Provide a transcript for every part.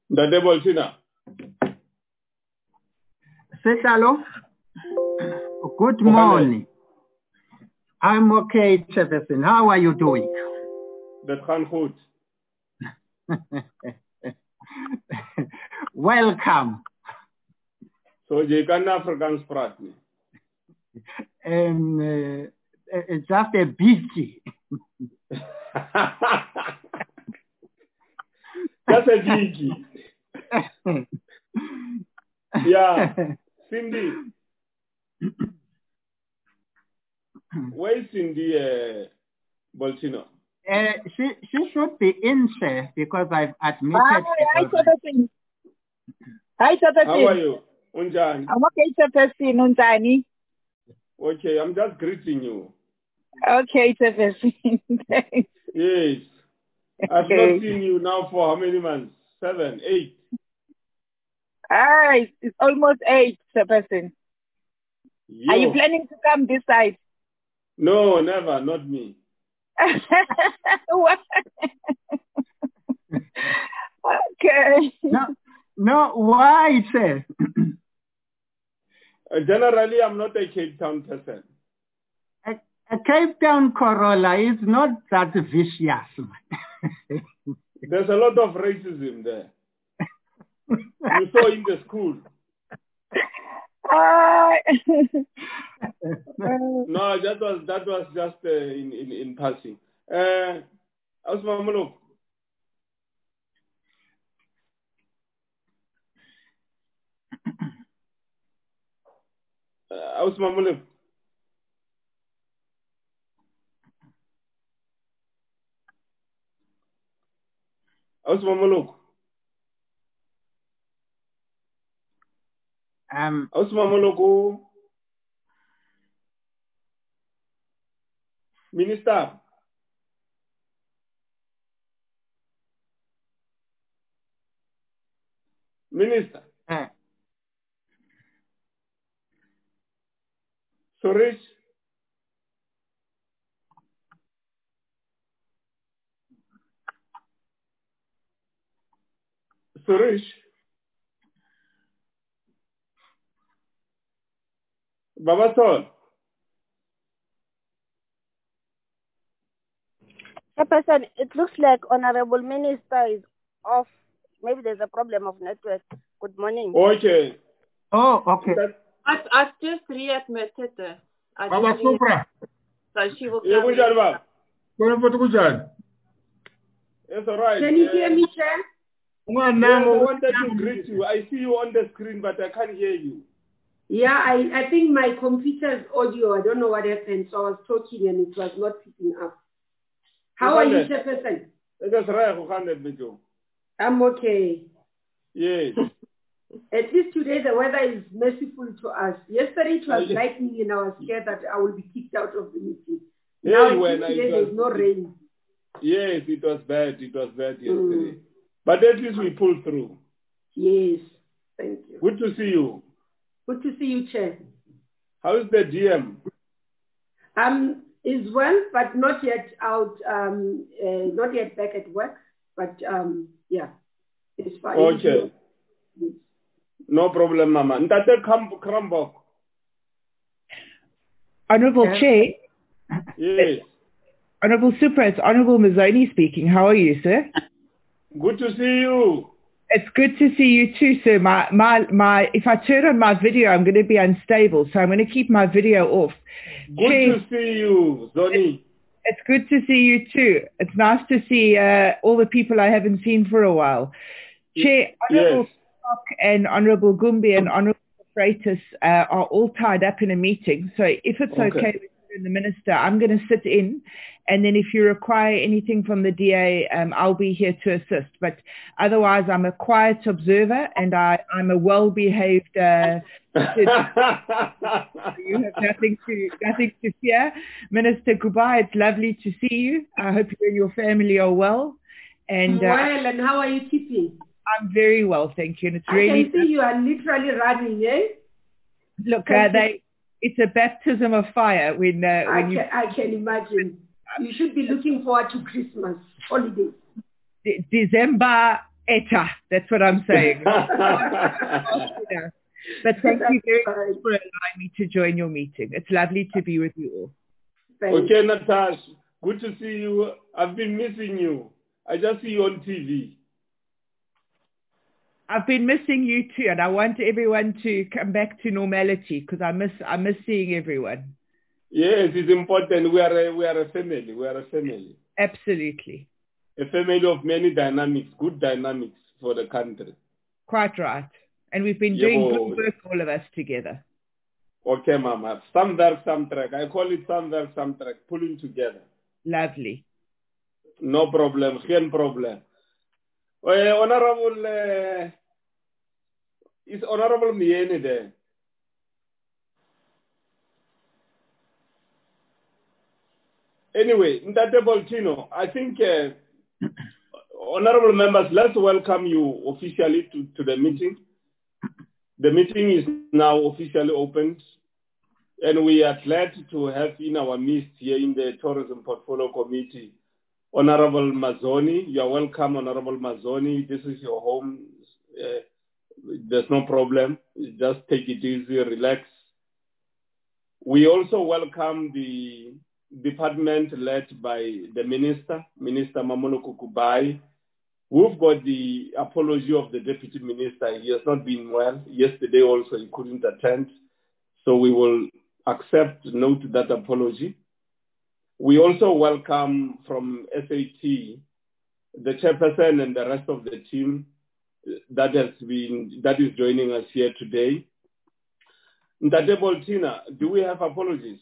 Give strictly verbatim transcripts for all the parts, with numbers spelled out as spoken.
Ndade Bolsina. Sitalo. Good morning. I'm okay, Jefferson. How are you doing? Dat gaan goed. Welcome. So je kan Afrikaans praten. Um, uh, it's just a biggie. Just a biggie. Yeah, Cindy. Where is Cindy uh, Bolsino? Uh, she she should be in, sir, because I've admitted. Hi, Jefferson. Hi, Jefferson. How are you? Unjani? I'm okay, Jefferson. Unjani? Okay, I'm just greeting you. Okay, Jefferson. Thanks. Yes. I've Okay. not seen you now for how many months? Seven, eight. Ah, it's, it's almost eight, Jefferson. Yo. Are you planning to come this side? No, never, not me. What? Okay. No, no, why, sir? Uh, generally, I'm not a Cape Town person. A, a Cape Town Corolla is not that vicious. There's a lot of racism there. You saw in the school. Uh, No, that was that was just uh, in, in in passing. Uh, Osman Muluk. Uh, Osman Muluk. Osman Muluk. Um, Osman Muluk. Minister. Minister. uh, Suresh. Suresh. Baba Sol. Jefferson, it looks like Honorable Minister is off. Maybe there's a problem of network. Good morning. Okay. oh, okay. That, I've, I've just readmitted her. I Baba just re- Supra. So she will yeah, come Kunjani, in. Baba. Kuna mfutu kujani. It's all right. Can you Uh, hear me, Chair? Mwa Yes, namo. I wanted to greet you. I see you on the screen, but I can't hear you. Yeah, I, I think my computer's audio, I don't know what happened, so I was talking and it was not picking up. How are you, Jefferson? It's right, who can let me go? I'm okay. Yes. At least today the weather is merciful to us. Yesterday it was Uh, lightning and I was scared that I will be kicked out of the meeting. Hey, Now at when least I today was- there's no rain. Yes, it was bad. It was bad yesterday. Mm. But at least we pulled through. Yes, thank you. Good to see you. Good to see you, Chair. How is the D M? Um, is well, but not yet out, um, uh, not yet back at work, but um, yeah, it's fine. Okay. Yes. No problem, Mama. Ntate Kram- Krambok. Honourable Yeah. Chair, Yes. Honourable Supra, it's Honourable Mazzoni speaking. How are you, sir? Good to see you. It's good to see you too, sir. My, my, my, if I turn on my video, I'm going to be unstable, so I'm going to keep my video off. Good Chair, to see you, Zoni. it's good to see you too. It's nice to see uh, all the people I haven't seen for a while. Chair, Honourable Yes. Stock and Honourable Gumbi and Honourable Freitas uh, are all tied up in a meeting, so if it's okay, Okay. with you and the Minister, I'm going to sit in, and then if you require anything from the D A, um, I'll be here to assist. But otherwise, I'm a quiet observer, and I, I'm a well-behaved uh, you have nothing to nothing to fear. Minister Kubai, it's lovely to see you. I hope you and your family are well. And uh, Well, and how are you keeping? I'm very well, thank you. And it's I really can see you are literally running, eh? look, uh, they it's a baptism of fire when uh, I when you can, I can imagine. You should be looking forward to Christmas holidays. De- December Eta, that's what I'm saying. Yeah. But thank you very much for allowing me to join your meeting. It's lovely to be with you all. Thank okay, Natasha, good to see you. I've been missing you. I just see you on T V. I've been missing you too, and I want everyone to come back to normality because I miss I miss seeing everyone. Yes, it's important. We are a, we are a family. We are a family. Absolutely. A family of many dynamics, good dynamics for the country. Quite right. And we've been doing yeah, good work, all of us together. Okay, Mama. Some work, some track. I call it some work, some track. Pulling together. Lovely. No problem. No problem. Uh, honorable, uh, is Honorable Miene there? Anyway, Ndate Boltino, I think, uh, honorable members, let's welcome you officially to, to the meeting. The meeting is now officially opened, and we are glad to have in our midst here in the Tourism Portfolio Committee, Honorable Mazzoni. You are welcome, Honorable Mazzoni. This is your home. Uh, there's no problem. Just take it easy, relax. We also welcome the department led by the Minister, Minister Mamono Kukubai. We've got the apology of the Deputy Minister. He has not been well. Yesterday also he couldn't attend. So we will accept, note that apology. We also welcome from S A T the chairperson and the rest of the team that has been that is joining us here today. Ndate Boltina, do we have apologies?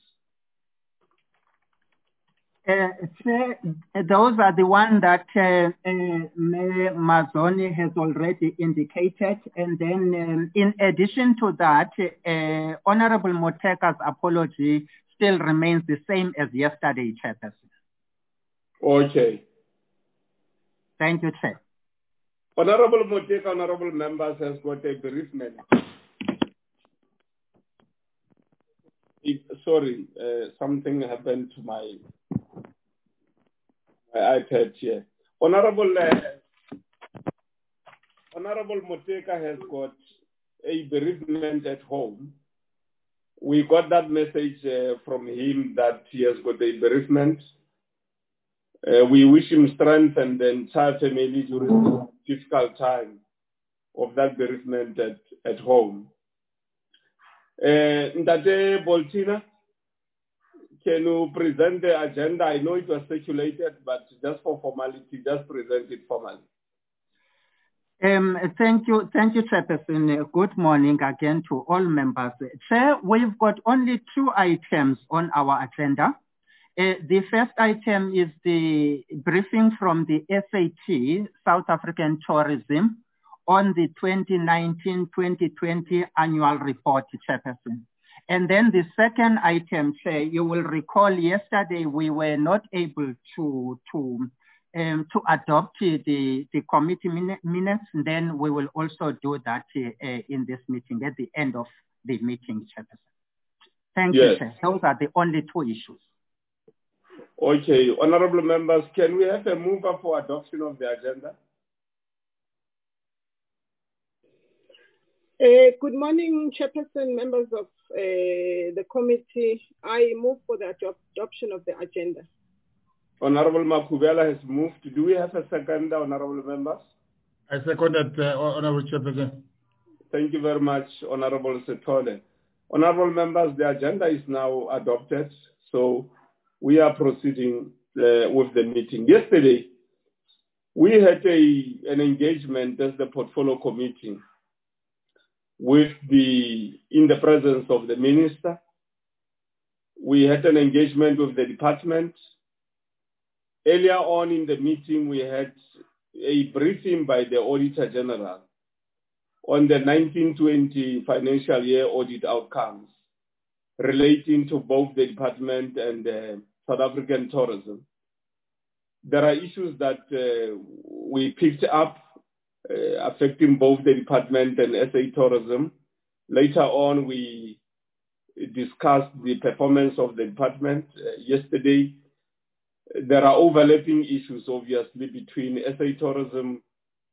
Uh, those are the ones that uh, uh, Mayor Mazzoni has already indicated. And then um, in addition to that, uh, Honorable Moteka's apology still remains the same as yesterday, Chairperson. Okay. Thank you, Chair. Honorable Moteka, honorable members, has got a bereavement. It, sorry, uh, something happened to my iPad here. Honorable, uh, Honorable Moteka has got a bereavement at home. We got that message uh, from him that he has got a bereavement. Uh, we wish him strength and the entire family during the difficult time of that bereavement at, at home. Uh, Ndate Boltina, can you present the agenda? I know it was circulated, but just for formality, just present it formally. Um, thank you, thank you, Chairperson. Good morning again to all members. Chair, we've got only two items on our agenda. Uh, the first item is the briefing from the S A T, South African Tourism, on the twenty nineteen twenty twenty annual report, Chairperson. And then the second item, Chair, you will recall yesterday we were not able to, to, um, to adopt the, the committee minutes. And then we will also do that uh, in this meeting at the end of the meeting, Chairperson. Thank yes. you, Chair. Those are the only two issues. Okay, honorable members, can we have a mover for adoption of the agenda? Uh, good morning, Chairperson, members of uh, the committee. I move for the adoption of the agenda. Honorable Makubela has moved. Do we have a second, honorable members? I second that, uh, honorable Chairperson. Thank you very much, Honorable Setole. Honorable members, the agenda is now adopted, so we are proceeding uh, with the meeting. Yesterday, we had a, an engagement as the portfolio committee with the, in the presence of the minister. We had an engagement with the department. Earlier on in the meeting, we had a briefing by the Auditor General on the nineteen twenty financial year audit outcomes relating to both the department and the South African tourism. There are issues that uh, we picked up uh, affecting both the department and S A Tourism. Later on, we discussed the performance of the department. Uh, yesterday, there are overlapping issues, obviously, between S A Tourism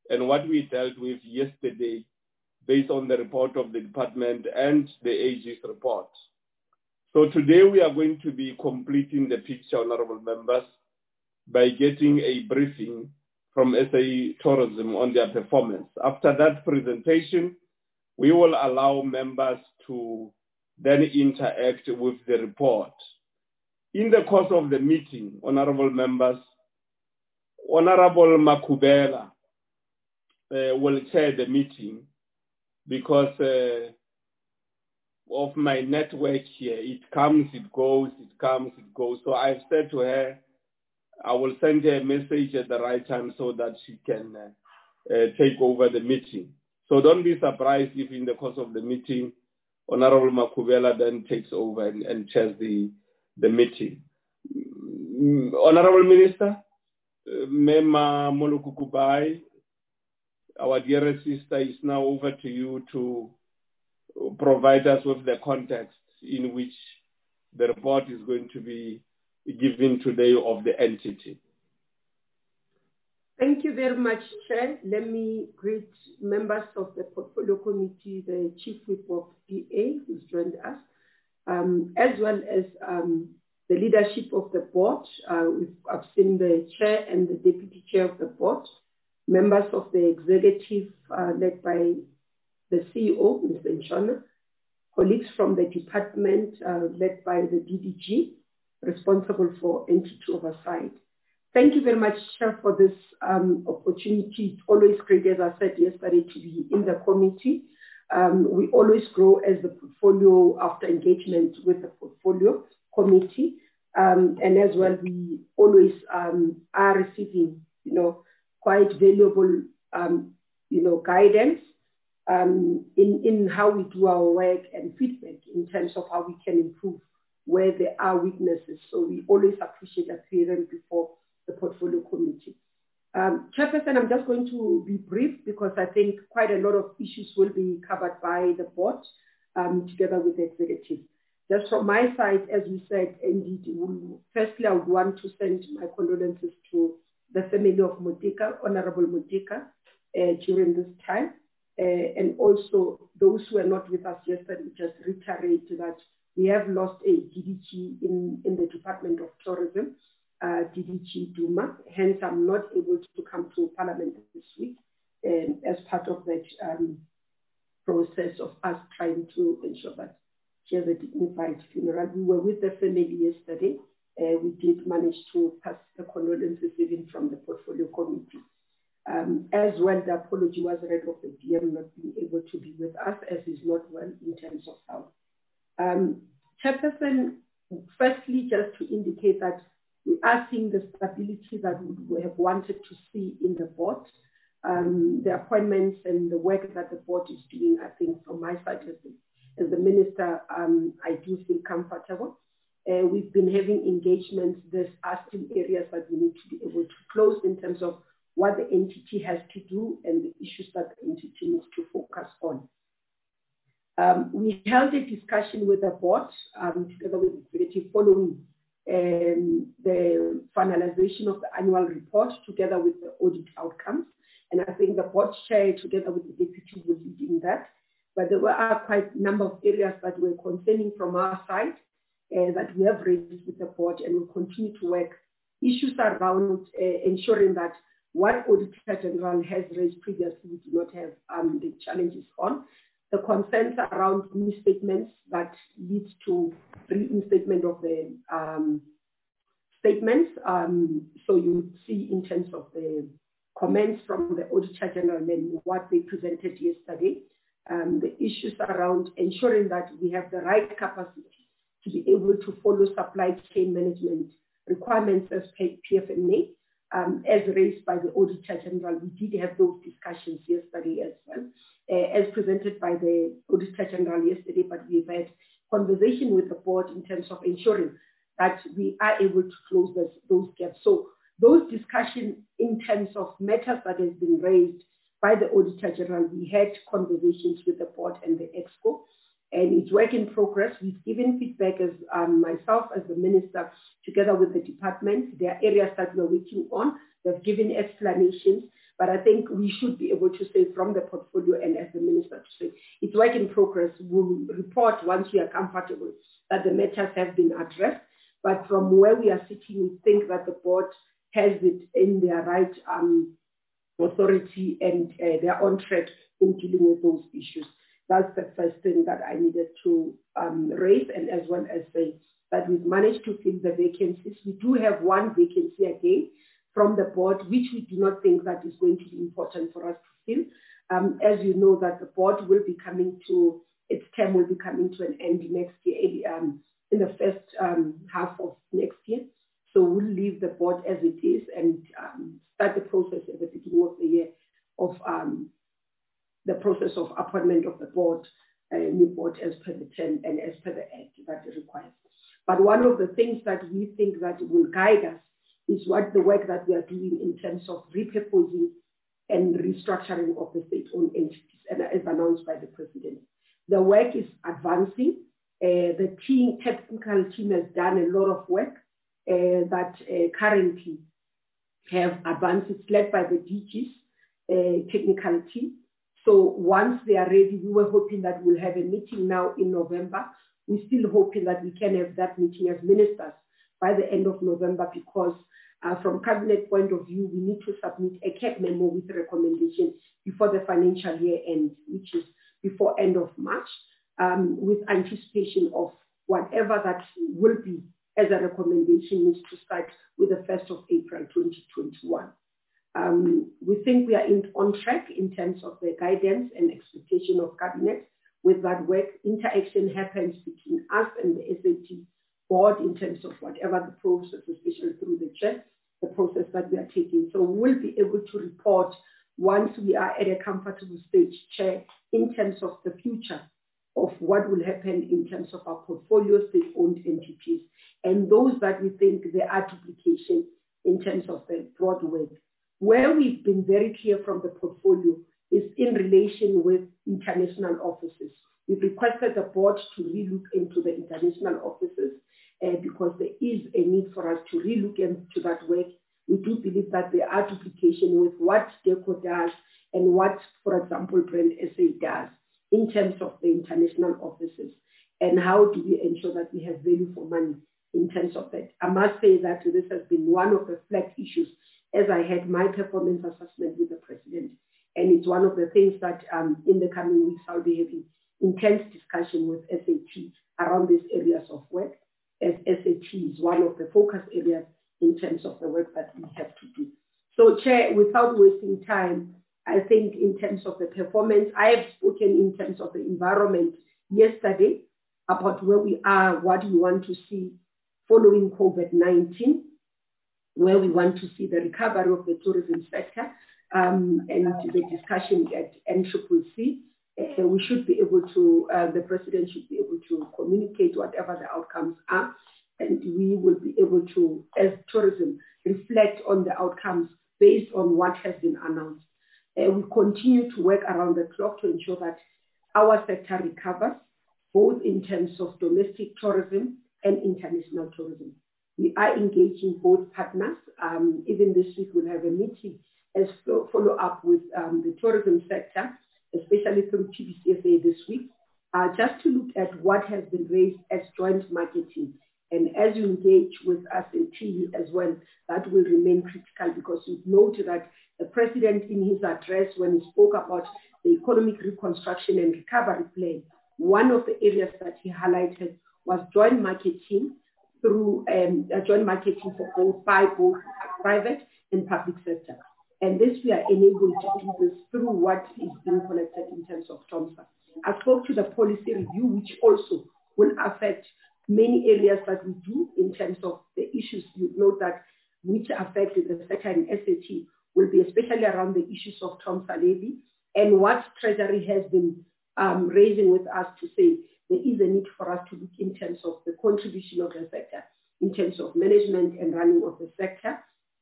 and what we dealt with yesterday based on the report of the department and the A G's report. So today we are going to be completing the picture, honorable members, by getting a briefing from S A Tourism on their performance. After that presentation, we will allow members to then interact with the report. In the course of the meeting, honorable members, Honorable Makubela uh, will chair the meeting because uh, of my network here. It comes, it goes, it comes, it goes. So I've said to her, I will send her a message at the right time so that she can uh, uh, take over the meeting. So don't be surprised if in the course of the meeting, Honorable Makubela then takes over and, and chairs the, the meeting. Mm, Honorable Minister, uh, Mema Molukukubai, our dearest sister, is now over to you to provide us with the context in which the report is going to be given today of the entity. Thank you very much, Chair. Let me greet members of the Portfolio Committee, the Chief Whip of P A, who's joined us, um, as well as um, the leadership of the board. Uh, we've, I've seen the Chair and the Deputy Chair of the board, members of the executive uh, led by the C E O, Mister Nshona, colleagues from the department uh, led by the D D G, responsible for entity oversight. Thank you very much, Chair, for this um, opportunity. It's always great, as I said yesterday, to be in the committee. Um, we always grow as the portfolio after engagement with the portfolio committee. Um, and as well, we always um, are receiving, you know, quite valuable, um, you know, guidance um, in, in how we do our work and feedback in terms of how we can improve where there are weaknesses. So we always appreciate appearance before the portfolio committee. Um, Chairperson, I'm just going to be brief because I think quite a lot of issues will be covered by the board um, together with the executive. Just from my side, as we said, indeed, we'll, firstly, I would want to send my condolences to the family of Motika, Honorable Motika, uh, during this time. Uh, and also those who were not with us yesterday, just reiterate that we have lost a D D G in, in the Department of Tourism, uh, D D G Duma. Hence, I'm not able to come to Parliament this week um, as part of that um, process of us trying to ensure that she has a dignified funeral. We were with the family yesterday. Uh, we did manage to pass the condolences even from the portfolio committee. Um, as well, the apology was read of the D M not being able to be with us as he's not well in terms of health. Um, Chairperson, firstly, just to indicate that we are seeing the stability that we have wanted to see in the board. Um, the appointments and the work that the board is doing, I think from my side as the, as the minister, um, I do feel comfortable. Uh, we've been having engagements. There are still areas that we need to be able to close in terms of what the entity has to do and the issues that the entity needs to focus on. Um, we held a discussion with the board um, together with the executive following um, the finalization of the annual report together with the audit outcomes. And I think the board chair together with the deputy will lead in that. But there were quite a number of areas that were concerning from our side uh, that we have raised with the board and will continue to work issues around uh, ensuring that what Auditor General has raised previously, we do not have um, the challenges on. The concerns around misstatements that leads to reinstatement of the um, statements. Um, so you see in terms of the comments from the Auditor General and what they presented yesterday, um, the issues around ensuring that we have the right capacity to be able to follow supply chain management requirements as P F M A. Um, as raised by the Auditor General, we did have those discussions yesterday as well, uh, as presented by the Auditor General yesterday, but we've had conversation with the board in terms of ensuring that we are able to close this, those gaps. So those discussions in terms of matters that has been raised by the Auditor General, we had conversations with the board and the EXCO, and it's work in progress. We've given feedback as um, myself as the minister, together with the department. There are areas that we're working on. They've given explanations, But I think we should be able to say from the portfolio and as the minister to say, it's work in progress. We'll report once we are comfortable that the matters have been addressed. But from where we are sitting, we think that the board has it in their right um, authority and uh, they're on track in dealing with those issues. That's the first thing that I needed to um, raise, and as well as say that we've managed to fill the vacancies. We do have one vacancy again from the board, which we do not think that is going to be important for us to fill. Um, as you know, that the board will be coming to, its term will be coming to an end next year, um, in the first um, half of next year. So we'll leave the board as it is and um, start the process at the beginning of the year of um, the process of appointment of the board, uh, new board as per the term and as per the act that it requires. But one of the things that we think that will guide us is what the work that we are doing in terms of repurposing and restructuring of the state-owned entities, and as announced by the president. The work is advancing. Uh, the team, technical team has done a lot of work uh, that uh, currently have advanced. It's led by the D Gs, uh, technical team. So once they are ready, we were hoping that we'll have a meeting now in November. We're still hoping that we can have that meeting as ministers by the end of November, because uh, from cabinet point of view, we need to submit a C A B memo with a recommendation before the financial year ends, which is before end of March, um, with anticipation of whatever that will be as a recommendation needs to start with the first of April twenty twenty-one. Um, we think we are in, on track in terms of the guidance and expectation of cabinet. With that work, interaction happens between us and the S A T board in terms of whatever the process, especially through the chair, the process that we are taking. So we'll be able to report once we are at a comfortable stage, chair, in terms of the future of what will happen in terms of our portfolio state-owned entities, and those that we think there are duplication in terms of the broad work. Where we've been very clear from the portfolio is in relation with international offices. We've requested the board to relook into the international offices uh, because there is a need for us to relook into that work. We do believe that there are duplication with what DECO does and what, for example, Brand S A does in terms of the international offices, and how do we ensure that we have value for money in terms of that. I must say that this has been one of the flag issues as I had my performance assessment with the president. And it's one of the things that um, in the coming weeks I'll be having intense discussion with S A T around these areas of work, as S A T is one of the focus areas in terms of the work that we have to do. So, Chair, without wasting time, I think in terms of the performance, I have spoken in terms of the environment yesterday about where we are, what we want to see following COVID nineteen, where we want to see the recovery of the tourism sector, um, and the discussion at N C C C. Uh, we should be able to, uh, the president should be able to communicate whatever the outcomes are, and we will be able to, as tourism, reflect on the outcomes based on what has been announced. Uh, we continue to work around the clock to ensure that our sector recovers, both in terms of domestic tourism and international tourism. We are engaging both partners. Um, even this week, we'll have a meeting as follow up with um, the tourism sector, especially through T B C S A this week, uh, just to look at what has been raised as joint marketing. And as you engage with us in T V as well, that will remain critical, because you've noted that the president in his address, when he spoke about the economic reconstruction and recovery plan, one of the areas that he highlighted was joint marketing through um, uh, joint marketing for both by both private and public sector. And this we are enabled to do this through what is being collected in terms of TOMSA. I spoke to the policy review, which also will affect many areas that we do in terms of the issues you note that which affect the sector in S A T will be especially around the issues of TOMSA levy and what Treasury has been um, raising with us to say there is a need for us to look in terms of the contribution of the sector, in terms of management and running of the sector,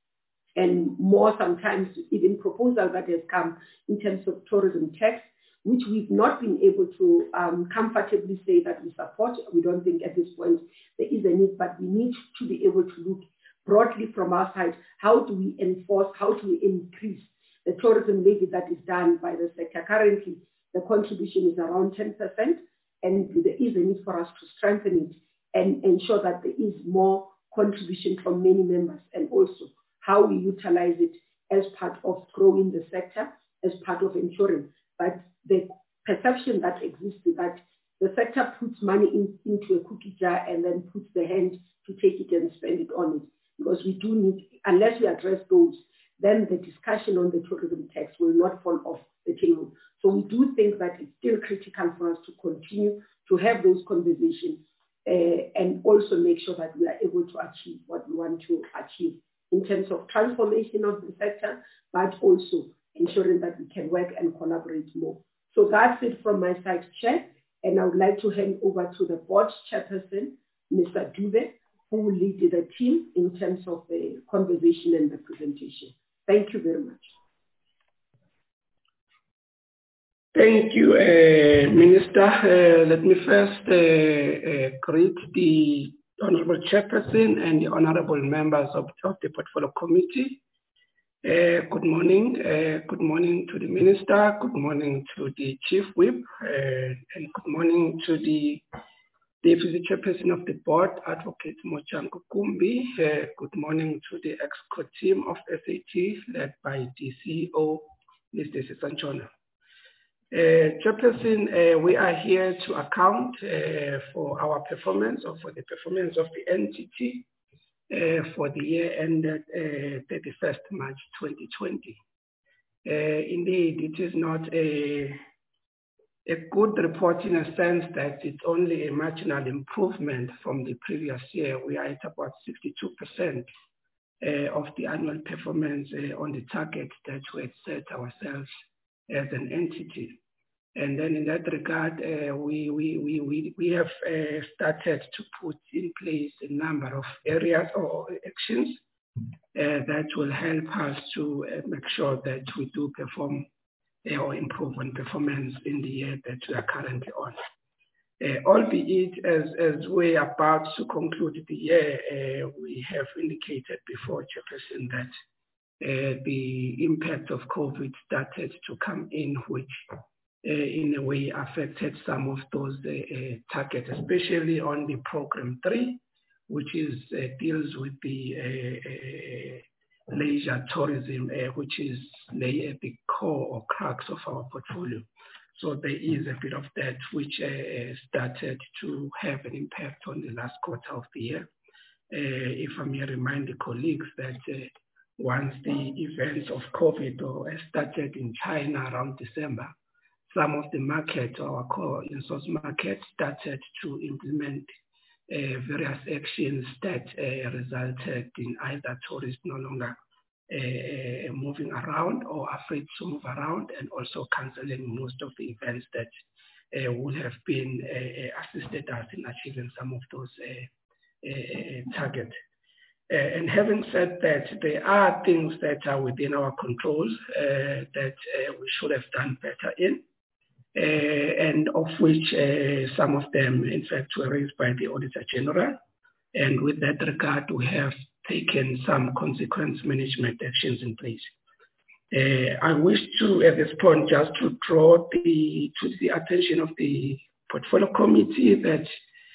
and more sometimes even proposal that has come in terms of tourism tax, which we've not been able to um, comfortably say that we support. We don't think at this point there is a need, but we need to be able to look broadly from our side, how do we enforce, how do we increase the tourism levy that is done by the sector. Currently, the contribution is around ten percent, and there is a need for us to strengthen it and ensure that there is more contribution from many members, and also how we utilize it as part of growing the sector, as part of ensuring that the perception that exists that the sector puts money in, into a cookie jar and then puts the hand to take it and spend it on it. Because we do need, unless we address those, then the discussion on the tourism tax will not fall off the table. So we do think that it's still critical for us to continue to have those conversations uh, and also make sure that we are able to achieve what we want to achieve in terms of transformation of the sector, but also ensuring that we can work and collaborate more. So that's it from my side, Chair. And I would like to hand over to the board chairperson, Mister Dube, who will lead the team in terms of the conversation and the presentation. Thank you very much. Thank you, uh, Minister. Uh, let me first uh, uh, greet the Honorable Chairperson and the Honorable members of, of the Portfolio Committee. Uh, good morning. Uh, good morning to the Minister. Good morning to the Chief Whip. Uh, and good morning to the Deputy Chairperson of the Board, Advocate Mojango Kumbi. Uh, good morning to the Exco team of S A T, led by the C E O, Mister Sanchona. Uh, Chairperson, uh, we are here to account uh, for our performance or for the performance of the entity uh, for the year ended uh, thirty-first March twenty twenty. Uh, indeed, it is not a, a good report in a sense that it's only a marginal improvement from the previous year. We are at about sixty-two percent uh, of the annual performance uh, on the target that we had set ourselves as an entity. And then in that regard, uh, we, we, we, we, we have uh, started to put in place a number of areas or actions uh, that will help us to uh, make sure that we do perform uh, or improve on performance in the year that we are currently on. Uh, albeit as, as we're about to conclude the year, uh, we have indicated before, Chairperson, that uh, the impact of COVID started to come in, which Uh, in a way affected some of those uh, uh, targets, especially on the program three, which is uh, deals with the uh, uh, leisure tourism, uh, which is lay at the core or crux of our portfolio. So there is a bit of that which uh, started to have an impact on the last quarter of the year. Uh, if I may remind the colleagues that uh, once the events of COVID started in China around December, some of the markets, our core in-source markets, started to implement uh, various actions that uh, resulted in either tourists no longer uh, moving around or afraid to move around, and also cancelling most of the events that uh, would have been uh, assisted us in achieving some of those uh, uh, targets. Uh, and having said that, there are things that are within our controls uh, that uh, we should have done better in. Uh, and of which uh, some of them, in fact, were raised by the Auditor General. And with that regard, we have taken some consequence management actions in place. Uh, I wish to, at this point, just to draw the, to the attention of the Portfolio Committee that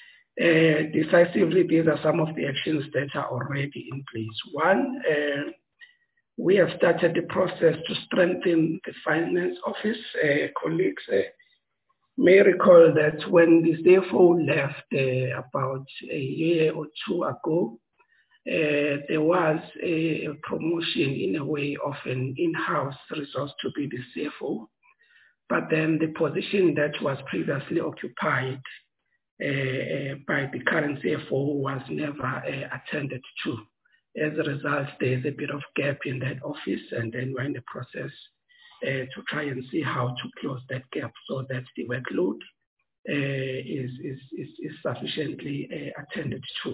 uh, decisively these are some of the actions that are already in place. One, uh, we have started the process to strengthen the finance office. Uh, colleagues uh, may recall that when the C F O left uh, about a year or two ago, uh, there was a, a promotion in a way of an in-house resource to be the C F O. But then the position that was previously occupied uh, by the current C F O was never uh, attended to. As a result, there's a bit of gap in that office, and then we're in the process uh, to try and see how to close that gap so that the workload uh, is, is, is, is sufficiently uh, attended to.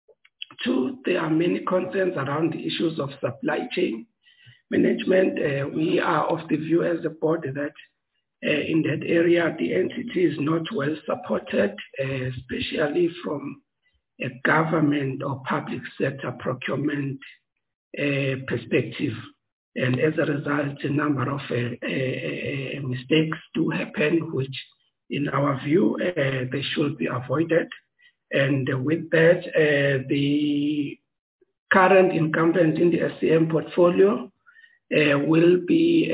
Two, there are many concerns around the issues of supply chain management. Uh, we are of the view as a board that uh, in that area, the entity is not well supported, uh, especially from a government or public sector procurement uh, perspective. And as a result, a number of uh, uh, mistakes do happen, which in our view, uh, they should be avoided. And with that, uh, the current incumbent in the S C M portfolio uh, will be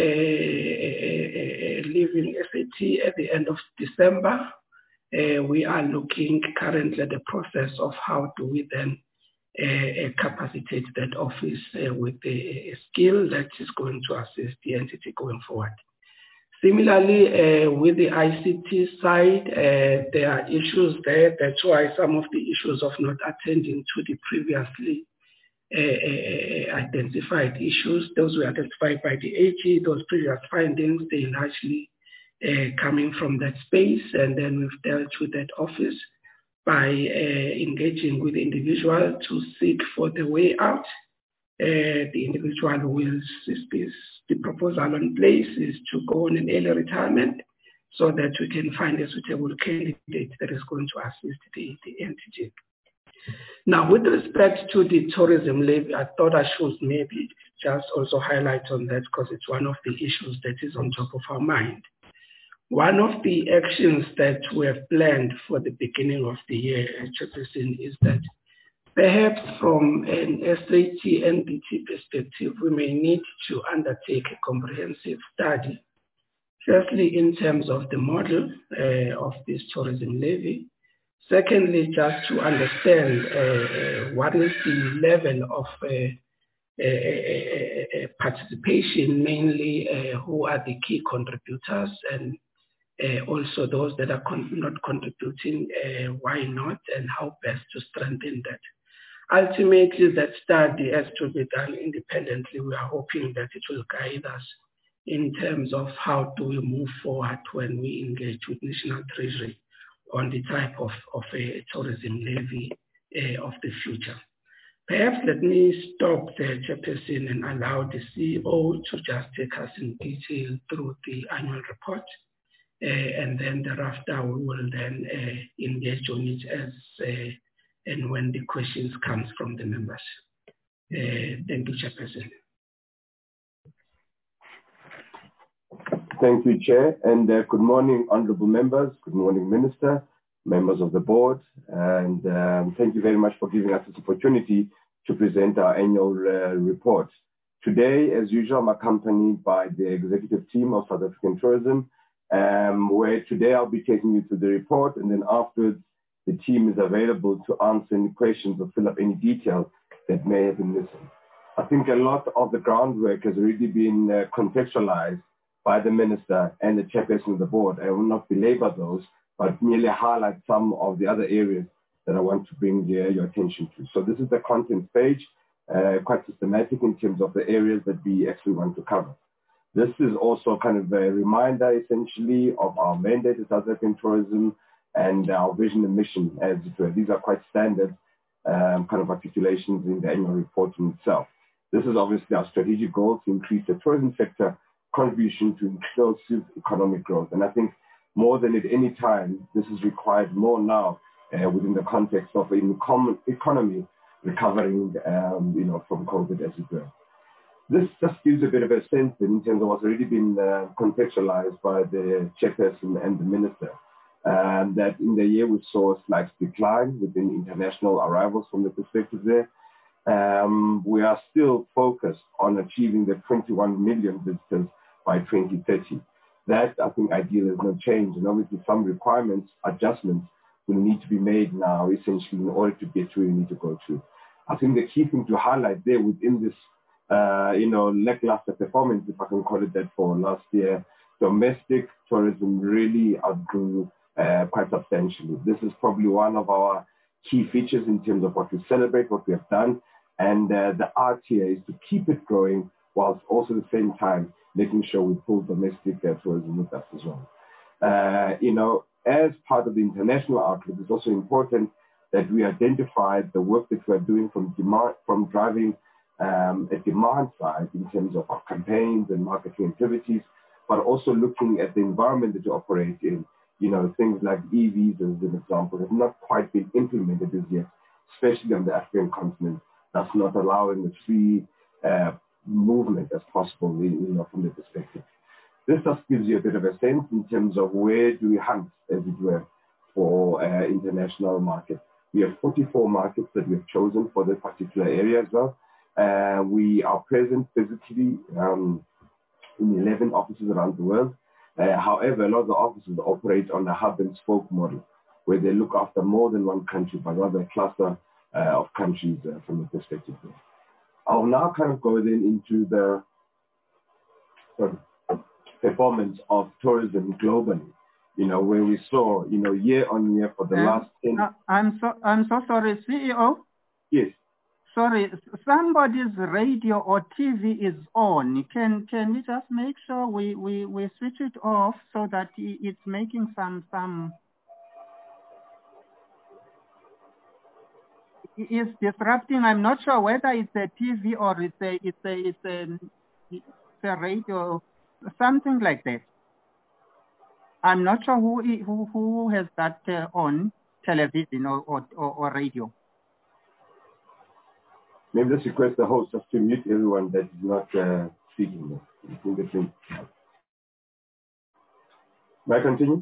uh, leaving S A T at the end of December. Uh, we are looking currently at the process of how do we then uh, capacitate that office uh, with a, a skill that is going to assist the entity going forward. Similarly, uh, with the I C T side, uh, there are issues there. That's why some of the issues of not attending to the previously uh, uh, identified issues, those were identified by the A G, those previous findings, they largely uh, coming from that space. And then we've dealt with that office by uh, engaging with the individual to seek for the way out. Uh, the individual will, this, the proposal in place is to go on an early retirement so that we can find a suitable candidate that is going to assist the, the entity. Now, with respect to the tourism levy, I thought I should maybe just also highlight on that because it's one of the issues that is on top of our mind. One of the actions that we have planned for the beginning of the year, Chairperson, is that perhaps from an S A T N B T perspective, we may need to undertake a comprehensive study. Firstly, in terms of the model uh, of this tourism levy. Secondly, just to understand uh, what is the level of uh, uh, uh, participation, mainly uh, who are the key contributors, and uh, also those that are con not contributing, uh, why not, and how best to strengthen that. Ultimately, that study has to be done independently. We are hoping that it will guide us in terms of how do we move forward when we engage with National Treasury on the type of, of a tourism levy uh, of the future. Perhaps let me stop there, Chairperson, and allow the C E O to just take us in detail through the annual report. Uh, and then thereafter, we will then uh, engage on it as uh, and when the questions comes from the members. Uh, thank you, Chairperson. Thank you, Chair, and uh, good morning, honourable members. Good morning, Minister, members of the board, and um, thank you very much for giving us this opportunity to present our annual uh, report. Today, as usual, I'm accompanied by the executive team of South African Tourism, um, where today I'll be taking you through the report, and then afterwards, the team is available to answer any questions or fill up any detail that may have been missing. I think a lot of the groundwork has already been uh, contextualized by the Minister and the Chairperson of the board. I will not belabor those, but merely highlight some of the other areas that I want to bring uh, your attention to. So this is the content page, uh, quite systematic in terms of the areas that we actually want to cover. This is also kind of a reminder, essentially, of our mandate as South African Tourism and our vision and mission, as it were. These are quite standard um, kind of articulations in the annual report in itself. This is obviously our strategic goal to increase the tourism sector contribution to inclusive economic growth. And I think more than at any time, this is required more now uh, within the context of an common economy recovering um, you know, from COVID, as it were. This just gives a bit of a sense in terms of what's already been uh, contextualized by the Chairperson and the Minister, um, that in the year we saw a slight decline within international arrivals from the perspective there. Um, we are still focused on achieving the twenty-one million visitors by twenty thirty. That, I think, ideally has not changed, and obviously some requirements, adjustments will need to be made now, essentially, in order to get to where we need to go to. I think the key thing to highlight there within this, uh, you know, lackluster performance, if I can call it that, for last year, domestic tourism really outgrew uh, quite substantially. This is probably one of our key features in terms of what we celebrate, what we have done, and uh, the art here is to keep it growing whilst also at the same time making sure we pull domestic uh, tourism with us as well. Uh, you know, as part of the international outlook, it's also important that we identify the work that we're doing from demand, from driving um, a demand side in terms of our campaigns and marketing activities, but also looking at the environment that you operate in. You know, things like E Vs, as an example, have not quite been implemented as yet, especially on the African continent. That's not allowing the free uh, movement as possible, you know, from the perspective. This just gives you a bit of a sense in terms of where do we hunt, as it were, for uh, international market. We have forty-four markets that we have chosen for this particular area as well. Uh, we are present physically um, in eleven offices around the world. Uh, however, a lot of the offices operate on a hub and spoke model, where they look after more than one country, but rather a cluster uh, of countries uh, from the perspective there. I'll now kind of go then into the sorry, performance of tourism globally, you know, where we saw, you know, year on year for the um, last ten... Uh, I'm so, I'm so sorry, C E O? Yes. Sorry, somebody's radio or T V is on. Can can we just make sure we, we, we switch it off so that it's making some... some It's disrupting. I'm not sure whether it's a T V or it's a it's a it's a, it's a radio, something like that. I'm not sure who who who has that uh, on television or, or or radio. Maybe let's request the host just to mute everyone that is not uh, speaking. May I continue?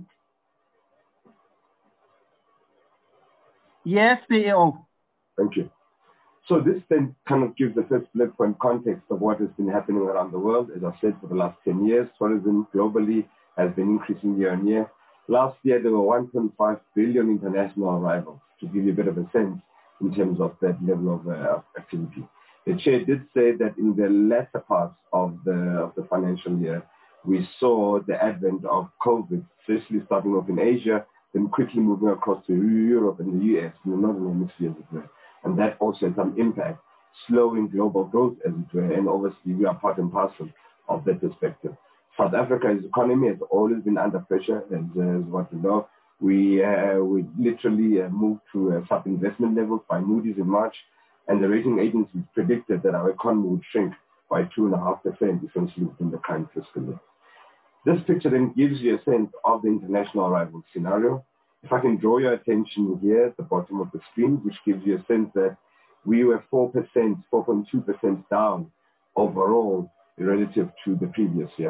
Yes, C E O. Thank you. So this then kind of gives the first bullet point context of what has been happening around the world. As I've said, for the last ten years, tourism globally has been increasing year on year. Last year, there were one point five billion international arrivals, to give you a bit of a sense in terms of that level of uh, activity. The chair did say that in the latter parts of the, of the financial year, we saw the advent of COVID, especially starting off in Asia, then quickly moving across to Europe and the U S, in the northern hemisphere as it were. And that also had some impact, slowing global growth as it were, and obviously we are part and parcel of that perspective. South Africa's economy has always been under pressure, as, as what we know. We, uh, we literally uh, moved to uh, sub-investment levels by Moody's in March, and the rating agencies predicted that our economy would shrink by two point five percent essentially within the current fiscal year. This picture then gives you a sense of the international arrival scenario. If I can draw your attention here at the bottom of the screen, which gives you a sense that we were four percent, four point two percent down overall relative to the previous year.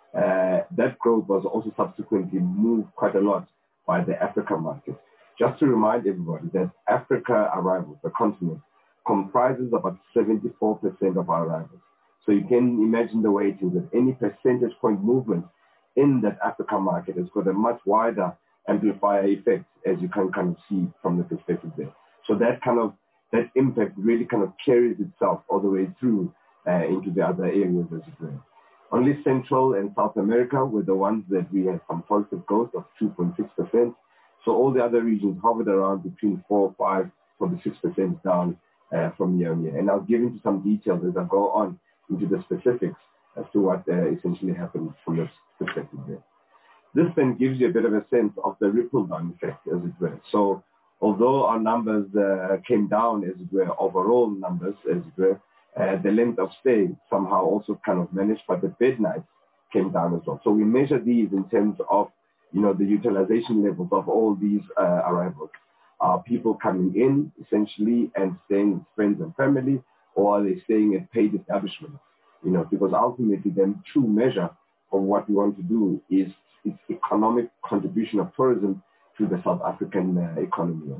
Uh, that growth was also subsequently moved quite a lot by the Africa market. Just to remind everybody that Africa arrivals, the continent, comprises about seventy-four percent of our arrivals. So you can imagine the weighting that any percentage point movement in that Africa market has got a much wider amplifier effect, as you can kind of see from the perspective there. So that kind of, that impact really kind of carries itself all the way through uh, into the other areas as well. Only Central and South America were the ones that we had some positive growth of two point six percent. So all the other regions hovered around between four, five, for the six percent down uh, from year on year. And I'll give into some details as I go on into the specifics as to what uh, essentially happened from this perspective there. This then gives you a bit of a sense of the ripple down effect, as it were. So although our numbers uh, came down, as it were, overall numbers, as it were, uh, the length of stay somehow also kind of managed, but the bed nights came down as well. So we measure these in terms of, you know, the utilization levels of all these uh, arrivals. Are people coming in, essentially, and staying with friends and family, or are they staying at paid establishments? You know, because ultimately the true measure of what we want to do is its economic contribution of tourism to the South African uh, economy.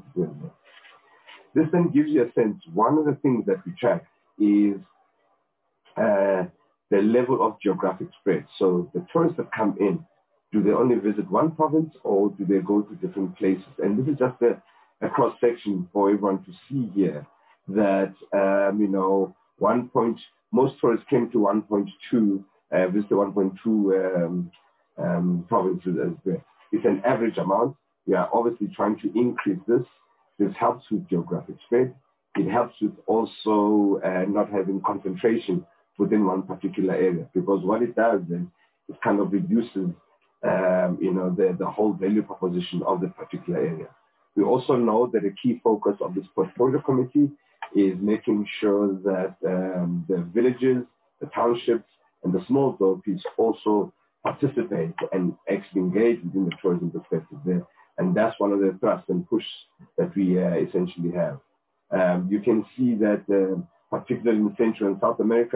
This then gives you a sense. One of the things that we track is uh, the level of geographic spread. So the tourists that come in, do they only visit one province or do they go to different places? And this is just a, a cross-section for everyone to see here that, um, you know, one point, most tourists came to one point two, uh, visited one point two um, um, provinces as well. It's an average amount. We are obviously trying to increase this. This helps with geographic spread. It helps with also uh, not having concentration within one particular area, because what it does then, it kind of reduces, um, you know, the, the whole value proposition of the particular area. We also know that a key focus of this portfolio committee is making sure that um, the villages, the townships, and the small developers also participate and actually engage within the tourism perspective there. And that's one of the thrusts and push that we uh, essentially have. Um, you can see that, uh, particularly in Central and South America,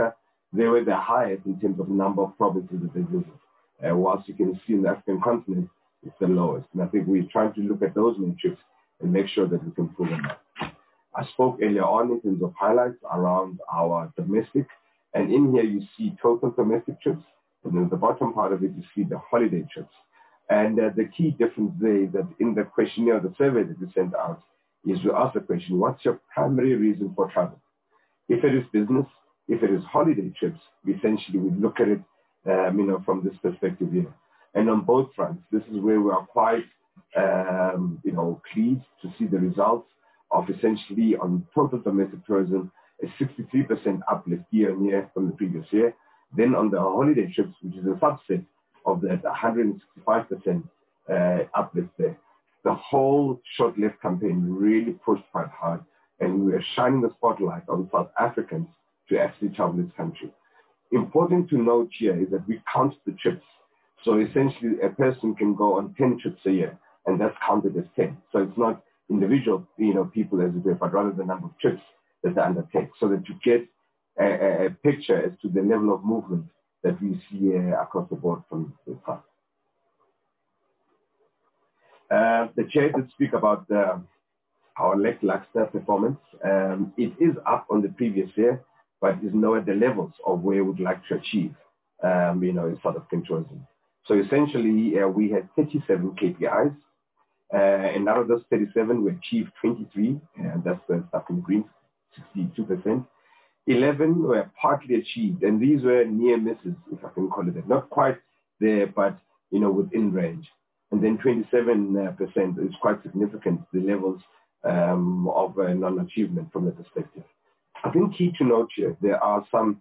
they were the highest in terms of number of provinces that they visit. Uh, whilst you can see in the African continent, it's the lowest. And I think we're trying to look at those metrics and make sure that we can pull them up. I spoke earlier on in terms of highlights around our domestic. And in here you see total domestic trips. And then at the bottom part of it, you see the holiday trips. And uh, the key difference there is that in the questionnaire, the survey that we sent out, is we ask the question, what's your primary reason for travel? If it is business, if it is holiday trips, we essentially we look at it um, you know, from this perspective here. And on both fronts, this is where we are quite um, you know, pleased to see the results of essentially on total domestic tourism, a sixty-three percent uplift year on year from the previous year. Then on the holiday trips, which is a subset of that, one hundred sixty-five percent uh, uplift there. The whole short left campaign really pushed quite hard, and we are shining the spotlight on South Africans to actually travel this country. Important to note here is that we count the trips. So essentially, a person can go on ten trips a year, and that's counted as ten. So it's not individual, you know, people as it were, but rather the number of trips that they undertake, so that you get a, a picture as to the level of movement that we see uh, across the board from the past. Uh, the chair did speak about uh, our lackluster performance. Um, it is up on the previous year, but is nowhere at the levels of where we would like to achieve, um, you know, in South African tourism. So essentially, uh, we had thirty-seven K P Is, uh, and out of those thirty-seven, we achieved twenty-three, and that's the stuff in green, sixty-two percent. eleven were partly achieved, and these were near misses, if I can call it that. Not quite there, but, you know, within range. And then twenty-seven percent is quite significant, the levels um, of uh, non-achievement from the perspective. I think key to note here, there are some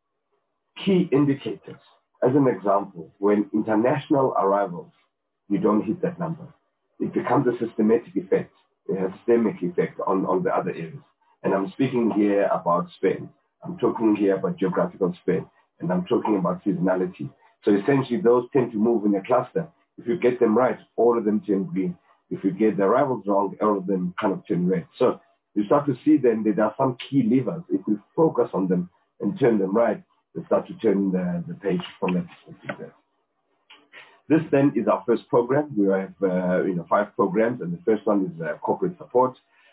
key indicators. As an example, when international arrivals, you don't hit that number. It becomes a systematic effect, a systemic effect on, on the other areas. And I'm speaking here about Spain. I'm talking here about geographical Spain. And I'm talking about seasonality. So essentially, those tend to move in a cluster. If you get them right, all of them turn green. If you get the arrivals wrong, all of them kind of turn red. So you start to see then that there are some key levers. If we focus on them and turn them right, we start to turn the, the page from that perspective. This then is our first program. We have uh, you know, five programs, and the first one is uh, corporate support.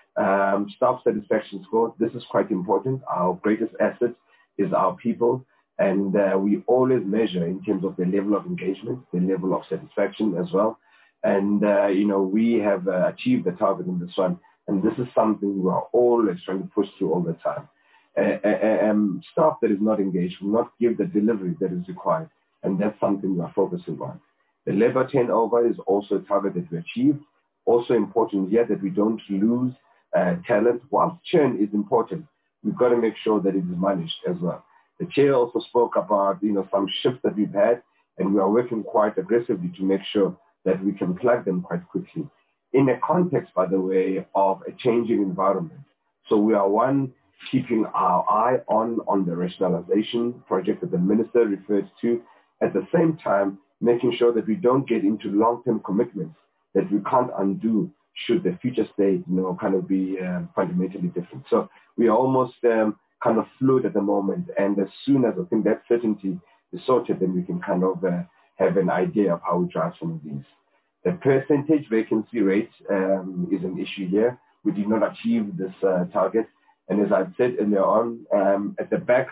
Um, staff satisfaction score. This is quite important. Our greatest asset is our people, and uh, we always measure in terms of the level of engagement, the level of satisfaction as well. And uh, you know, we have uh, achieved the target in this one, and this is something we are always trying to push through all the time. Uh, uh, um, staff that is not engaged will not give the delivery that is required, and that's something we are focusing on. The labor turnover is also a target that we achieved. Also important here that we don't lose uh, talent. Whilst churn is important, we've got to make sure that it is managed as well. The chair also spoke about, you know, some shifts that we've had, and we are working quite aggressively to make sure that we can plug them quite quickly. In a context, by the way, of a changing environment. So we are, one, keeping our eye on, on the rationalization project that the minister refers to. At the same time, making sure that we don't get into long-term commitments that we can't undo should the future state, you know, kind of be um, fundamentally different. So we are almost um, kind of fluid at the moment, and as soon as I think that certainty is sorted, then we can kind of uh, have an idea of how we drive some of these. The percentage vacancy rate um, is an issue here. We did not achieve this uh, target, and as I've said earlier on, um, at the back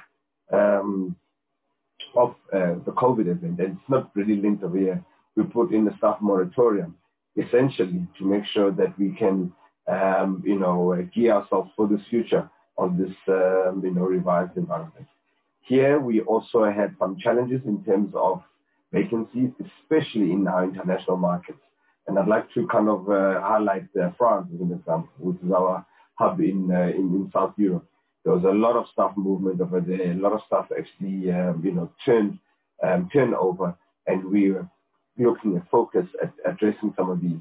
um, of uh, the COVID event, and it's not really linked over here, we put in the staff moratorium, essentially to make sure that we can, um, you know, uh, gear ourselves for this future on this, um, you know, revised environment. Here, we also had some challenges in terms of vacancies, especially in our international markets. And I'd like to kind of uh, highlight uh, France as an example, which is our hub in, uh, in, in South Europe. There was a lot of staff movement over there. A lot of staff actually, um, you know, turned um, turnover, and we were looking at focus at addressing some of these.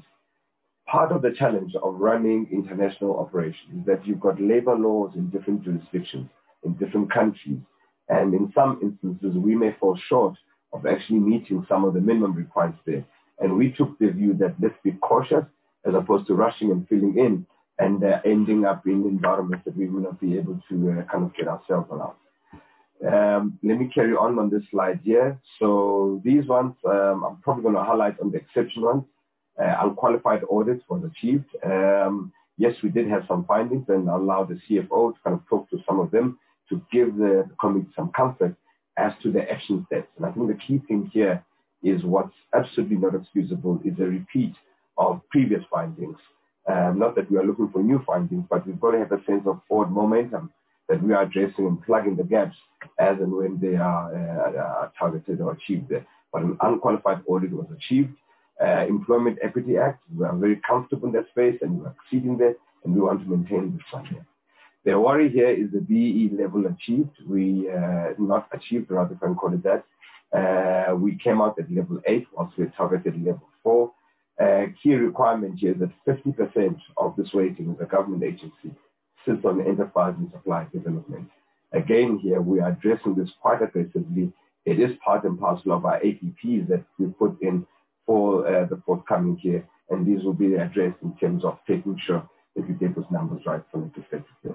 Part of the challenge of running international operations is that you've got labor laws in different jurisdictions, in different countries, and in some instances we may fall short of actually meeting some of the minimum requirements there. And we took the view that let's be cautious as opposed to rushing and filling in and uh, ending up in environments that we will not be able to uh, kind of get ourselves around. Um, let me carry on on this slide here. So these ones, um, I'm probably going to highlight on the exception ones. Uh, unqualified audits was achieved. Um, yes, we did have some findings, and allow the C F O to kind of talk to some of them to give the committee some comfort as to the action steps. And I think the key thing here is what's absolutely not excusable is a repeat of previous findings. Um, not that we are looking for new findings, but we've got to have a sense of forward momentum that we are addressing and plugging the gaps as and when they are, uh, are targeted or achieved there. But an unqualified audit was achieved. Uh, Employment Equity Act, we are very comfortable in that space and we are exceeding that, and we want to maintain this one here. The worry here is the B E level achieved. We uh, not achieved, rather, if I can call it that. Uh, we came out at level eight, whilst we targeted level four. Uh, key requirement here is that fifty percent of this rating is a government agency, sits on enterprise and supply development. Again, here we are addressing this quite aggressively. It is part and parcel of our A P Ps that we put in for uh, the forthcoming year, and these will be addressed in terms of taking sure that we get those numbers right from the perspective.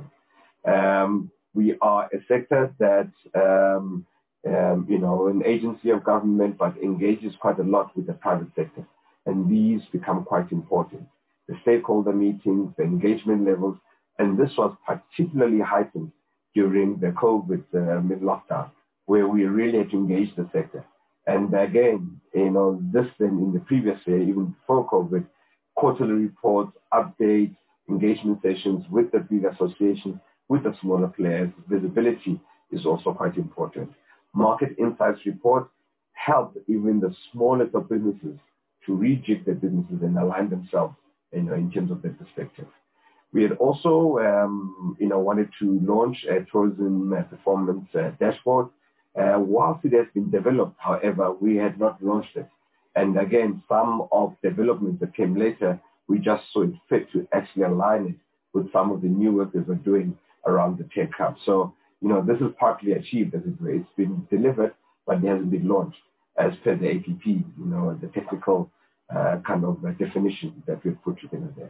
Um, we are a sector that, um, um, you know, an agency of government, but engages quite a lot with the private sector, and these become quite important. The stakeholder meetings, the engagement levels, and this was particularly heightened during the COVID uh, mid-lockdown, where we really had to engage the sector. And again, you know, this then in the previous year, even before COVID, quarterly reports, updates, engagement sessions with the big associations, with the smaller players, visibility is also quite important. Market insights report help even the smallest of businesses to rejig their businesses and align themselves, you know, in terms of their perspective. We had also, um, you know, wanted to launch a tourism uh, performance uh, dashboard. Uh, whilst it has been developed, however, we had not launched it. And again, some of the developments that came later, we just saw it fit to actually align it with some of the new work that we're doing around the Tech Hub. So, you know, this is partly achieved as it were. It's been delivered, but it hasn't been launched as per the A P P, you know, the technical uh, kind of uh, definition that we've put together there.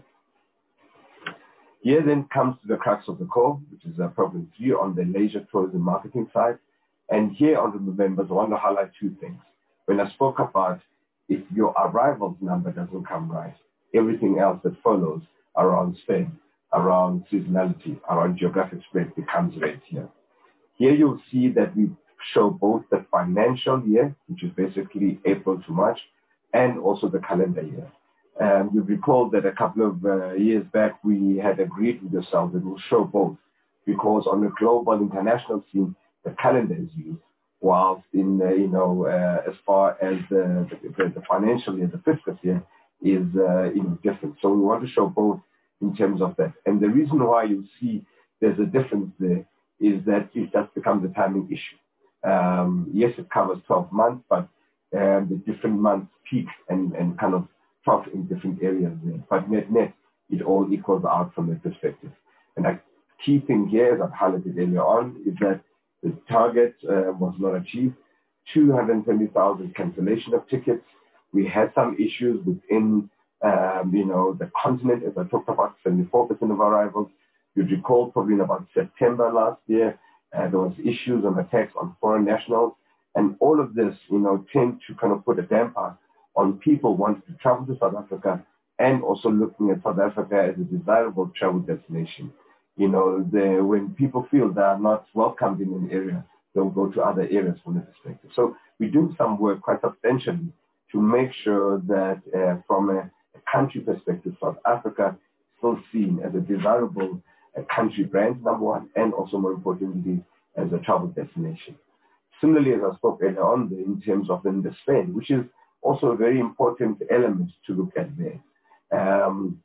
Here then comes to the crux of the core, which is uh, problem three on the leisure tourism marketing side. And here, honorable members, I want to highlight two things. When I spoke about if your arrivals number doesn't come right, everything else that follows around spend, around seasonality, around geographic spread becomes red here. Here you'll see that we show both the financial year, which is basically April to March, and also the calendar year. Um, you recall that a couple of uh, years back, we had agreed with yourself that we'll show both, because on the global international scene, the calendar is used, whilst in, uh, you know, uh, as far as the, the, the financial year, the fiscal year is, uh, you know, different. So we want to show both in terms of that. And the reason why you see there's a difference there is that it just becomes a timing issue. Um, yes, it covers twelve months, but um, the different months peak and, and kind of trough in different areas there. But net net, it all equals out from that perspective. And the key thing here, as I've highlighted earlier on, is that the target uh, was not achieved. two hundred twenty thousand cancellation of tickets. We had some issues within, um, you know, the continent, as I talked about, seventy-four percent of arrivals. You'd recall probably in about September last year, uh, there was issues on attacks on foreign nationals. And all of this, you know, tend to kind of put a damper on people wanting to travel to South Africa and also looking at South Africa as a desirable travel destination. You know, the, when people feel they are not welcomed in an area, they'll go to other areas from that perspective. So we're doing some work quite substantially to make sure that uh, from a, a country perspective, South Africa is still seen as a desirable uh, country brand, number one, and also more importantly, as a travel destination. Similarly, as I spoke earlier on, in terms of then the spend, which is also a very important element to look at there. Um,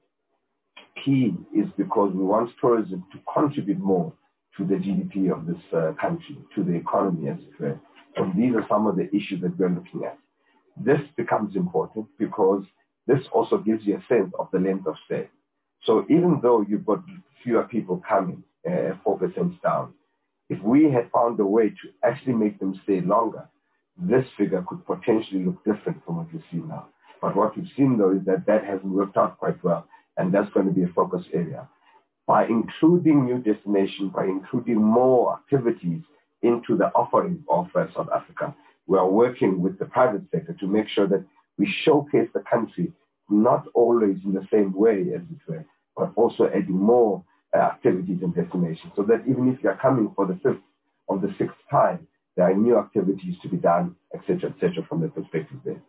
key is because we want tourism to contribute more to the G D P of this uh, country, to the economy as it were. And these are some of the issues that we're looking at. This becomes important because this also gives you a sense of the length of stay. So even though you've got fewer people coming, uh, four percent down, if we had found a way to actually make them stay longer, this figure could potentially look different from what you see now. But what we've seen, though, is that that hasn't worked out quite well, and that's going to be a focus area. By including new destinations, by including more activities into the offering of uh, South Africa. We are working with the private sector to make sure that we showcase the country not always in the same way as it were, but also adding more uh, activities and destinations, so that even if you are coming for the fifth or the sixth time, there are new activities to be done, et cetera, et cetera, from that perspective there.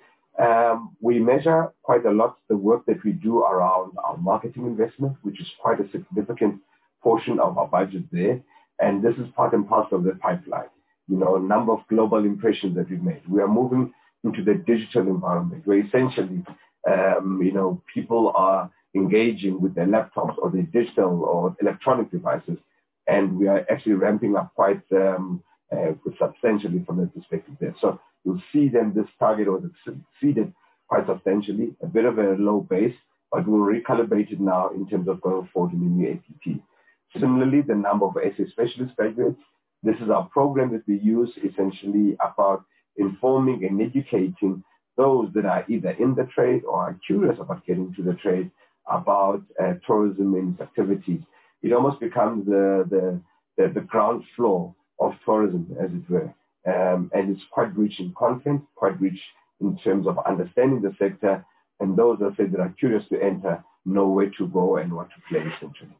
Um, we measure quite a lot the work that we do around our marketing investment, which is quite a significant portion of our budget there. And this is part and parcel of the pipeline. You know, a number of global impressions that we've made. We are moving into the digital environment where essentially, um, you know, people are engaging with their laptops or their digital or electronic devices. And we are actually ramping up quite um, uh, substantially from that perspective there. So you'll see then this target was exceeded quite substantially, a bit of a low base, but we'll recalibrate it now in terms of going forward in the new A P P. Similarly, the number of S A specialist graduates. This is our program that we use essentially about informing and educating those that are either in the trade or are curious about getting into the trade about uh, tourism and its activities. It almost becomes the, the, the, the ground floor of tourism, as it were. Um, and it's quite rich in content, quite rich in terms of understanding the sector, and those that say that are curious to enter know where to go and what to play, essentially.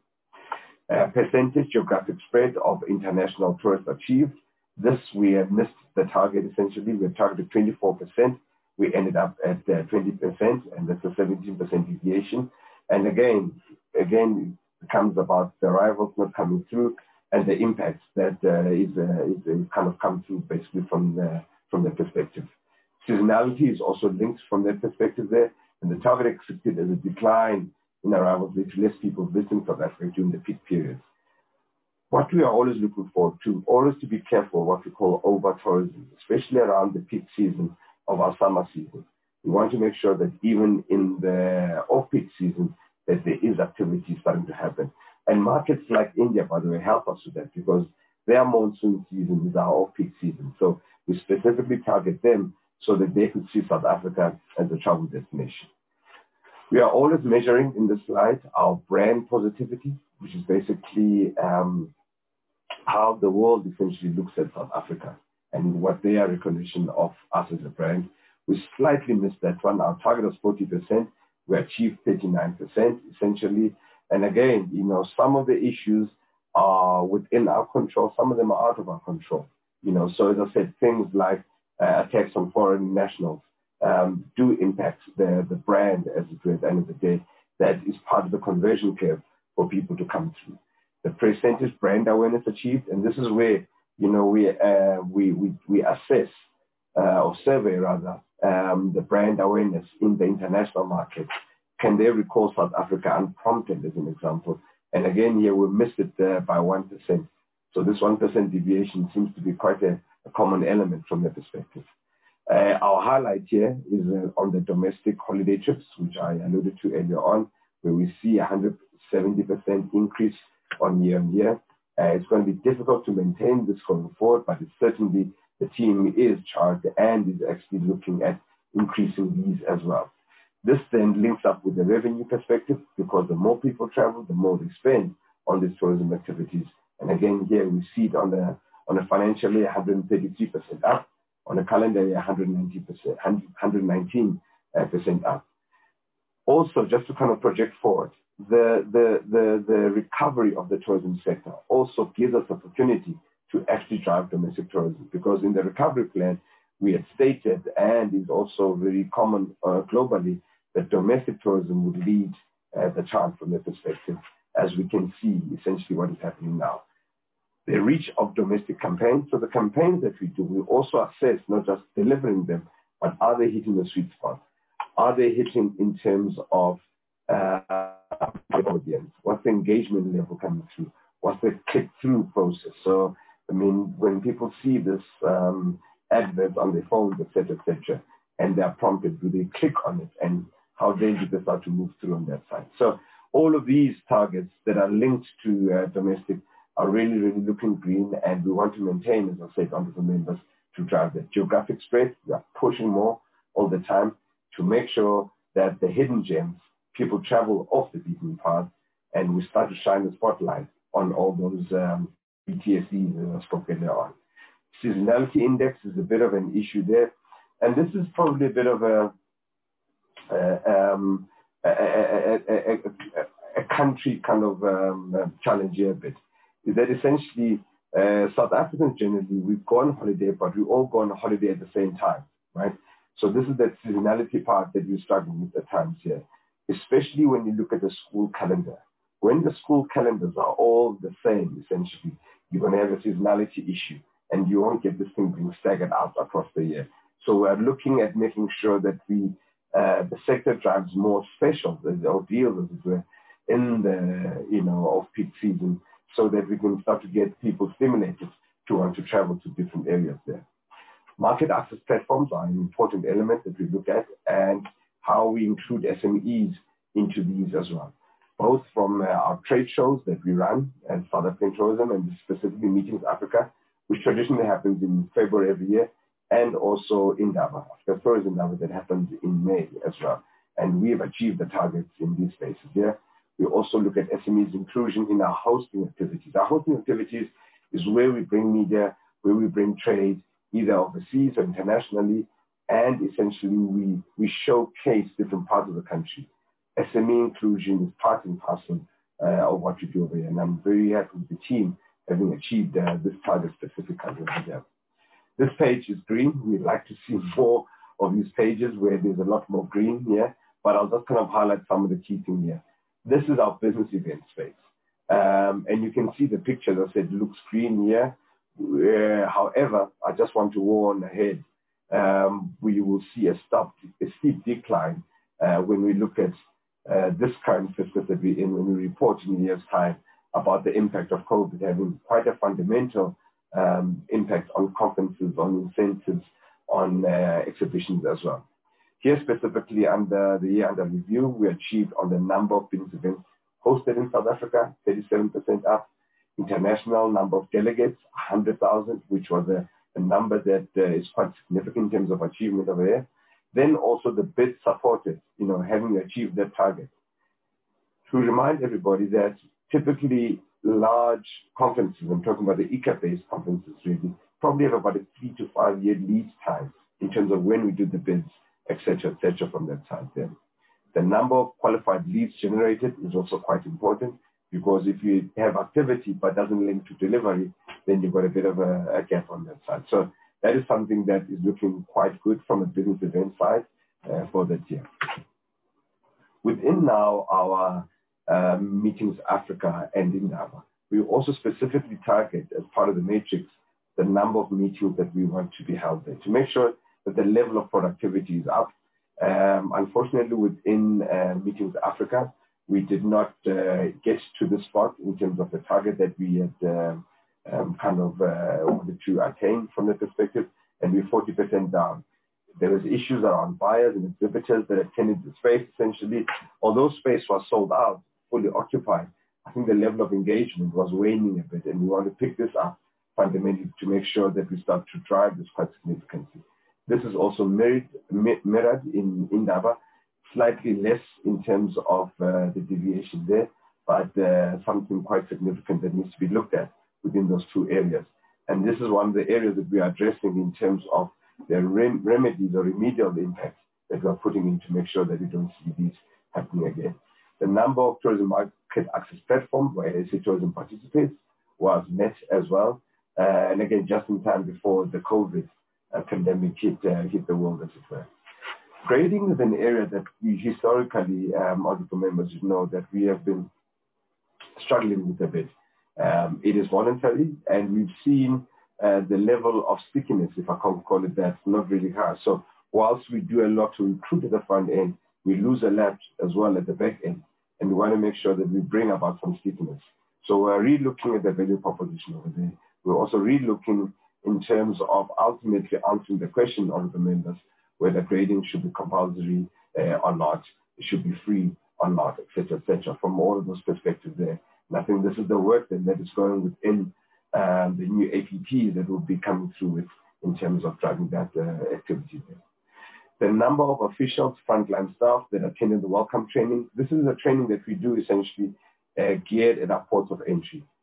Uh, percentage geographic spread of international tourists achieved. This, we have missed the target, essentially. We had targeted twenty-four percent. We ended up at uh, twenty percent, and that's a seventeen percent deviation. And again, again, it comes about the arrivals not coming through and the impacts that uh, is, uh, is uh, kind of come through basically from the, from the perspective. Seasonality is also linked from that perspective there, and the target accepted as a decline in arrivals due to less people visiting South Africa during the peak periods. What we are always looking for, to always to be careful what we call over-tourism, especially around the peak season of our summer season. We want to make sure that even in the off-peak season, that there is activity starting to happen. And markets like India, by the way, help us with that because their monsoon season is our off-peak season. So we specifically target them so that they could see South Africa as a travel destination. We are always measuring in the slide our brand positivity, which is basically um, how the world essentially looks at South Africa and what their recognition of us as a brand. We slightly missed that one. Our target was forty percent. We achieved thirty-nine percent essentially. And again, you know, some of the issues are within our control. Some of them are out of our control. You know, so as I said, things like uh, attacks on foreign nationals um, do impact the, the brand as it were at the end of the day. That is part of the conversion curve for people to come through. The percentage brand awareness achieved, and this is where, you know, we, uh, we, we, we assess uh, or survey rather um, the brand awareness in the international market. Can they recall South Africa unprompted as an example? And again, here we missed it uh, by one percent. So this one percent deviation seems to be quite a, a common element from that perspective. Uh, our highlight here is uh, on the domestic holiday trips, which I alluded to earlier on, where we see a one hundred seventy percent increase on year on year. Uh, it's going to be difficult to maintain this going forward, but it's certainly the team is charged and is actually looking at increasing these as well. This then links up with the revenue perspective because the more people travel, the more they spend on these tourism activities. And again, here we see it on the on a financial year, one hundred thirty-three percent up. On a calendar year, one hundred ninety percent, one hundred nineteen percent up. Also, just to kind of project forward, the, the, the, the recovery of the tourism sector also gives us opportunity to actually drive domestic tourism because in the recovery plan, we had stated, and is also very common uh, globally, that domestic tourism would lead uh, the charge from that perspective, as we can see essentially what is happening now. The reach of domestic campaigns. So the campaigns that we do, we also assess not just delivering them, but are they hitting the sweet spot? Are they hitting in terms of uh, audience? What's the engagement level coming through? What's the click-through process? So, I mean, when people see this um, advert on their phones, et cetera, et cetera, and they're prompted, do they click on it? And how then do they start to move through on that side? So all of these targets that are linked to uh, domestic are really, really looking green, and we want to maintain, as I said, under the members to drive the geographic spread. We are pushing more all the time to make sure that the hidden gems, people travel off the beaten path, and we start to shine the spotlight on all those um, B T S E, as I spoke earlier on. Seasonality index is a bit of an issue there. And this is probably a bit of a, uh, um, a, a, a, a, a country kind of um, challenge here a bit. Is that essentially uh, South Africans generally, we go on holiday, but we all go on holiday at the same time, right? So this is that seasonality part that we're struggling with at times here, especially when you look at the school calendar. When the school calendars are all the same, essentially, you're going to have a seasonality issue, and you won't get this thing being staggered out across the year. So we're looking at making sure that we, uh, the sector drives more special, or deals, as it were, in the, you know, off-peak season, so that we can start to get people stimulated to want to travel to different areas there. Market access platforms are an important element that we look at, and how we include S M Es into these as well, both from uh, our trade shows that we run and South African Tourism, and specifically Meetings Africa, which traditionally happens in February every year, and also Indaba, Africa Tourism Indaba, that happens in May as well. And we have achieved the targets in these spaces here. We also look at S M Es inclusion in our hosting activities. Our hosting activities is where we bring media, where we bring trade, either overseas or internationally, and essentially we, we showcase different parts of the country. S M E inclusion is part and parcel uh, of what we do over here, and I'm very happy with the team having achieved uh, this target specifically over here. This page is green. We'd like to see more of these pages where there's a lot more green here, but I'll just kind of highlight some of the key things here. This is our business event space. Um, and you can see the picture that said looks green here. Uh, however, I just want to warn ahead. Um, we will see a, stop, a steep decline uh, when we look at uh, this current fiscal that we're in, when we report in a year's time about the impact of COVID having quite a fundamental um, impact on conferences, on incentives, on uh, exhibitions as well. Here specifically under the year under review, we achieved on the number of business events hosted in South Africa, thirty-seven percent up. International number of delegates, one hundred thousand, which was a, a number that uh, is quite significant in terms of achievement over there. Then also the bids supported, you know, having achieved that target. To remind everybody that typically large conferences, I'm talking about the I C A-based conferences really, probably have about a three to five year lead time in terms of when we do the bids, et cetera, et cetera, from that side there. The number of qualified leads generated is also quite important, because if you have activity but doesn't link to delivery, then you've got a bit of a, a gap on that side. So that is something that is looking quite good from a business event side uh, for that year. Within now our um, Meetings Africa and Indaba, we also specifically target as part of the matrix the number of meetings that we want to be held there to make sure that the level of productivity is up. Um, unfortunately, within uh, Meetings Africa, we did not uh, get to the spot in terms of the target that we had uh, um, kind of uh, wanted to attain from that perspective, and we're forty percent down. There was issues around buyers and exhibitors that attended the space essentially. Although space was sold out, fully occupied, I think the level of engagement was waning a bit, and we want to pick this up fundamentally to make sure that we start to drive this quite significantly. This is also mirrored, mirrored in Indaba, slightly less in terms of uh, the deviation there, but uh, something quite significant that needs to be looked at within those two areas. And this is one of the areas that we are addressing in terms of the rem remedies or remedial impacts that we are putting in to make sure that we don't see these happening again. The number of tourism market access platforms where A S A Tourism participates was met as well. Uh, and again, just in time before the COVID uh, pandemic hit, uh, hit the world, as it were. Grading is an area that we historically, um, auditor members know that we have been struggling with a bit. Um, it is voluntary, and we've seen uh, the level of stickiness, if I can call it that, not really high. So whilst we do a lot to recruit at the front end, we lose a lot as well at the back end, and we want to make sure that we bring about some stickiness. So we're re-looking at the value proposition over there. We're also re-looking in terms of ultimately answering the question of the members, whether grading should be compulsory uh, or not, it should be free or not, et cetera, et cetera, from all of those perspectives there. And I think this is the work that, that is going within um, the new A P Ps that will be coming through with in terms of driving that uh, activity there. The number of officials, frontline staff that attended the welcome training, this is a training that we do essentially uh, geared at our ports of entry.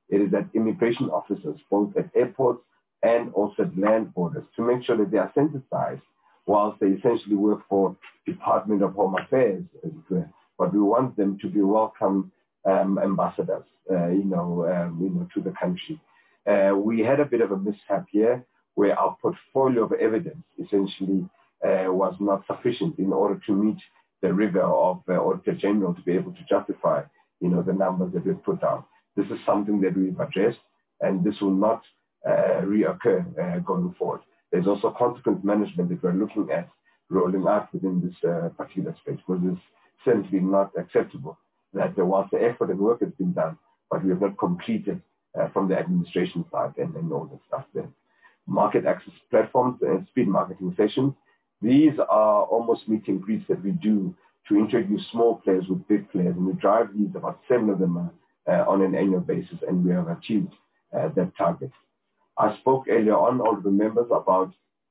It is at immigration officers, both at airports and also at land borders, to make sure that they are sensitized whilst they essentially work for Department of Home Affairs, as it were. But we want them to be welcome um, ambassadors, uh, you know, um, you know, to the country. Uh, we had a bit of a mishap here where our portfolio of evidence essentially uh, was not sufficient in order to meet the rigor of the uh, Auditor General to be able to justify, you know, the numbers that we've put down. This is something that we've addressed, and this will not uh, reoccur uh, going forward. There's also consequence management that we're looking at rolling out within this uh, particular space, because it's simply not acceptable that there was the effort and work has been done, but we have not completed uh, from the administration side and, and all that stuff there. Market access platforms and speed marketing sessions. These are almost meet and greets that we do to introduce small players with big players, and we drive these, about seven of them uh, on an annual basis, and we have achieved uh, that target. I spoke earlier on, all the members, about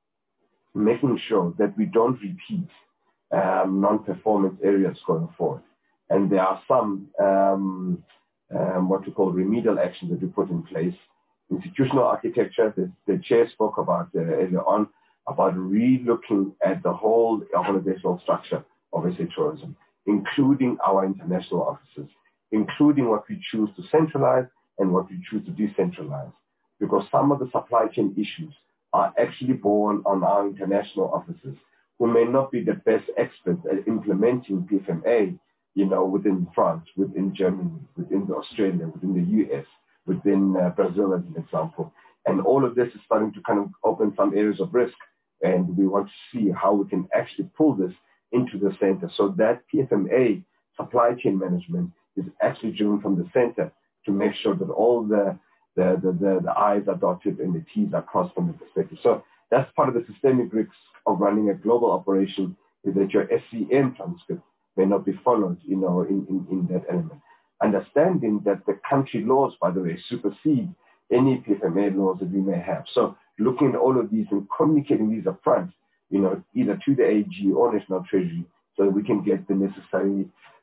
making sure that we don't repeat um, non-performance areas going forward. And there are some, um, um, what we call remedial actions that we put in place. Institutional architecture, the, the chair spoke about uh, earlier on, about re-looking at the whole organizational structure of S A Tourism, including our international offices, including what we choose to centralize and what we choose to decentralize. Because some of the supply chain issues are actually borne on our international offices, who may not be the best experts at implementing P F M A, you know, within France, within Germany, within Australia, within the U S, within uh, Brazil, as an example. And all of this is starting to kind of open some areas of risk. And we want to see how we can actually pull this into the center, so that P F M A supply chain management is actually driven from the center to make sure that all the The, the, the, the I's are dotted and the T's are crossed from the perspective. So that's part of the systemic risks of running a global operation, is that your S C M transcript may not be followed, you know, in, in, in that element. Understanding that the country laws, by the way, supersede any P F M A laws that we may have. So looking at all of these and communicating these up front, you know, either to the A G or National Treasury, so that we can get the necessary,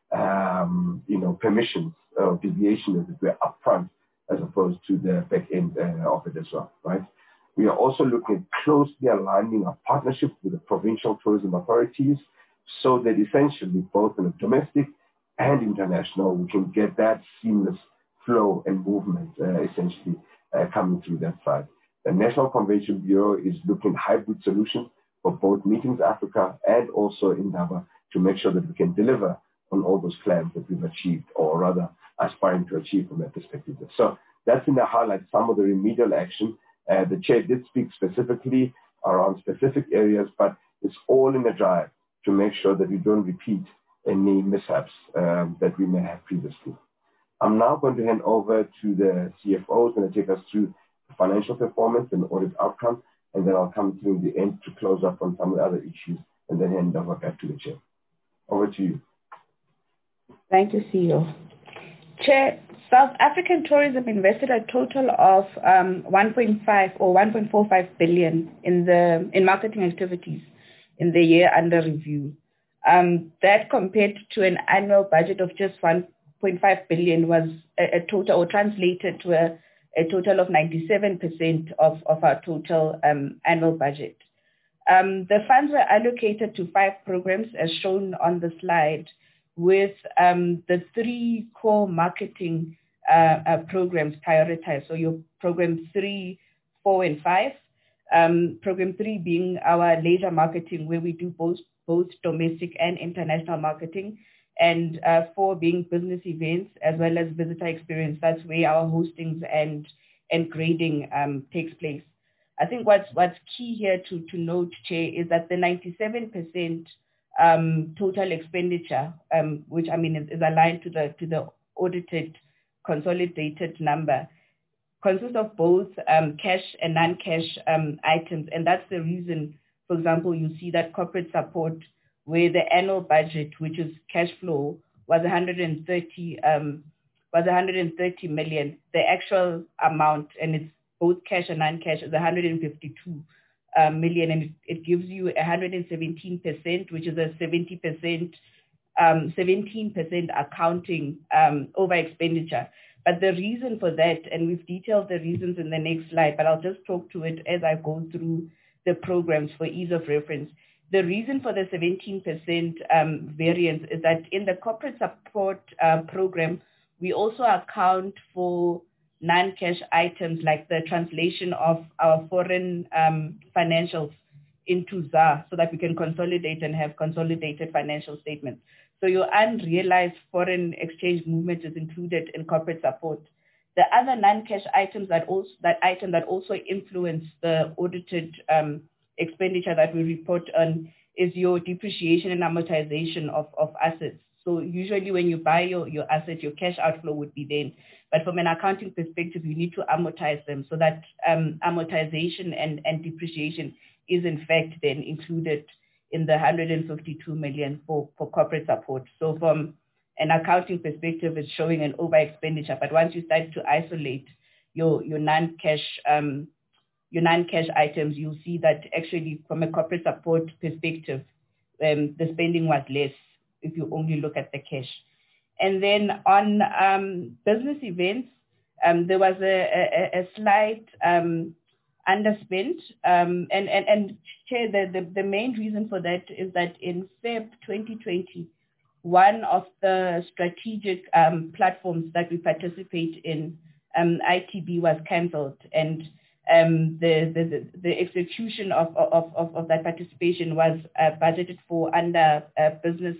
um, you know, permissions or deviations that we're up front, as opposed to the back end uh, of it as well, right? We are also looking at closely aligning our partnership with the provincial tourism authorities, so that essentially both in the domestic and international, we can get that seamless flow and movement uh, essentially uh, coming through that side. The National Convention Bureau is looking at hybrid solutions for both Meetings Africa and also Indaba, to make sure that we can deliver on all those plans that we've achieved, or rather aspiring to achieve from that perspective. So that's in the highlight, some of the remedial action. Uh, the chair did speak specifically around specific areas, but it's all in the drive to make sure that we don't repeat any mishaps um, that we may have previously. I'm now going to hand over to the C F O, who's going to take us through the financial performance and audit outcome, and then I'll come to the end to close up on some of the other issues, and then hand over back to the chair. Over to you. Thank you, C E O. Chair, South African tourism invested a total of um, one point five or one point four five billion in the in marketing activities in the year under review. Um, that compared to an annual budget of just one point five billion was a, a total, or translated to a, a total of ninety-seven percent of, of our total um, annual budget. Um, the funds were allocated to five programs as shown on the slide, with um, the three core marketing uh, uh, programs prioritized. So your program three, four, and five. Um, program three being our leisure marketing, where we do both both domestic and international marketing, and uh, four being business events as well as visitor experience. That's where our hostings and and grading um, takes place. I think what's what's key here to to note, Chair, is that the ninety-seven percent Um, total expenditure, um, which I mean is, is aligned to the to the audited consolidated number, consists of both um, cash and non-cash um, items, and that's the reason. For example, you see that corporate support, where the annual budget, which is cash flow, was one hundred thirty um, was one hundred thirty million. The actual amount, and it's both cash and non-cash, is one hundred fifty-two. Uh, million, and it, it gives you one hundred seventeen percent, which is a seventy percent, um, seventeen percent accounting um, over expenditure. But the reason for that, and we've detailed the reasons in the next slide, but I'll just talk to it as I go through the programs for ease of reference. The reason for the seventeen percent um, variance is that in the corporate support uh, program, we also account for non-cash items like the translation of our foreign um, financials into Z A R so that we can consolidate and have consolidated financial statements. So your unrealized foreign exchange movement is included in corporate support. The other non-cash items that also that item that also influence the audited um, expenditure that we report on is your depreciation and amortization of, of assets. So usually when you buy your, your asset, your cash outflow would be then. But from an accounting perspective, you need to amortize them so that um, amortization and, and depreciation is in fact then included in the one hundred fifty-two million for, for corporate support. So from an accounting perspective, it's showing an over expenditure. But once you start to isolate your, your non-cash um, your non-cash items, you'll see that actually from a corporate support perspective, um, the spending was less if you only look at the cash. And then on um, business events, um, there was a, a, a slight um, underspent. Um, and, and, and Chair, the, the, the main reason for that is that in February twenty twenty, one of the strategic um, platforms that we participate in, um, I T B, was cancelled. And um, the, the, the, the execution of, of, of, of that participation was uh, budgeted for under uh, business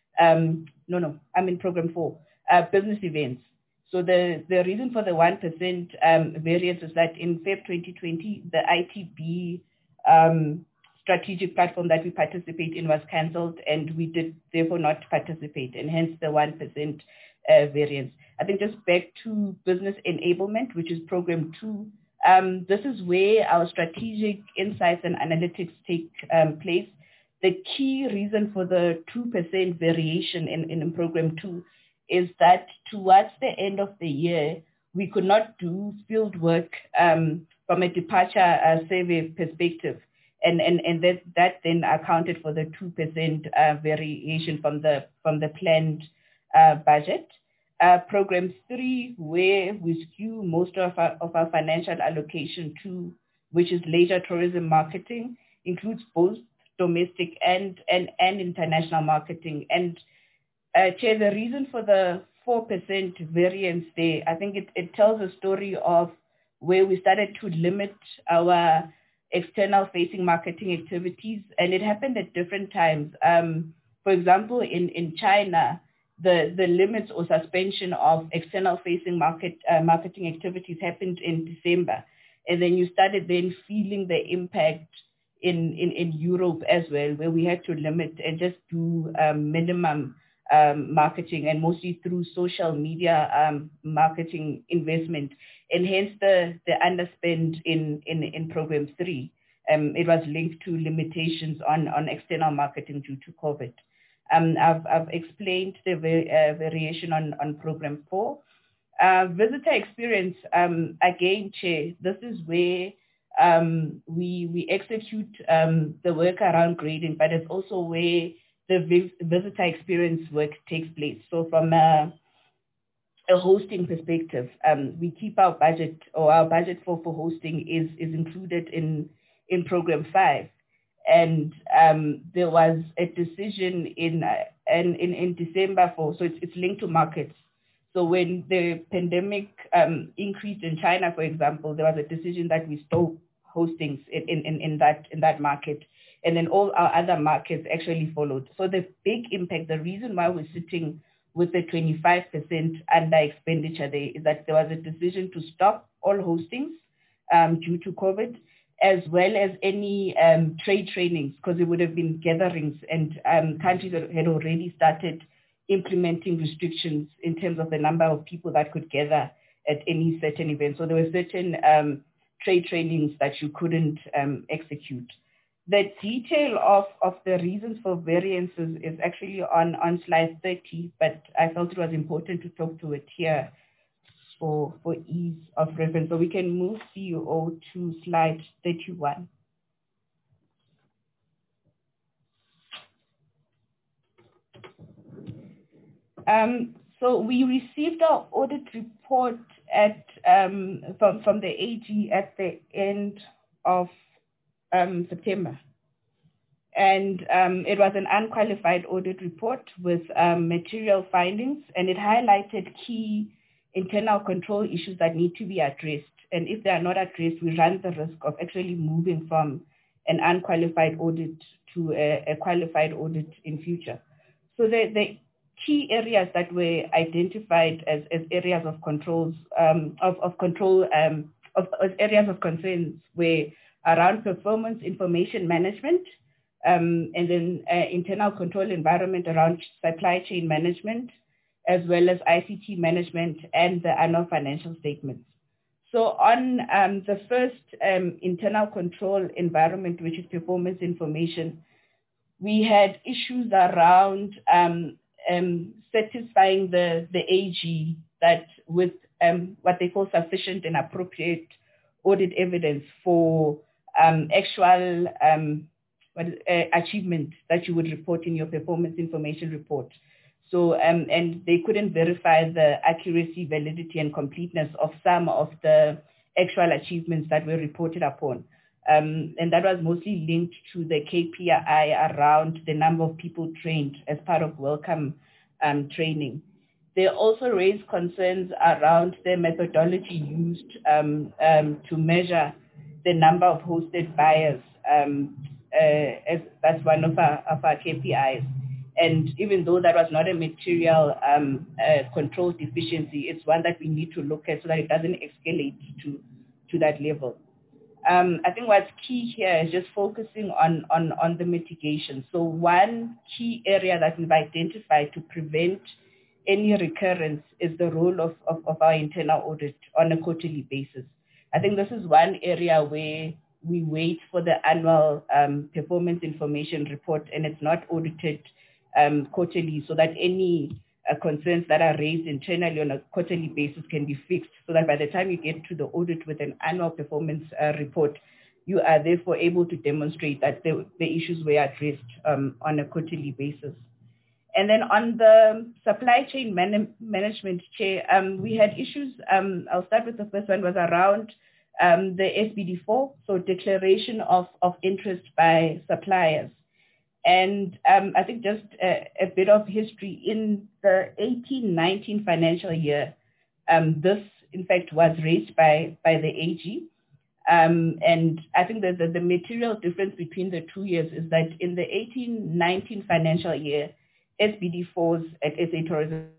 Um, no, no, I'm in program four, uh, business events. So the, the reason for the one percent um, variance is that in February twenty twenty, the I T B um, strategic platform that we participate in was cancelled, and we did therefore not participate, and hence the one percent uh, variance. I think just back to business enablement, which is program two, um, this is where our strategic insights and analytics take um, place. The key reason for the two percent variation in, in, in program two is that towards the end of the year, we could not do field work um, from a departure uh, survey perspective. And, and, and that, that then accounted for the two percent uh, variation from the, from the planned uh, budget. Uh, program three, where we skew most of our, of our financial allocation to, which is leisure tourism marketing, includes both domestic and, and, and international marketing. And uh, Chair, the reason for the four percent variance there, I think it, it tells a story of where we started to limit our external facing marketing activities, and it happened at different times. Um, for example, in, in China, the, the limits or suspension of external facing market uh, marketing activities happened in December. And then you started then feeling the impact In, in, in Europe as well, where we had to limit and just do um, minimum um, marketing, and mostly through social media um, marketing investment, and hence the, the underspend in, in, in program three. Um, it was linked to limitations on, on external marketing due to COVID. Um, I've, I've explained the va- uh, variation on, on program four. Uh, visitor experience, um, again, Chair, this is where Um, we we execute um, the work around grading, but it's also where the vi- visitor experience work takes place. So from a, a hosting perspective, um, we keep our budget, or our budget for, for hosting is, is included in, in program five. And um, there was a decision in, uh, in, in, in December for, so it's, it's linked to markets. So when the pandemic um, increased in China, for example, there was a decision that we stopped hostings in, in, in, that, in that market. And then all our other markets actually followed. So the big impact, the reason why we're sitting with the twenty-five percent under expenditure there is that there was a decision to stop all hostings um, due to COVID, as well as any um, trade trainings, because it would have been gatherings, and um, countries had already started implementing restrictions in terms of the number of people that could gather at any certain event. So there were certain um, trade trainings that you couldn't um, execute. The detail of, of the reasons for variances is actually on, on slide thirty, but I felt it was important to talk to it here for, for ease of reference. So we can move C O O to slide thirty-one. Um, so we received our audit report at um, from, from the A G at the end of um, September. And um, it was an unqualified audit report with um, material findings, and it highlighted key internal control issues that need to be addressed. And if they are not addressed, we run the risk of actually moving from an unqualified audit to a, a qualified audit in future. So the, the key areas that were identified as, as areas of controls, um, of, of control, um, of, of areas of concerns were around performance information management, um, and then uh, internal control environment around supply chain management, as well as I C T management and the annual financial statements. So on um, the first um, internal control environment, which is performance information, we had issues around um, um, satisfying the, the A G that with um, what they call sufficient and appropriate audit evidence for um, actual um, what, uh, achievement that you would report in your performance information report. So, um, and they couldn't verify the accuracy, validity, and completeness of some of the actual achievements that were reported upon. Um, and that was mostly linked to the K P I around the number of people trained as part of welcome um, training. They also raised concerns around the methodology used um, um, to measure the number of hosted buyers. Um, uh, as that's one of our, of our K P Is. And even though that was not a material um, uh, control deficiency, it's one that we need to look at so that it doesn't escalate to, to that level. Um, I think what's key here is just focusing on, on, on the mitigation. So one key area that we've identified to prevent any recurrence is the role of, of, of our internal audit on a quarterly basis. I think this is one area where we wait for the annual um, performance information report and it's not audited um, quarterly so that any uh, concerns that are raised internally on a quarterly basis can be fixed so that by the time you get to the audit with an annual performance uh, report, you are therefore able to demonstrate that the, the issues were addressed um, on a quarterly basis. And then on the supply chain man management, Chair, um, we had issues. Um, I'll start with the first one was around um, the S B D four, so declaration of, of interest by suppliers. And um, I think just a, a bit of history. In the eighteen nineteen financial year, um, this, in fact, was raised by, by the A G. Um, and I think that the, the material difference between the two years is that in the eighteen nineteen financial year, S B D fours at S A Tourism.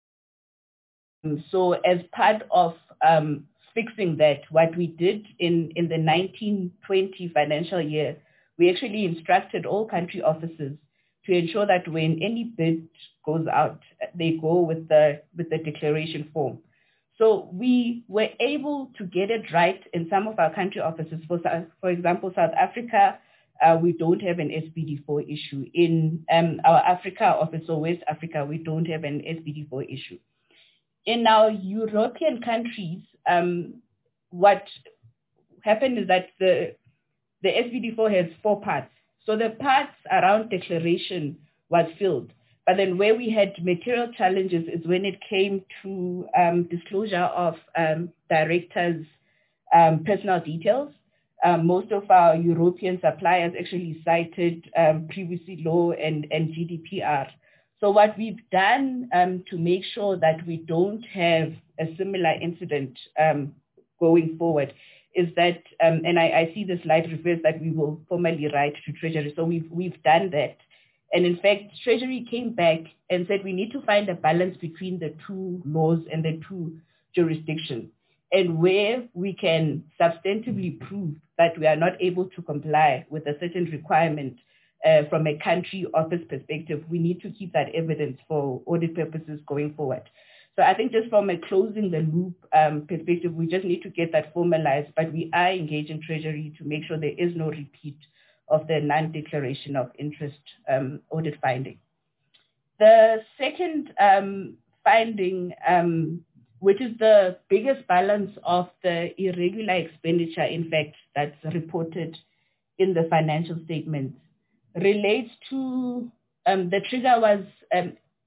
So as part of um, fixing that, what we did in, in the nineteen twenty financial year, we actually instructed all country officers to ensure that when any bid goes out, they go with the, with the declaration form. So we were able to get it right in some of our country offices. For, for example, South Africa, Uh, we don't have an S B D four issue. In um, our Africa office, or West Africa, we don't have an S B D four issue. In our European countries, um, what happened is that the, the S B D four has four parts. So the parts around declaration was filled. But then where we had material challenges is when it came to um, disclosure of um, directors' um, personal details. Um, most of our European suppliers actually cited um, privacy law and, and G D P R. So what we've done um, to make sure that we don't have a similar incident um, going forward is that, um, and I, I see the slide refers that we will formally write to Treasury. So we've, we've done that. And in fact, Treasury came back and said we need to find a balance between the two laws and the two jurisdictions. And where we can substantively prove that we are not able to comply with a certain requirement uh, from a country office perspective, we need to keep that evidence for audit purposes going forward. So I think just from a closing the loop um, perspective, we just need to get that formalized, but we are engaging Treasury to make sure there is no repeat of the non-declaration of interest um, audit finding. The second um, finding, um, which is the biggest balance of the irregular expenditure, in fact, that's reported in the financial statements, relates to um, the trigger was um,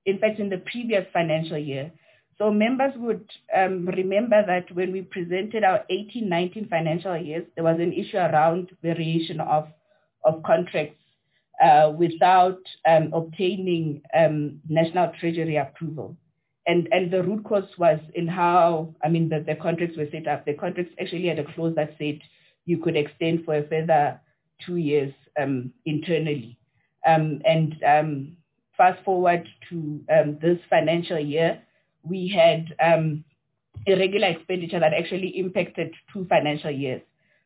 in fact, in the previous financial year. So members would um, remember that when we presented our eighteen nineteen financial years, there was an issue around variation of, of contracts uh, without um, obtaining um, National Treasury approval. And, and the root cause was in how, I mean, the, the contracts were set up. The contracts actually had a clause that said you could extend for a further two years um, internally. Um, and um, fast forward to um, this financial year, we had um, irregular expenditure that actually impacted two financial years.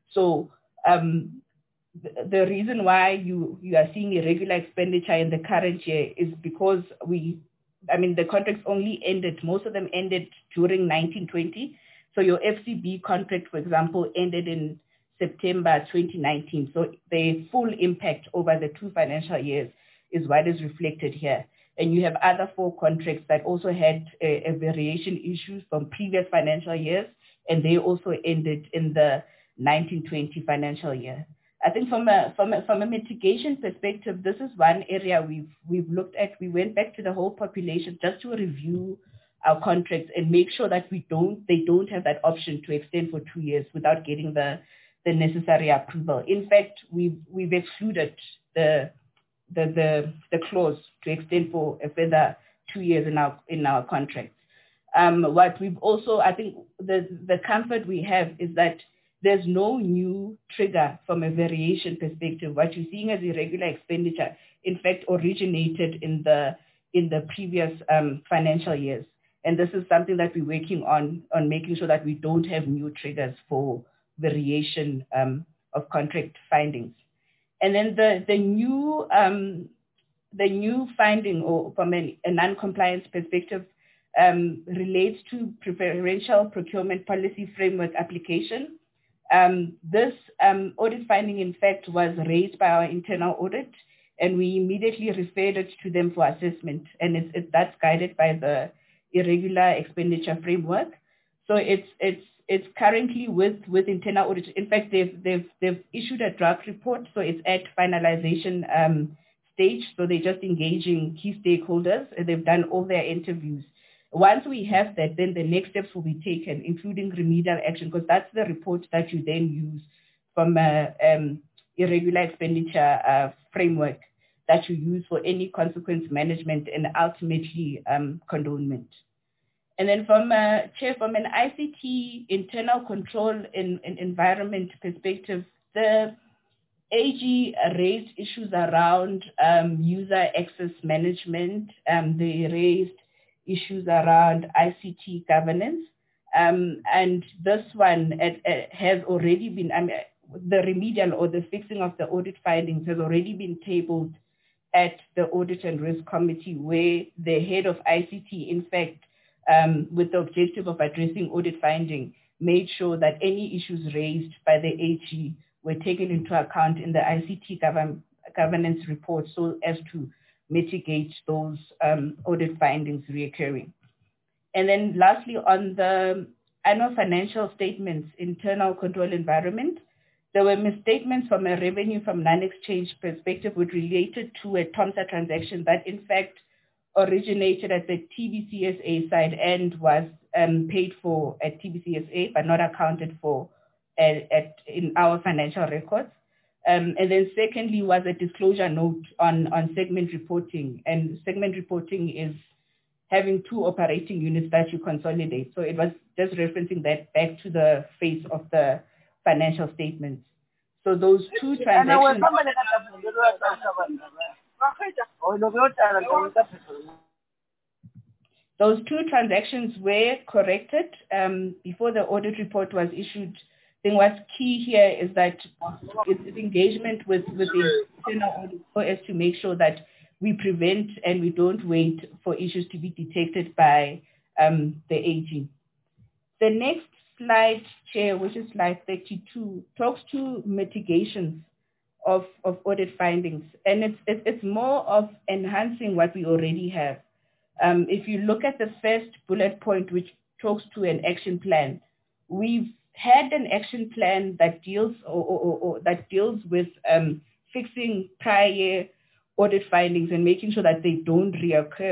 So um, the, the reason why you, you are seeing irregular expenditure in the current year is because we, I mean, the contracts only ended, most of them ended during nineteen twenty. So your F C B contract, for example, ended in September twenty nineteen. So the full impact over the two financial years is what is reflected here. And you have other four contracts that also had a, a variation issues from previous financial years, and they also ended in the nineteen twenty financial year. I think from a from a from a mitigation perspective, this is one area we've we've looked at. We went back to the whole population just to review our contracts and make sure that we don't they don't have that option to extend for two years without getting the the necessary approval. In fact, we've we've excluded the the the, the clause to extend for a further two years in our in our contracts. Um, what we've also, I think the the comfort we have is that there's no new trigger from a variation perspective. What you're seeing as irregular expenditure, in fact, originated in the in the previous um, financial years. And this is something that we're working on, on making sure that we don't have new triggers for variation um, of contract findings. And then the, the new um, the new finding, or from a, a non-compliance perspective, um, relates to preferential procurement policy framework application. Um, this um, audit finding, in fact, was raised by our internal audit, and we immediately referred it to them for assessment. And it's, it, that's guided by the irregular expenditure framework. So it's it's it's currently with, with internal audit. In fact, they've they've they've issued a draft report, so it's at finalization um, stage. So they're just engaging key stakeholders, and they've done all their interviews. Once we have that, then the next steps will be taken, including remedial action, because that's the report that you then use from a um, irregular expenditure uh, framework that you use for any consequence management and ultimately um, condonement. And then from a, Chair, from an I C T internal control and, and environment perspective, the A G raised issues around um, user access management. Um, they raised issues around I C T governance. Um, and this one it, it has already been, I mean, the remedial or the fixing of the audit findings has already been tabled at the Audit and Risk Committee, where the head of I C T, in fact, um, with the objective of addressing audit finding, made sure that any issues raised by the A G were taken into account in the I C T govern, governance report so as to mitigate those um, audit findings reoccurring. And then lastly, on the annual financial statements, internal control environment, there were misstatements from a revenue from non-exchange perspective which related to a TOMSA transaction that in fact originated at the T B C S A side and was um, paid for at T B C S A but not accounted for at, at, in our financial records. Um, and then secondly was a disclosure note on, on segment reporting. And segment reporting is having two operating units that you consolidate. So it was just referencing that back to the face of the financial statements. So those two transactions... Those two transactions were corrected um, before the audit report was issued. I think what's key here is that it's engagement with, with the internal audit so as to make sure that we prevent and we don't wait for issues to be detected by um, the A G. The next slide, Chair, which is slide thirty-two, talks to mitigations of, of audit findings. And it's, it's, it's more of enhancing what we already have. Um, if you look at the first bullet point, which talks to an action plan, we've had an action plan that deals or, or, or that deals with um, fixing prior audit findings and making sure that they don't reoccur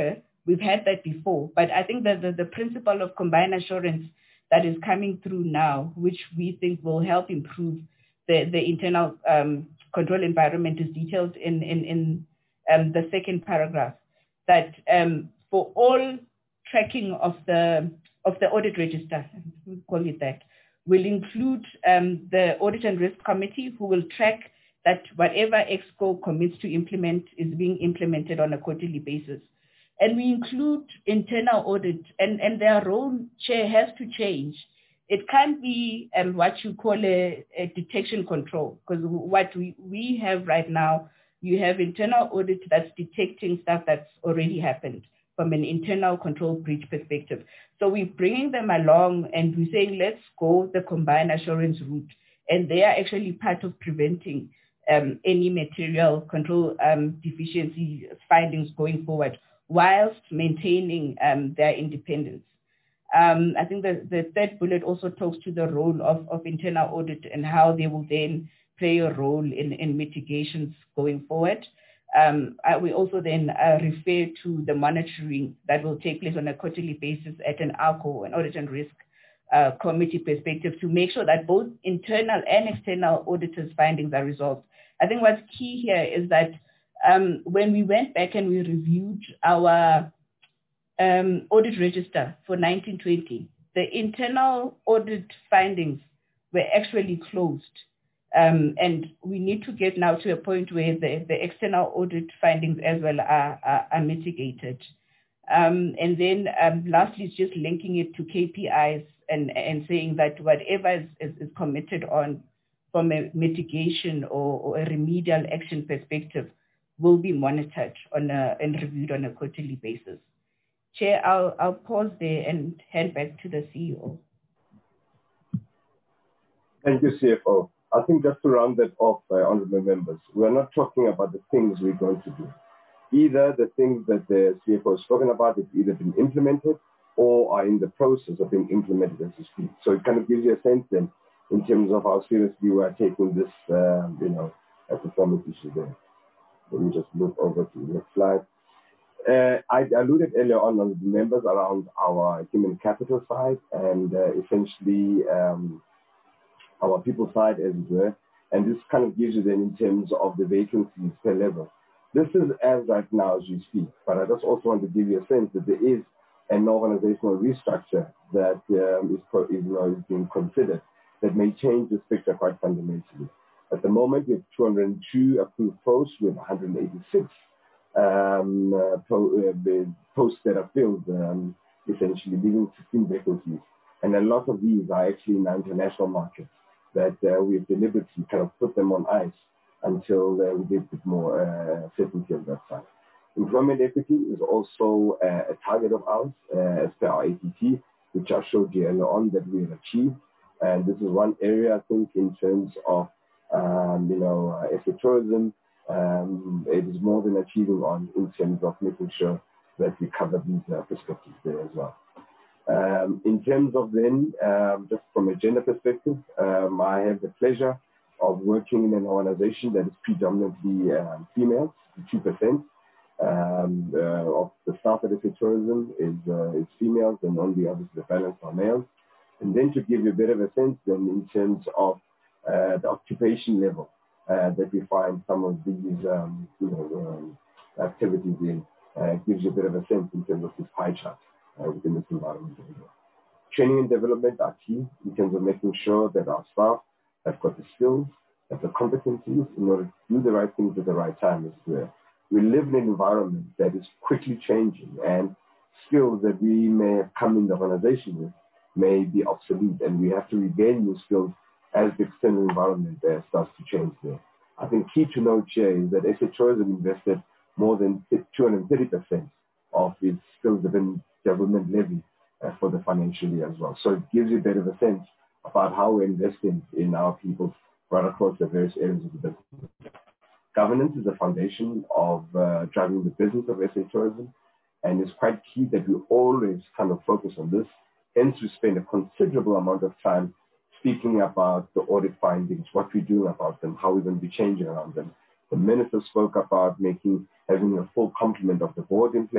we've had that before. But I think that the, the principle of combined assurance that is coming through now, which we think will help improve the, the internal um, control environment, is detailed in, in, in um, the second paragraph, that um, for all tracking of the of the audit register, we call it that, will include um, the Audit and Risk Committee, who will track that whatever EXCO commits to implement is being implemented on a quarterly basis. And we include internal audit, and, and their role, Chair, has to change. It can't be um, what you call a, a detection control, because what we, we have right now, you have internal audit that's detecting stuff that's already happened from an internal control breach perspective. So we're bringing them along and we're saying, let's go the combined assurance route. And they are actually part of preventing um, any material control um, deficiency findings going forward, whilst maintaining um, their independence. Um, I think the, the third bullet also talks to the role of, of internal audit and how they will then play a role in, in mitigations going forward. Um, I, we also then uh, refer to the monitoring that will take place on a quarterly basis at an A R C O, an Audit and Risk uh, Committee perspective, to make sure that both internal and external auditors' findings are resolved. I think what's key here is that um, when we went back and we reviewed our um, audit register for nineteen twenty, the internal audit findings were actually closed. Um, and we need to get now to a point where the, the external audit findings as well are, are, are mitigated. Um, and then um, lastly, is just linking it to K P Is and, and saying that whatever is, is, is committed on from a mitigation or, or a remedial action perspective will be monitored on a, and reviewed on a quarterly basis. Chair, I'll, I'll pause there and hand back to the C E O. Thank you, C F O. I think just to round that off, uh, honorable members, we're not talking about the things we're going to do. Either the things that the C F O has spoken about have either been implemented or are in the process of being implemented as we speak. So it kind of gives you a sense then in terms of how seriously we are taking this, uh, you know, performance issue there. Let me just move over to the next slide. Uh, I alluded earlier on on the members around our human capital side and uh, essentially um, our people side, as it were, and this kind of gives you then in terms of the vacancies per level. This is as right now as you speak, but I just also want to give you a sense that there is an organizational restructure that um, is, is, you know, is being considered that may change this picture quite fundamentally. At the moment, we have two hundred two approved posts with one hundred eighty-six um, uh, po uh, posts that are filled, um, essentially leaving sixteen vacancies. And a lot of these are actually in the international markets that uh, we've deliberately kind of put them on ice until uh, we get a bit more uh, certainty on that side. Employment equity is also uh, a target of ours uh, as per our A T T, which I showed you earlier on that we have achieved. And this is one area, I think, in terms of, um, you know, uh, asset tourism, um, it is more than achieving on in terms of making sure that we cover these uh, perspectives there as well. Um, in terms of then, um, just from a gender perspective, um, I have the pleasure of working in an organization that is predominantly um, females, two percent um, uh, of the staff at Asset Tourism is, uh, is females, and only obviously the balance are males. And then to give you a bit of a sense then in terms of uh, the occupation level uh, that we find some of these um, you know, um, activities in, uh, gives you a bit of a sense in terms of this pie chart. Uh, within this environment. Training and development are key in terms of making sure that our staff have got the skills, have the competencies in order to do the right things at the right time. As well. We live in an environment that is quickly changing, and skills that we may have come in the organization with may be obsolete, and we have to regain new skills as the external environment uh, starts to change there. I think key to note here is that Asset Tourism invested more than two hundred thirty percent of its skills development government levy uh, for the financial year as well. So it gives you a bit of a sense about how we're investing in our people right across the various areas of the business. Governance is the foundation of uh, driving the business of Asset Tourism, and it's quite key that we always kind of focus on this. Hence, we spend a considerable amount of time speaking about the audit findings, what we're doing about them, how we're going to be changing around them. The minister spoke about making having a full complement of the board in place.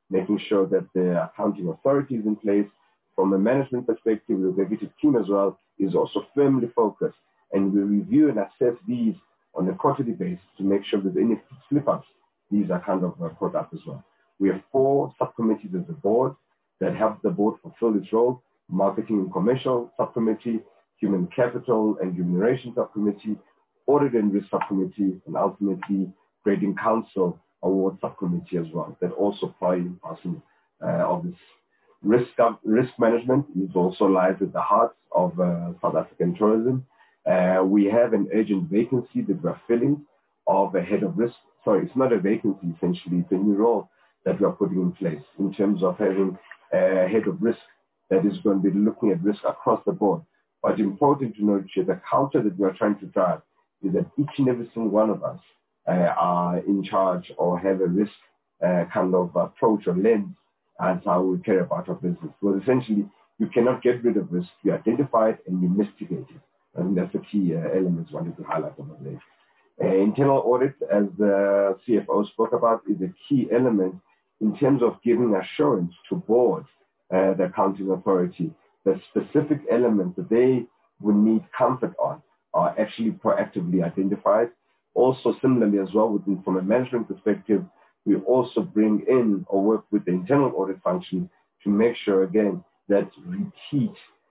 making sure that the accounting authority is in place. From a management perspective, the executive team as well is also firmly focused, and we review and assess these on a quarterly basis to make sure that any slip-ups, these are kind of uh, caught up as well. We have four subcommittees as a board that help the board fulfill its role: Marketing and Commercial Subcommittee, Human Capital and Remuneration Subcommittee, Audit and Risk Subcommittee, and ultimately Grading Council Award Subcommittee as well, that also play in passing uh, of this. Risk, risk management is also lies at the heart of uh, South African tourism. Uh, we have an urgent vacancy that we're filling of a head of risk. Sorry, it's not a vacancy, essentially. It's a new role that we're putting in place in terms of having a head of risk that is going to be looking at risk across the board. But important to note here, the culture that we're trying to drive is that each and every single one of us uh, are in charge or have a risk uh, kind of approach or lens as how we care about our business. Well, essentially, you cannot get rid of risk. You identify it and you mitigate it. I think that's the key uh, elements I wanted to highlight on the list. Uh, internal audit, as the C F O spoke about, is a key element in terms of giving assurance to board, uh, the accounting authority, the specific elements that they would need comfort on are actually proactively identified. Also, similarly as well, within, from a management perspective, we also bring in or work with the internal audit function to make sure, again, that repeat,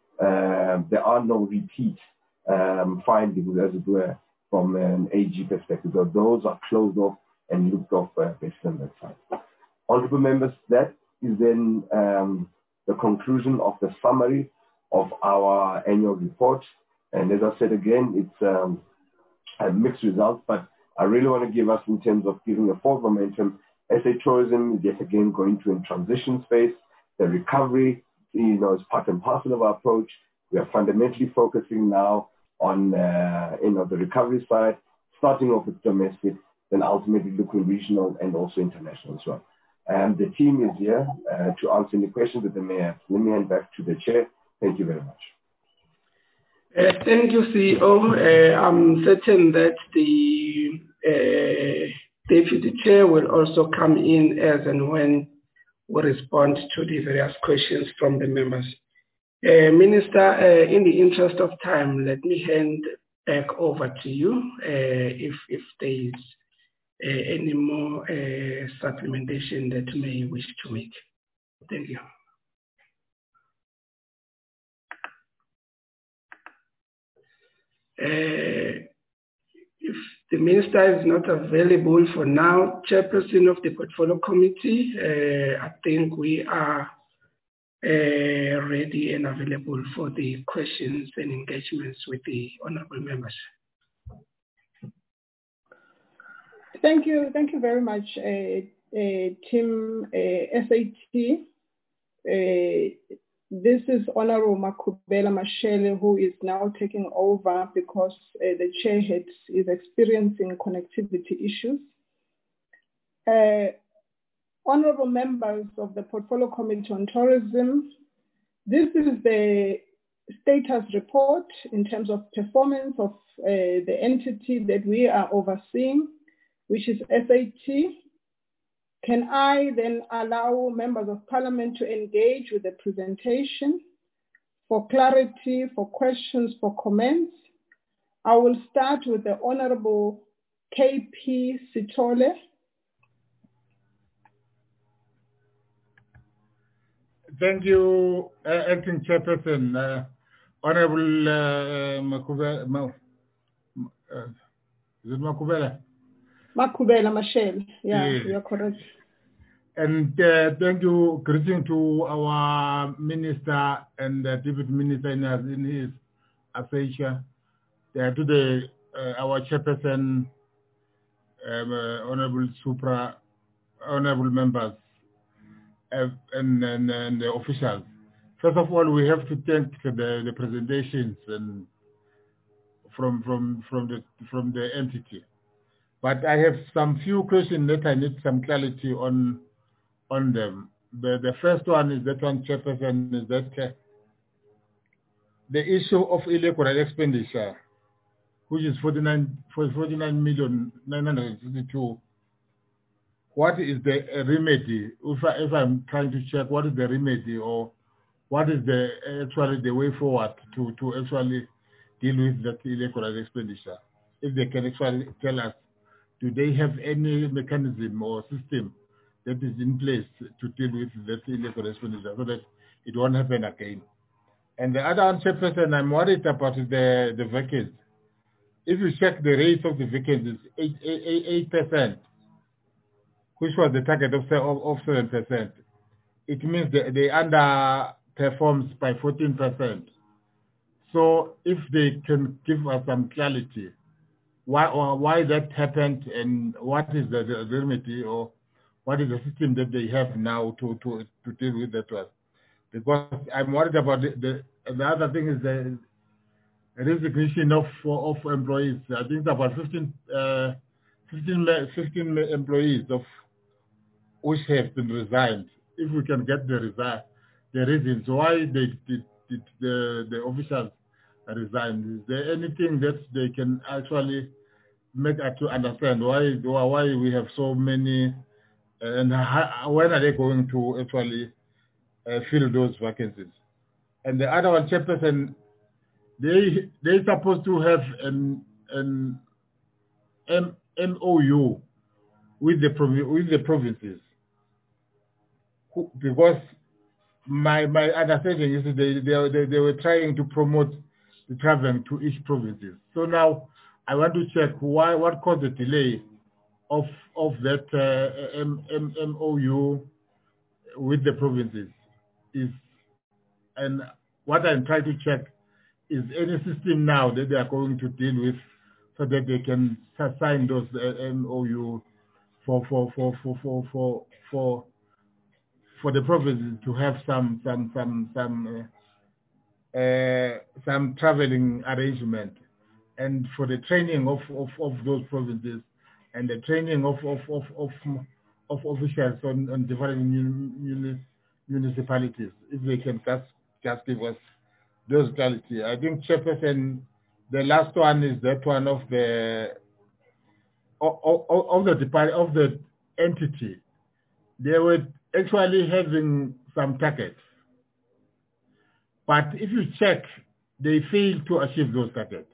uh, there are no repeat um, findings, as it were, from an A G perspective. So those are closed off and looked off uh, based on that side. Honorable members, that is then um, the conclusion of the summary of our annual report. And as I said again, it's um, a mixed result, but I really want to give us in terms of giving a forward momentum. S A Tourism is yet again going to a transition space. The recovery, you know, is part and parcel of our approach. We are fundamentally focusing now on, uh, you know, the recovery side, starting off with domestic, then ultimately looking regional and also international as well. And the team is here uh, to answer any questions that they may have. Let me hand back to the chair. Thank you very much. Uh, thank you, C E O. Uh, I'm certain that the uh, Deputy Chair will also come in as and when we respond to the various questions from the members. Uh, Minister, uh, in the interest of time, let me hand back over to you uh, if, if there is uh, any more uh, supplementation that you may wish to make. Thank you. Uh, if the Minister is not available for now, Chairperson of the Portfolio Committee, uh, I think we are uh, ready and available for the questions and engagements with the honorable members. Thank you. Thank you very much, uh, uh, Team uh, S A T. Uh, This is Honorable Makubela Mashele, who is now taking over because uh, the chair head is experiencing connectivity issues. Uh, honorable members of the Portfolio Committee on Tourism, this is the status report in terms of performance of uh, the entity that we are overseeing, which is S A T. Can I then allow members of parliament to engage with the presentation for clarity, for questions, for comments? I will start with the Honorable K P Sithole. Thank you, uh, Acting Chairperson. Uh, Honorable uh, Makubela, Ma, uh, is it Makubela? Makubela Mashele, yeah, yes. You're correct. And uh, thank you, greeting to our Minister and uh, Deputy Minister in, in his absentia, uh, to the uh, our Chairperson, um, uh, Honorable Supra, Honorable members, uh, and, and, and the officials. First of all, we have to thank the, the presentations and from from from the from the entity. But I have some few questions that I need some clarity on. on them. The, the first one is that one, Chairperson, is that uh, the issue of electoral expenditure, which is forty-nine, forty-nine million nine hundred sixty-two what is the remedy? If, I, if I'm trying to check what is the remedy or what is the actually the way forward to, to actually deal with that electoral expenditure? If they can actually tell us, do they have any mechanism or system that is in place to deal with that electoral expenditure so that it won't happen again? And the other one, Chairperson, I'm worried about the, the vacancies. If you check the rate of the vacancies, eight, eight, eight percent, which was the target of, of seven percent. It means that they underperforms by fourteen percent. So if they can give us some clarity, why or why that happened and what is the, the remedy or what is the system that they have now to, to, to deal with that one? Because I'm worried about the, the, the other thing is the resignation of, of employees. I think it's about fifteen, uh, fifteen, fifteen employees of which have been resigned. If we can get the resign, the reasons why they did, did the, the officials resign. Is there anything that they can actually make us to understand why why we have so many, and how, when are they going to actually uh, fill those vacancies? And the other one, Chairperson, they they supposed to have an an M O U with the with the provinces, because my my understanding is that they they they, they were trying to promote the traveling to each provinces. So now I want to check why what caused the delay of of that uh, M, M, M O U with the provinces is, and what I'm trying to check is any system now that they are going to deal with so that they can sign those uh, M O U for for for for for for for for the provinces to have some some some some uh, uh, some traveling arrangement, and for the training of, of, of those provinces and the training of of of of, of officials on, on different muni, municipalities, if they can just just give us those clarity. I think, Chairperson, the last one is that one of the of, of, of the department of the entity. They were actually having some targets, but if you check, they failed to achieve those targets.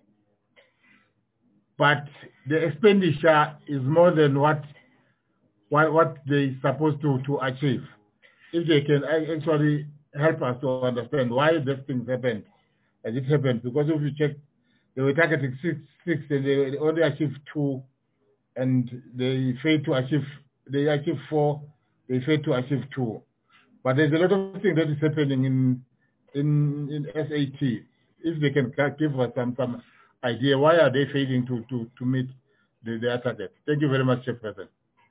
But the expenditure is more than what what what they supposed to to achieve. If they can actually help us to understand why these things happened, as it happened, because if you check, they were targeting six six and they only achieved two, and they failed to achieve. They achieved four. They failed to achieve two. But there's a lot of things that is happening in in in S A T. If they can give us some some idea, why are they failing to to to meet the, their target? Thank you very much, Chairperson.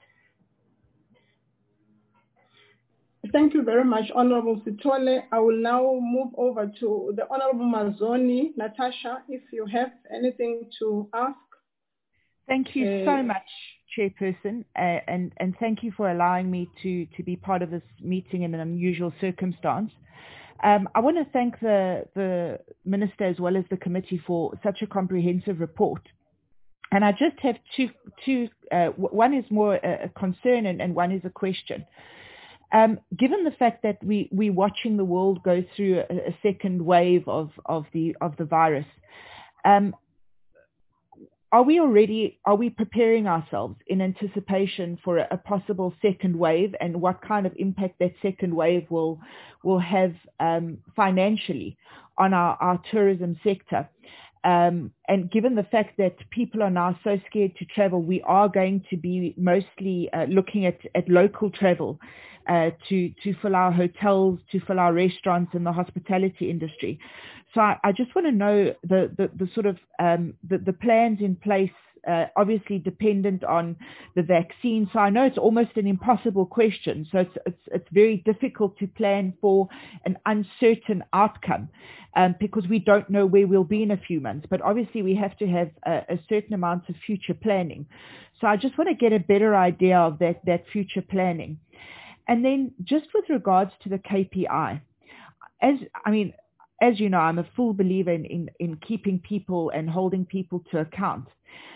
Thank you very much, Honorable Sithole. I will now move over to the Honorable Mazoni. Natasha, if you have anything to ask. Thank you uh, so much, Chairperson, uh, and, and thank you for allowing me to, to be part of this meeting in an unusual circumstance. Um, I want to thank the, the Minister as well as the committee for such a comprehensive report. And I just have two, two uh, one is more a, a concern and, and one is a question. Um, given the fact that we, we're watching the world go through a, a second wave of, of, the, of the virus, um, Are we already, are we preparing ourselves in anticipation for a, a possible second wave, and what kind of impact that second wave will, will have um, financially on our, our tourism sector? Um, and given the fact that people are now so scared to travel, we are going to be mostly uh, looking at, at local travel uh, to, to fill our hotels, to fill our restaurants and the hospitality industry. So I, I just want to know the, the, the sort of um, the, the plans in place, uh, obviously dependent on the vaccine. So I know it's almost an impossible question. So it's, it's, it's very difficult to plan for an uncertain outcome um, because we don't know where we'll be in a few months. But obviously we have to have a, a certain amount of future planning. So I just want to get a better idea of that, that future planning. And then just with regards to the K P I, as I mean, as you know, I'm a full believer in, in, in keeping people and holding people to account.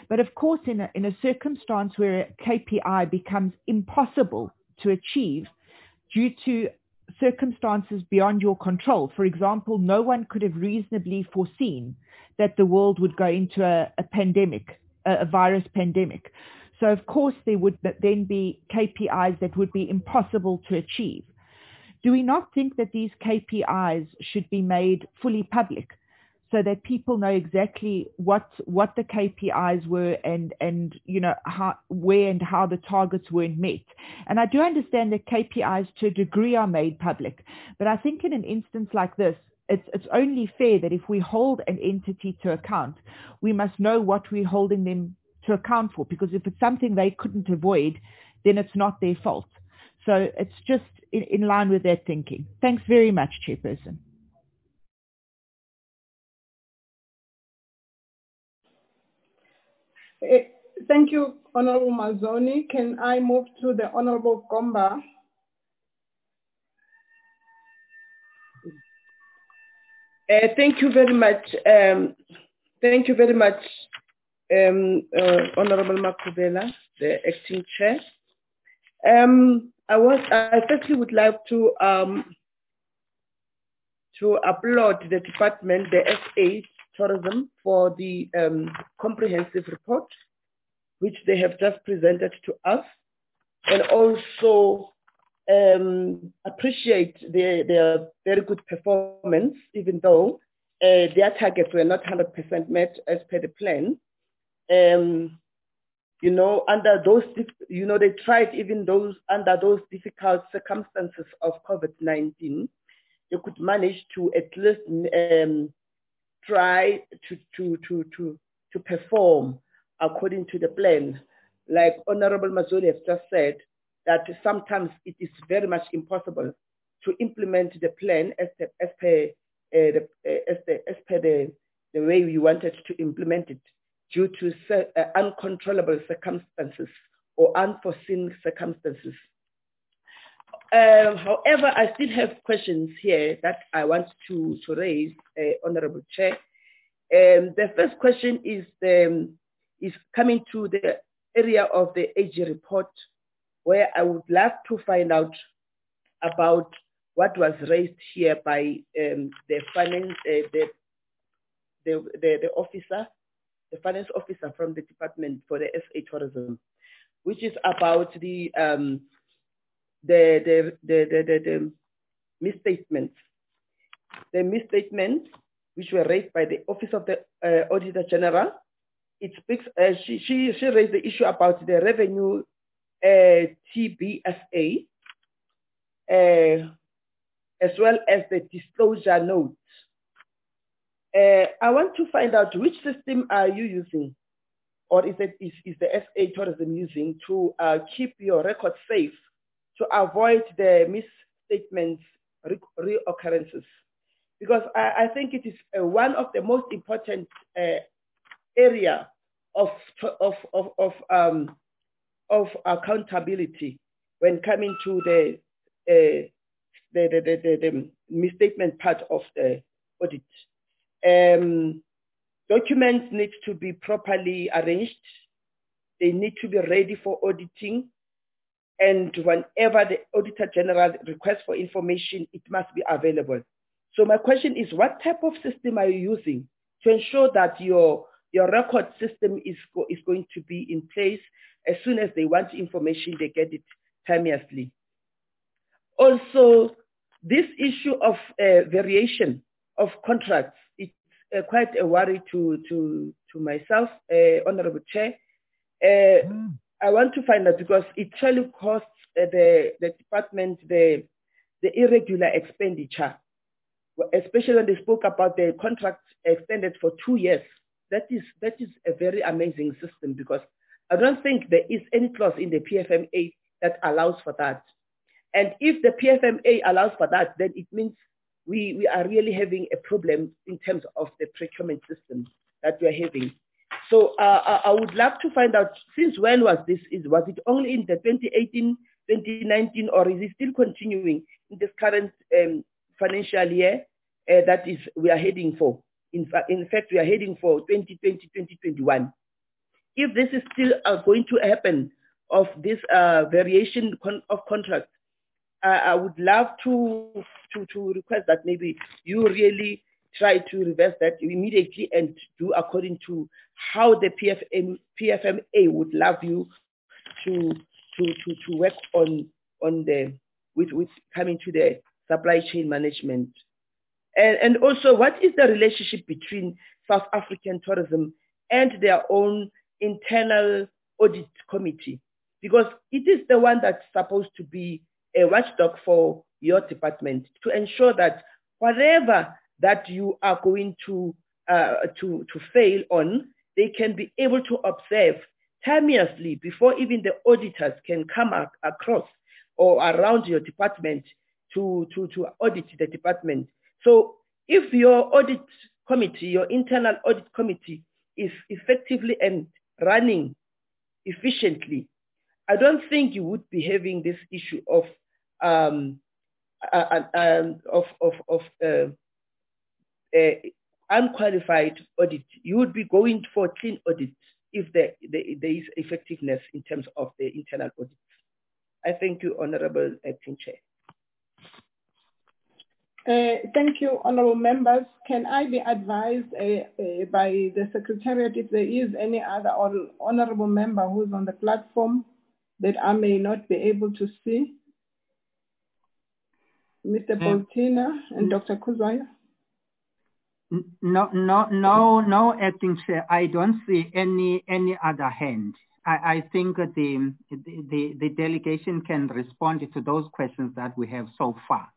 But of course, in a, in a circumstance where a K P I becomes impossible to achieve due to circumstances beyond your control, for example, no one could have reasonably foreseen that the world would go into a, a pandemic, a, a virus pandemic. So of course there would then be K P Is that would be impossible to achieve. Do we not think that these K P Is should be made fully public so that people know exactly what what the K P Is were and, and you know, how, where and how the targets weren't met? And I do understand that K P Is to a degree are made public, but I think in an instance like this, it's, it's only fair that if we hold an entity to account, we must know what we're holding them to account for, because if it's something they couldn't avoid, then it's not their fault. So it's just in, in line with that thinking. Thanks very much, Chairperson. Uh, thank you, Honorable Mazzoni. Can I move to the Honorable Gomba? Uh, thank you very much. Um, thank you very much, um, uh, Honorable Makubela, the acting chair. Um, I was, I firstly would like to um, to applaud the department, the S A Tourism, for the um, comprehensive report, which they have just presented to us, and also um, appreciate their, their very good performance, even though uh, their targets were not one hundred percent met as per the plan. Um, you know, under those, you know, they tried even those under those difficult circumstances of COVID nineteen, they could manage to at least um, try to, to, to, to, to perform according to the plan. Like Honorable Mazzoni has just said, that sometimes it is very much impossible to implement the plan as, the, as per, uh, the, uh, as the, as per the, the way we wanted to implement it, due to uh, uncontrollable circumstances or unforeseen circumstances. Uh, however, I still have questions here that I want to, to raise, uh, Honorable Chair. Um, the first question is, the, is coming to the area of the A G report, where I would love to find out about what was raised here by um, the finance, uh, the, the, the, the officer, the finance officer from the department for the S A Tourism, which is about the um, the, the, the, the, the, the misstatements. The misstatements which were raised by the Office of the uh, Auditor General. It speaks, uh, she, she, she raised the issue about the revenue uh, T B S A, uh, as well as the disclosure notes. Uh, I want to find out which system are you using, or is, it, is, is the S A Tourism using to uh, keep your records safe, to avoid the misstatements, re reoccurrences? Because I, I think it is uh, one of the most important uh, area of, of, of, of, um, of accountability when coming to the, uh, the, the, the, the, the misstatement part of the audit. Um, documents need to be properly arranged. They need to be ready for auditing. And whenever the Auditor General requests for information, it must be available. So my question is, what type of system are you using to ensure that your, your record system is, go, is going to be in place as soon as they want information, they get it timeously? Also, this issue of uh, variation of contracts, it's uh, quite a worry to, to, to myself, uh, Honorable Chair. Uh, mm. I want to find out, because it really costs uh, the, the department the, the irregular expenditure, especially when they spoke about the contract extended for two years. That is, that is a very amazing system, because I don't think there is any clause in the P F M A that allows for that. And if the P F M A allows for that, then it means we, we are really having a problem in terms of the procurement system that we are having. So uh, I would love to find out, since when was this? Is Was it only in the twenty eighteen, twenty nineteen, or is it still continuing in this current um, financial year uh, that is we are heading for? In, fa in fact, we are heading for twenty twenty, twenty twenty-one. if this is still uh, going to happen of this uh, variation con of contracts, uh, I would love to, to, to request that maybe you really try to reverse that immediately and do according to how the P F M, P F M A would love you to, to, to, to work on, on the, with, with coming to the supply chain management. And, and also, what is the relationship between South African tourism and their own internal audit committee? Because it is the one that's supposed to be a watchdog for your department to ensure that whatever that you are going to, uh, to, to fail on, they can be able to observe timeously before even the auditors can come up across or around your department to, to, to audit the department. So if your audit committee, your internal audit committee is effectively and running efficiently, I don't think you would be having this issue of um, uh, um, of of, of uh, uh, unqualified audit. You would be going for clean audit if there, there, there is effectiveness in terms of the internal audit. I thank you, Honorable Acting Chair. Uh, thank you, honorable members. Can I be advised uh, uh, by the Secretariat if there is any other honorable member who's on the platform that I may not be able to see? Mister Boltina and Doctor Kuzwaya? No, no, no, no, Acting Chair. I don't see any any other hand. I, I think the, the the delegation can respond to those questions that we have so far.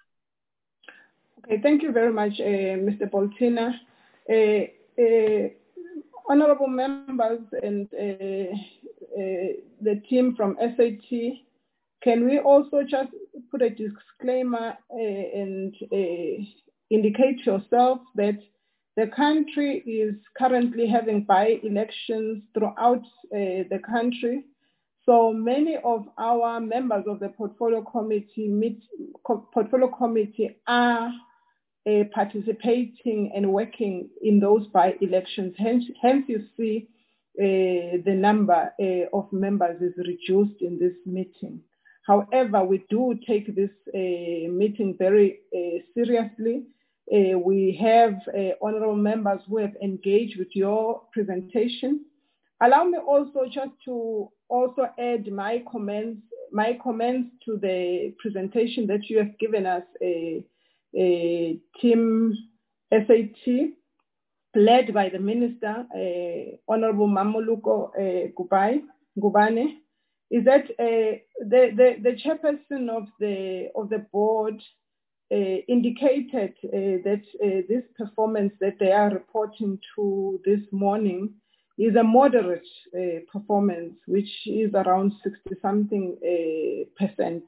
Okay, thank you very much, uh, Mister Boltina. Uh, uh, honorable members and uh, uh, the team from S A T, can we also just put a disclaimer uh, and uh, indicate yourself that the country is currently having by-elections throughout uh, the country. So many of our members of the portfolio committee, meet, co portfolio committee are uh, participating and working in those by-elections. Hence, hence you see uh, the number uh, of members is reduced in this meeting. However, we do take this uh, meeting very uh, seriously. Uh, we have uh, honorable members who have engaged with your presentation. Allow me also just to also add my comments, my comments to the presentation that you have given us, a, a team S A T, led by the Minister, uh, Honorable Mamuluko uh, Ngubane, is that uh, the, the, the chairperson of the, of the board Uh, indicated uh, that uh, this performance that they are reporting to this morning is a moderate uh, performance, which is around sixty something uh, percent.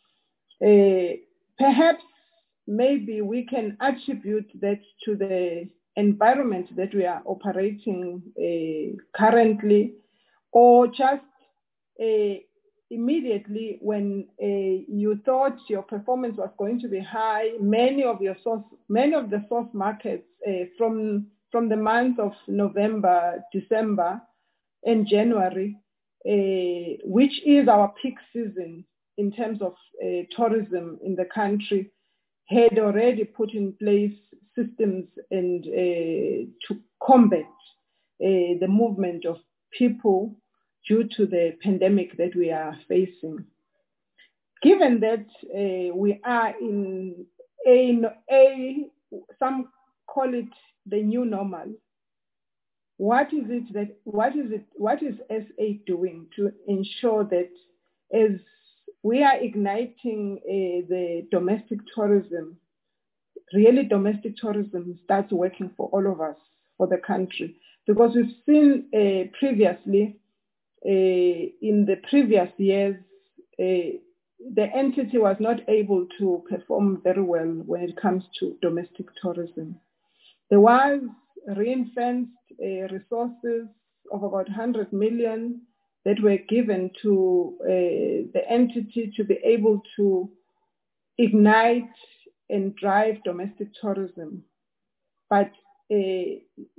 Uh, perhaps maybe we can attribute that to the environment that we are operating uh, currently, or just uh, immediately when uh, you thought your performance was going to be high, many of your source, many of the source markets uh, from, from the month of November, December, and January, uh, which is our peak season in terms of uh, tourism in the country, had already put in place systems and uh, to combat uh, the movement of people due to the pandemic that we are facing. Given that uh, we are in a, a, some call it the new normal, what is it that, what is it, what is S A doing to ensure that as we are igniting uh, the domestic tourism, really domestic tourism starts working for all of us, for the country? Because we've seen uh, previously, Uh, in the previous years, uh, the entity was not able to perform very well when it comes to domestic tourism. There was ring-fenced uh, resources of about one hundred million that were given to uh, the entity to be able to ignite and drive domestic tourism. But uh,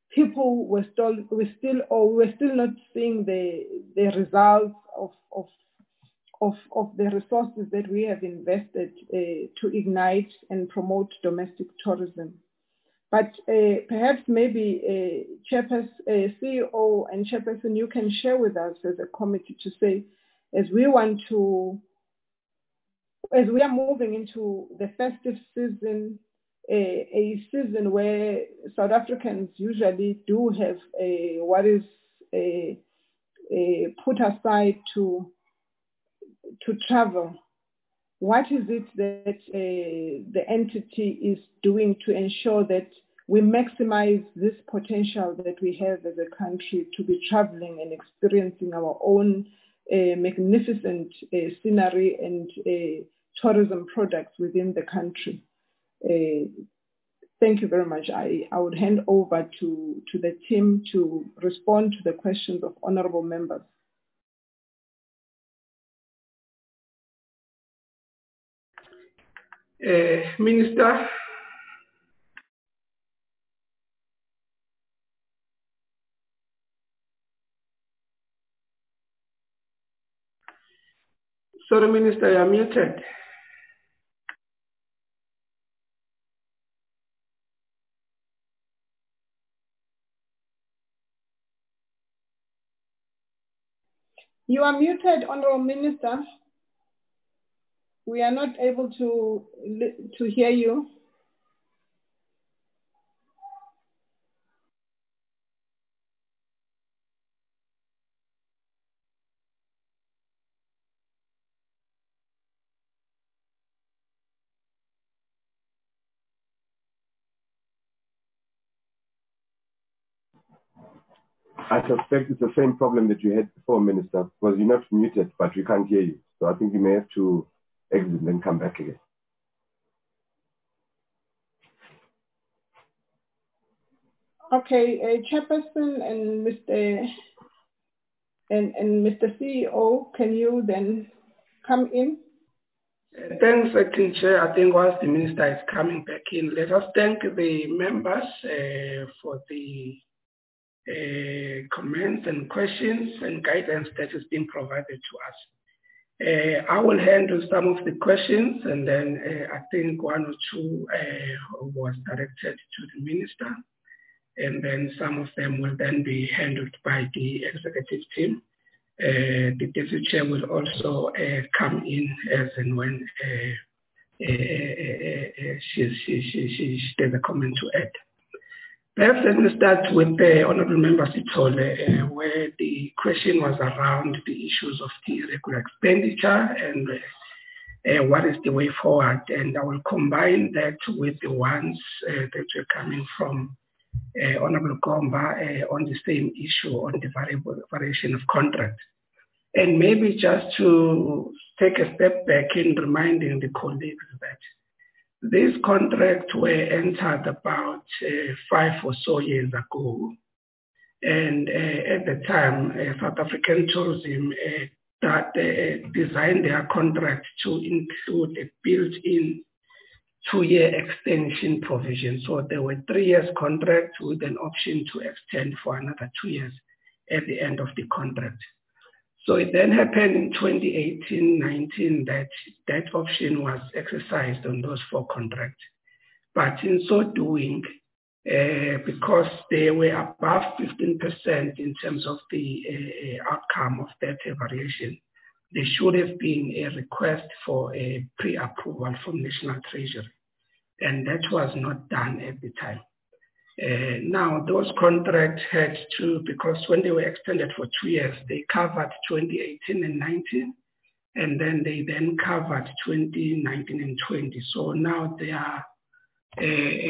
people were still, we still, or we're still not seeing the the results of of of, of the resources that we have invested uh, to ignite and promote domestic tourism. But uh, perhaps maybe uh, Chairperson, uh, C E O and Chairperson, you can share with us as a committee to say, as we want to, as we are moving into the festive season, uh, a season where South Africans usually do have a, what is a, a put aside to, to travel. What is it that uh, the entity is doing to ensure that we maximize this potential that we have as a country to be traveling and experiencing our own uh, magnificent uh, scenery and uh, tourism products within the country? Uh, thank you very much. I, I would hand over to, to the team to respond to the questions of honorable members. Uh, Minister. Sorry, Minister, you are muted. You are muted, Honorable Minister. We are not able to, to hear you. I suspect it's the same problem that you had before, Minister, because you're not muted, but we can't hear you. So I think you may have to exit and then come back again. Okay, uh, Chairperson and Mister and, and Mister C E O, can you then come in? Uh, thanks, Acting Chair. I think once the Minister is coming back in, let us thank the members uh, for the uh, comments and questions and guidance that is being provided to us. Uh, I will handle some of the questions, and then uh, I think one or two uh, was directed to the Minister, and then some of them will then be handled by the executive team. Uh, the Deputy Chair will also uh, come in as and when uh, uh, uh, uh, she, she, she, she, she has a comment to add. Perhaps let me start with the Honourable Member Sithole, uh, where the question was around the issues of the irregular expenditure and uh, uh, what is the way forward. And I will combine that with the ones uh, that were coming from uh, Honourable Gomba uh, on the same issue on the variable variation of contract. And maybe just to take a step back in reminding the colleagues that these contracts were entered about uh, five or so years ago. And uh, at the time, uh, South African Tourism uh, that, uh, designed their contract to include a built-in two-year extension provision. So there were three years contract with an option to extend for another two years at the end of the contract. So it then happened in twenty eighteen nineteen that that option was exercised on those four contracts. But in so doing, uh, because they were above fifteen percent in terms of the uh, outcome of that variation, there should have been a request for a pre-approval from National Treasury. And that was not done at the time. Uh, now, those contracts had to, because when they were extended for two years, they covered twenty eighteen and nineteen, and then they then covered twenty nineteen and twenty. So now they are uh,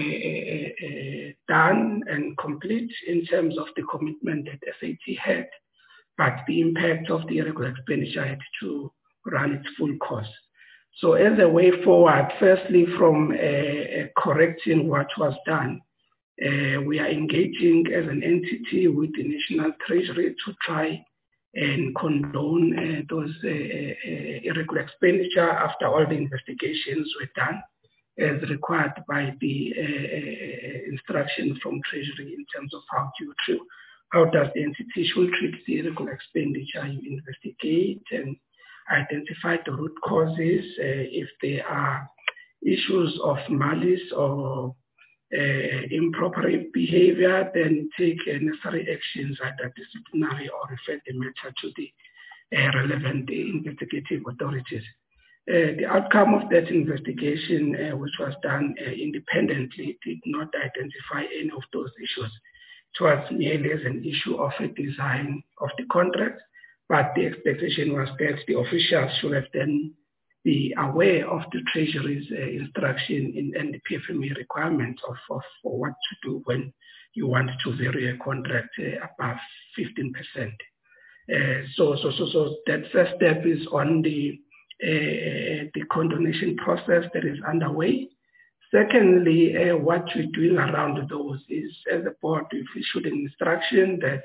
uh, uh, done and complete in terms of the commitment that S A T had, but the impact of the irregular expenditure had to run its full course. So as a way forward, firstly, from uh, correcting what was done, Uh, we are engaging as an entity with the National Treasury to try and condone uh, those uh, uh, irregular expenditure after all the investigations were done as required by the uh, instruction from Treasury in terms of how to treat, how does the entity should treat the irregular expenditure. You investigate and identify the root causes. Uh, if there are issues of malice or uh, improper behavior, then take uh, necessary actions, either disciplinary or refer the matter to the uh, relevant uh, investigative authorities. Uh, the outcome of that investigation, uh, which was done uh, independently, did not identify any of those issues. It was merely as an issue of a design of the contract, but the expectation was that the officials should have then be aware of the Treasury's uh, instruction in, and the P F M E requirements of, of for what to do when you want to vary a contract uh, above fifteen percent. Uh, so, so, so, so that first step is on the uh, the condonation process that is underway. Secondly, uh, what we're doing around those is, as a board, we've issued an instruction that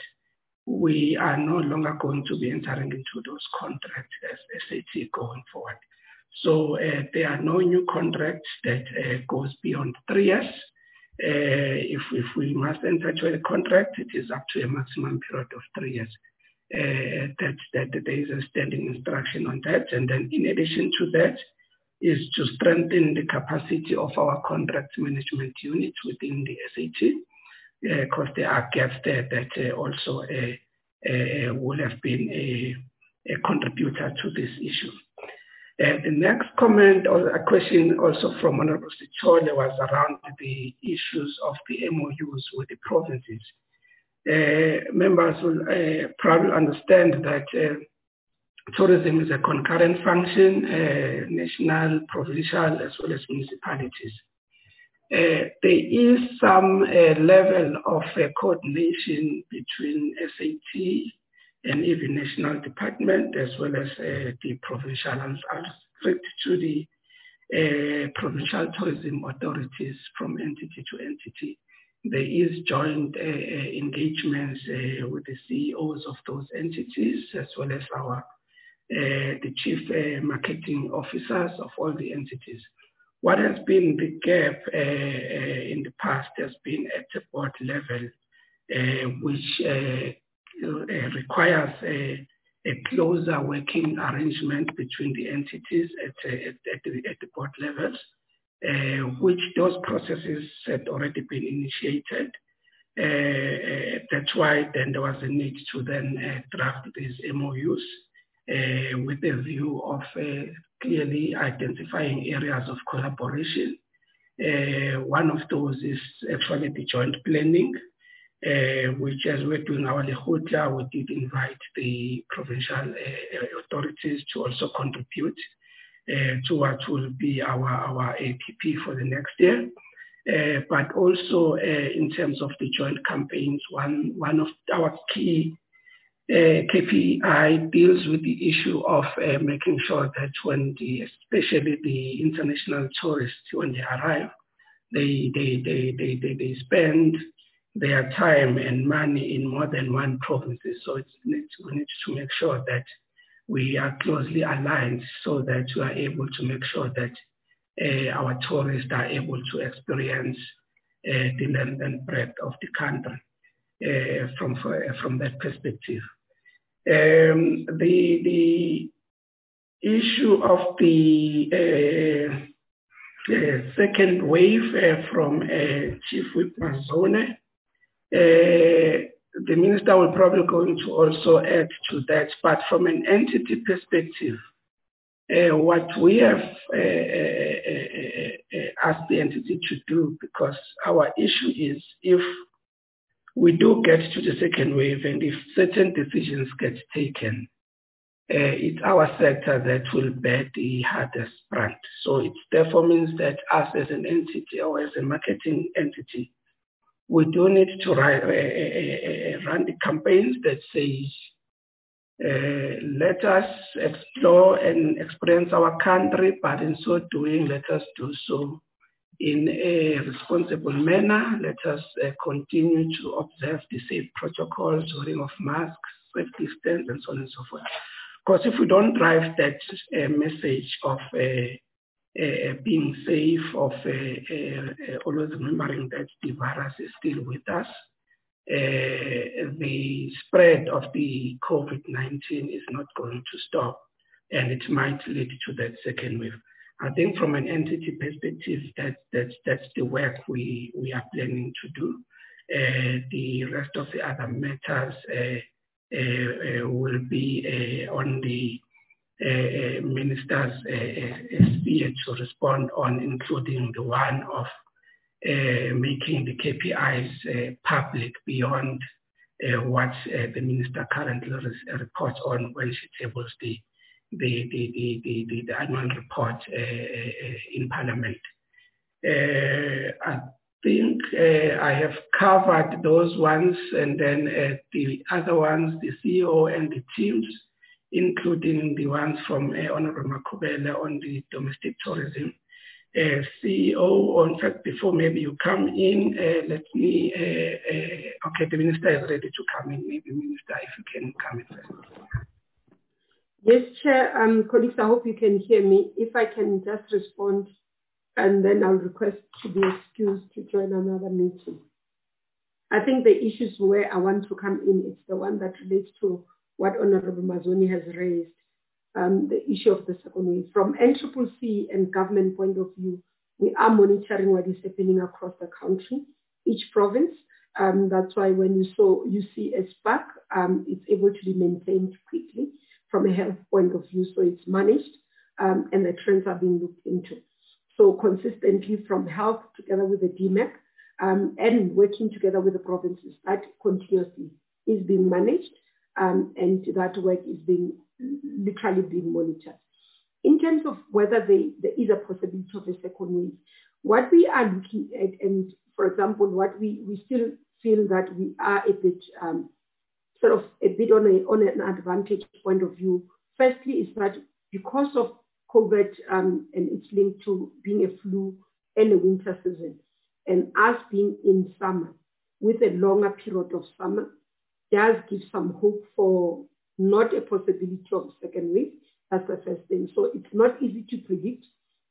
we are no longer going to be entering into those contracts as S A T going forward. So uh, there are no new contracts that uh, goes beyond three years. Uh, if, if we must enter into a contract, it is up to a maximum period of three years. Uh, that, that, that there is a standing instruction on that. And then in addition to that is to strengthen the capacity of our contract management units within the S A T, because uh, there are gaps there that uh, also uh, uh, will have been a, a contributor to this issue. Uh, the next comment or a question also from Honorable Sichole was around the issues of the M O Us with the provinces. Uh, members will uh, probably understand that uh, tourism is a concurrent function, uh, national, provincial, as well as municipalities. Uh, there is some uh, level of uh, coordination between S A T and even national department, as well as uh, the provincial. I'll, I'll speak to the uh, provincial tourism authorities from entity to entity. There is joint uh, engagements uh, with the C E Os of those entities, as well as our uh, the chief uh, marketing officers of all the entities. What has been the gap uh, uh, in the past has been at the board level, uh, which uh, uh, requires a, a closer working arrangement between the entities at, uh, at, at, the, at the board levels. Uh, which those processes had already been initiated. Uh, that's why then there was a need to then uh, draft these M O Us uh, with a view of uh, clearly identifying areas of collaboration. Uh, one of those is actually the joint planning, uh, which as we're doing our Lekgotla, we did invite the provincial uh, authorities to also contribute Uh, to what will be our, our A P P for the next year. Uh, but also uh, in terms of the joint campaigns, one, one of our key uh, K P I deals with the issue of uh, making sure that when the, especially the international tourists, when they arrive, they, they, they, they, they, they spend their time and money in more than one province. So it's, we need to make sure that we are closely aligned so that we are able to make sure that uh, our tourists are able to experience uh, the length and breadth of the country uh, from, from that perspective. Um, the, the issue of the uh, uh, second wave uh, from uh, Chief Whip Mazone, uh, the minister will probably going to also add to that, but from an entity perspective, uh, what we have uh, uh, uh, asked the entity to do, because our issue is if we do get to the second wave and if certain decisions get taken, uh, it's our sector that will bear the hardest brunt. So it therefore means that us as an entity or as a marketing entity, we do need to run, uh, uh, run the campaigns that says, uh, let us explore and experience our country, but in so doing, let us do so in a responsible manner. Let us uh, continue to observe the safe protocols, wearing of masks, safe distance, and so on and so forth. Because if we don't drive that uh, message of uh, uh, being safe, of uh, uh, always remembering that the virus is still with us. Uh, the spread of the COVID nineteen is not going to stop, and it might lead to that second wave. I think from an entity perspective, that, that, that's the work we, we are planning to do. Uh, the rest of the other matters uh, uh, uh, will be uh, on the uh, minister's uh, sphere to respond on, including the one of Uh, making the K P Is uh, public beyond uh, what uh, the minister currently reports on when she tables the the the the, the, the, the annual report uh, in Parliament. Uh, I think uh, I have covered those ones, and then uh, the other ones, the C E O and the teams, including the ones from uh, Honorable Makubela on the domestic tourism. Uh, C E O, in fact, before maybe you come in, uh, let me, uh, uh, okay, the minister is ready to come in. Maybe Minister, if you can come in first. Yes, Chair, um, colleagues, I hope you can hear me. If I can just respond, and then I'll request to be excused to join another meeting. I think the issues where I want to come in is the one that relates to what Honorable Mazoni has raised. Um, the issue of the second wave. From N C C C and government point of view, we are monitoring what is happening across the country, each province. Um, that's why when you saw you see a spark, um, it's able to be maintained quickly from a health point of view, so it's managed um, and the trends are being looked into. So consistently from health together with the D M E C um, and working together with the provinces, that continuously is being managed um, and that work is being literally being monitored. In terms of whether they, there is a possibility of a second wave, what we are looking at, and for example, what we, we still feel that we are a bit um, sort of a bit on, a, on an advantage point of view, firstly is that because of COVID um, and it's linked to being a flu and a winter season, and us being in summer with a longer period of summer, does give some hope for not a possibility of second wave. That's the first thing. So it's not easy to predict,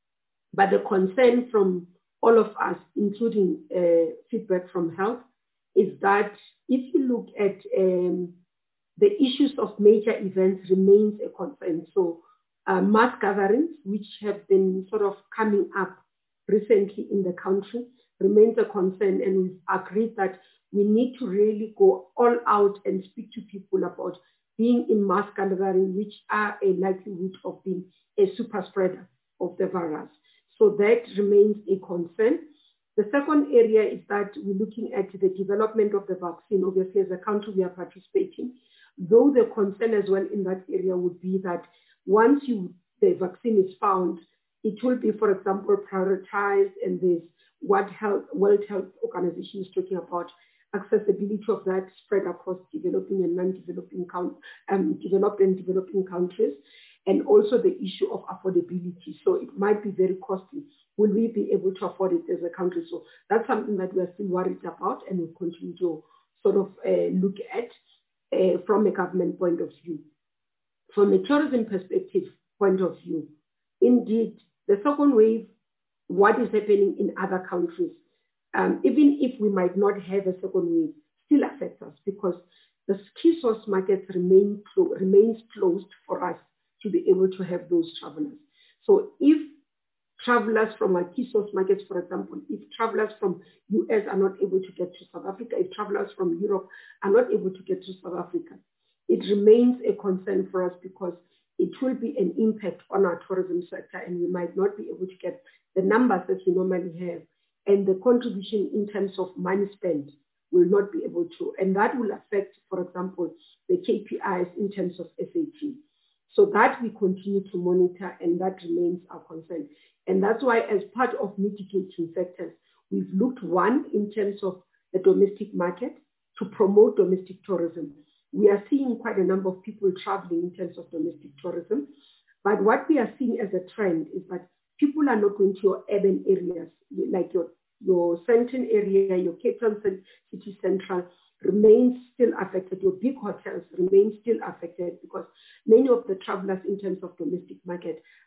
but the concern from all of us, including uh, feedback from health, is that if you look at um, the issues of major events remains a concern. So uh, mass gatherings, which have been sort of coming up recently in the country, remains a concern, and we've agreed that we need to really go all out and speak to people about being in mass gathering, which are a likelihood of being a super spreader of the virus. So that remains a concern. The second area is that we're looking at the development of the vaccine. Obviously, as a country, we are participating, though the concern as well in that area would be that once you, the vaccine is found, it will be, for example, prioritized, and there's what health, World Health Organization is talking about, accessibility of that spread across developing and non-developing count, um, developed and developing countries, and also the issue of affordability. So it might be very costly. Will we be able to afford it as a country? So that's something that we're still worried about, and we'll continue to sort of uh, look at uh, from a government point of view. From a tourism perspective point of view, indeed, the second wave, what is happening in other countries, Um, even if we might not have a second wave, still affects us because the key source markets remain clo- remains closed for us to be able to have those travelers. So if travelers from our key source markets, for example, if travelers from U S are not able to get to South Africa, if travelers from Europe are not able to get to South Africa, it remains a concern for us because it will be an impact on our tourism sector, and we might not be able to get the numbers that we normally have. And the contribution in terms of money spent will not be able to. And that will affect, for example, the K P Is in terms of S A T. So that we continue to monitor, and that remains our concern. And that's why, as part of mitigating factors, we've looked, one, in terms of the domestic market to promote domestic tourism. We are seeing quite a number of people traveling in terms of domestic tourism. But what we are seeing as a trend is that people are not going to your urban areas, like your, your Sandton area, your Cape Town City Central remains still affected. Your big hotels remain still affected because many of the travelers in terms of domestic market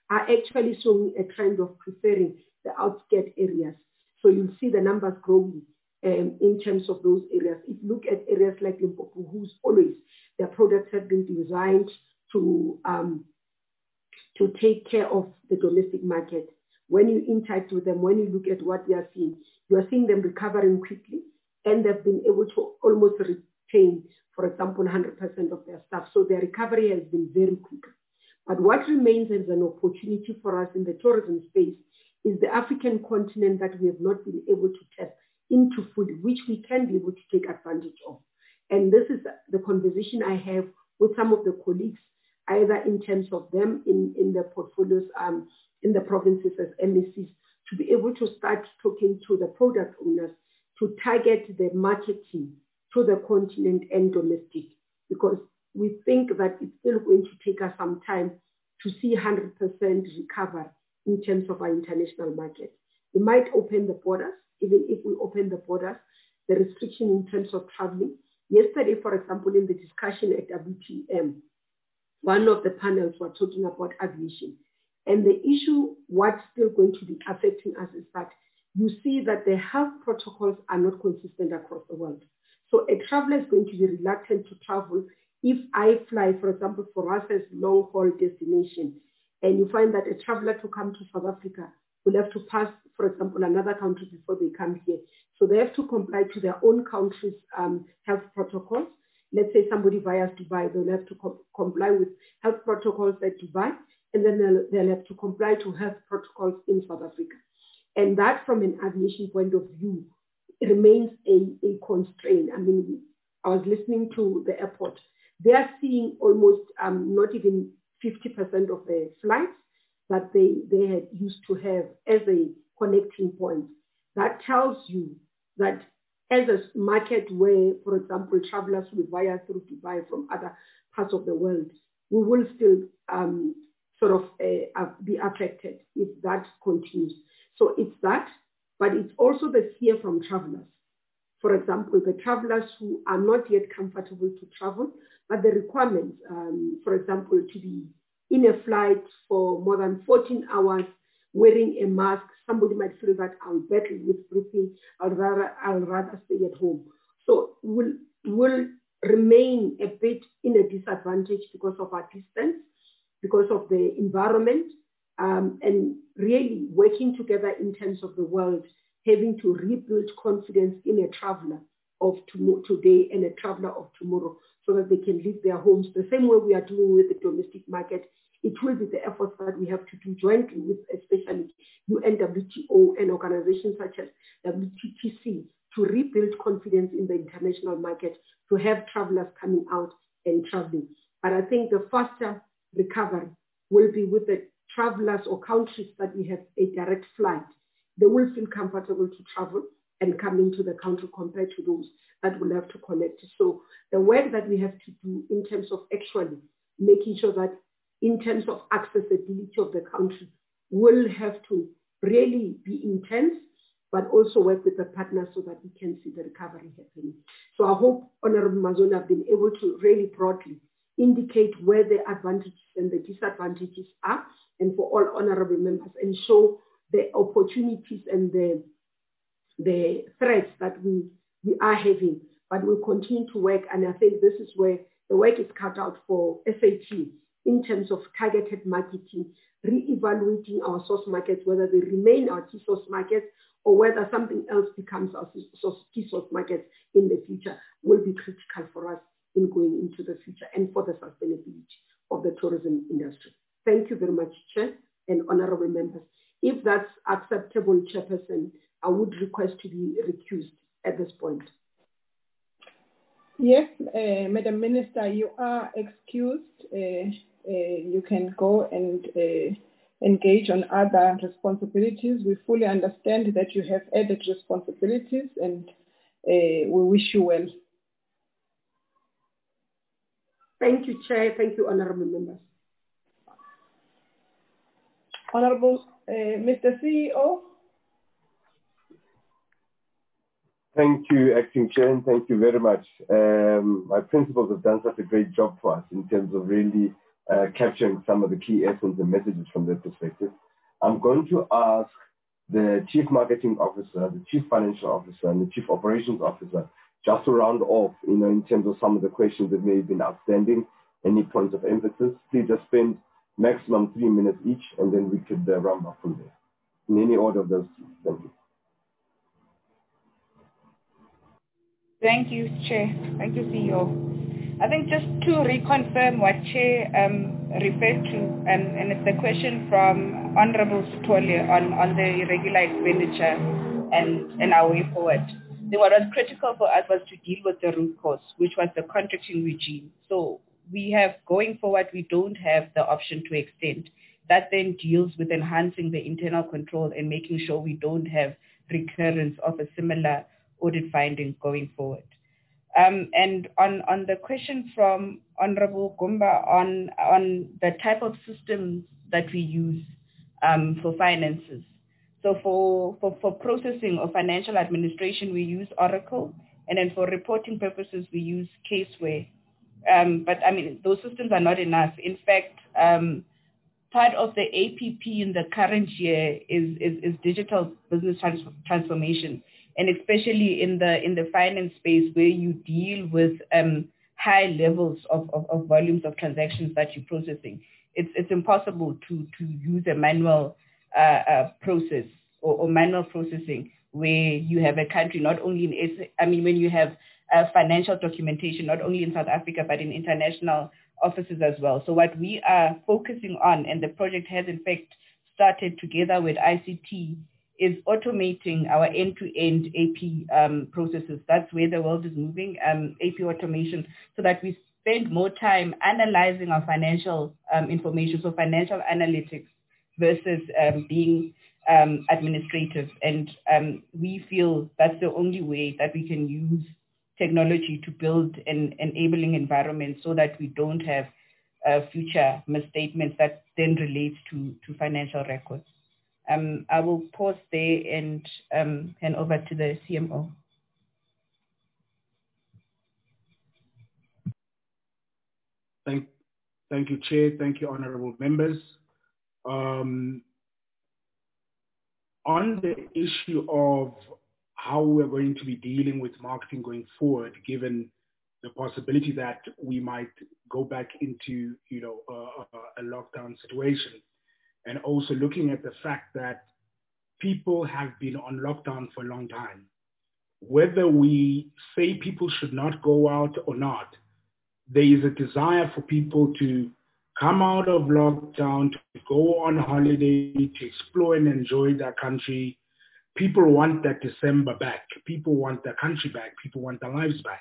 are actually showing a trend of preferring the outskirt areas. So you'll see the numbers growing um, in terms of those areas. If you look at areas like Limpopo, who's always, their products have been designed to, um, to take care of the domestic market. When you interact with them, when you look at what they are seeing, you are seeing them recovering quickly, and they've been able to almost retain, for example, one hundred percent of their staff. So their recovery has been very quick. But what remains as an opportunity for us in the tourism space is the African continent that we have not been able to tap into fully, which we can be able to take advantage of. And this is the conversation I have with some of the colleagues, either in terms of them in, in their portfolios, um, in the provinces as M S Cs, to be able to start talking to the product owners to target the marketing to the continent and domestic, because we think that it's still going to take us some time to see one hundred percent recover in terms of our international market. We might open the borders. Even if we open the borders, the restriction in terms of traveling. Yesterday, for example, in the discussion at W T M, one of the panels were talking about aviation. And the issue, what's still going to be affecting us is that you see that the health protocols are not consistent across the world. So a traveler is going to be reluctant to travel if I fly, for example, for us as long-haul destination, and you find that a traveler to come to South Africa will have to pass, for example, another country before they come here. So they have to comply to their own country's um, health protocols. Let's say somebody via Dubai, they'll have to com comply with health protocols at Dubai, and then they'll, they'll have to comply to health protocols in South Africa. And that, from an aviation point of view, it remains a, a constraint. I mean, I was listening to the airport. They are seeing almost um, not even fifty percent of the flights that they, they had used to have as a connecting point. That tells you that as a market where, for example, travelers will via through Dubai from other parts of the world, we will still um, sort of uh, be affected if that continues. So it's that, but it's also the fear from travelers. For example, the travelers who are not yet comfortable to travel, but the requirements, um, for example, to be in a flight for more than fourteen hours, wearing a mask, somebody might feel that I'll battle with breathing, I'll rather, I'll rather stay at home. So we'll, we'll remain a bit in a disadvantage because of our distance, because of the environment, um, and really working together in terms of the world, having to rebuild confidence in a traveler of today and a traveler of tomorrow so that they can leave their homes the same way we are doing with the domestic market. It will be the efforts that we have to do jointly with especially U N W T O and organizations such as W T T C to rebuild confidence in the international market, to have travelers coming out and traveling. But I think the faster recovery will be with the travelers or countries that we have a direct flight. They will feel comfortable to travel and come into the country compared to those that will have to connect. So the work that we have to do in terms of actually making sure that in terms of accessibility of the country will have to really be intense, but also work with the partners so that we can see the recovery happening. So I hope Honorable Mazone have been able to really broadly indicate where the advantages and the disadvantages are, and for all honorable members, and show the opportunities and the, the threats that we, we are having, but we'll continue to work. And I think this is where the work is cut out for S A T in terms of targeted marketing, re-evaluating our source markets, whether they remain our key source markets or whether something else becomes our key source markets in the future will be critical for us in going into the future and for the sustainability of the tourism industry. Thank you very much, Chair and honorable members. If that's acceptable, Chairperson, I would request to be recused at this point. Yes, uh, Madam Minister, you are excused. Uh, uh, you can go and uh, engage on other responsibilities. We fully understand that you have added responsibilities, and uh, we wish you well. Thank you, Chair. Thank you, honorable members. Honorable uh, Mister C E O. Thank you, Acting Chair, and thank you very much. Um, my principals have done such a great job for us in terms of really uh, capturing some of the key essence and messages from their perspective. I'm going to ask the Chief Marketing Officer, the Chief Financial Officer, and the Chief Operations Officer just to round off, you know, in terms of some of the questions that may have been outstanding, any points of emphasis. Please just spend maximum three minutes each, and then we could uh, round off from there. In any order of those, thank you. Thank you, Chair. Thank you, C E O. I think just to reconfirm what Chair um, referred to, and, and it's a question from Honorable Sitole on, on the irregular expenditure and, and our way forward. Then what was critical for us was to deal with the root cause, which was the contracting regime. So we have, going forward, we don't have the option to extend. That then deals with enhancing the internal control and making sure we don't have recurrence of a similar audit finding going forward. Um, and on, on the question from Honorable Gumba on, on the type of systems that we use um, for finances. So for, for, for processing of financial administration, we use Oracle, and then for reporting purposes, we use Caseware. Um, but I mean, those systems are not enough. In fact, um, part of the A P P in the current year is, is, is digital business trans transformation, and especially in the in the finance space where you deal with um, high levels of, of, of volumes of transactions that you're processing. It's, it's impossible to, to use a manual uh, uh, process or, or manual processing where you have a country, not only in, I mean, when you have uh, financial documentation, not only in South Africa, but in international offices as well. So what we are focusing on, and the project has in fact started together with I C T, is automating our end-to-end A P um, processes. That's where the world is moving, um, A P automation, so that we spend more time analyzing our financial um, information, so financial analytics versus um, being um, administrative. And um, we feel that's the only way that we can use technology to build an enabling environment so that we don't have uh, future misstatements that then relate to, to financial records. Um, I will pause there and um, hand over to the C M O. Thank, thank you, Chair. Thank you, honorable members. Um, on the issue of how we're going to be dealing with marketing going forward, given the possibility that we might go back into, you know, a, a lockdown situation, and also looking at the fact that people have been on lockdown for a long time. Whether we say people should not go out or not, there is a desire for people to come out of lockdown, to go on holiday, to explore and enjoy their country. People want that December back. People want their country back. People want their lives back.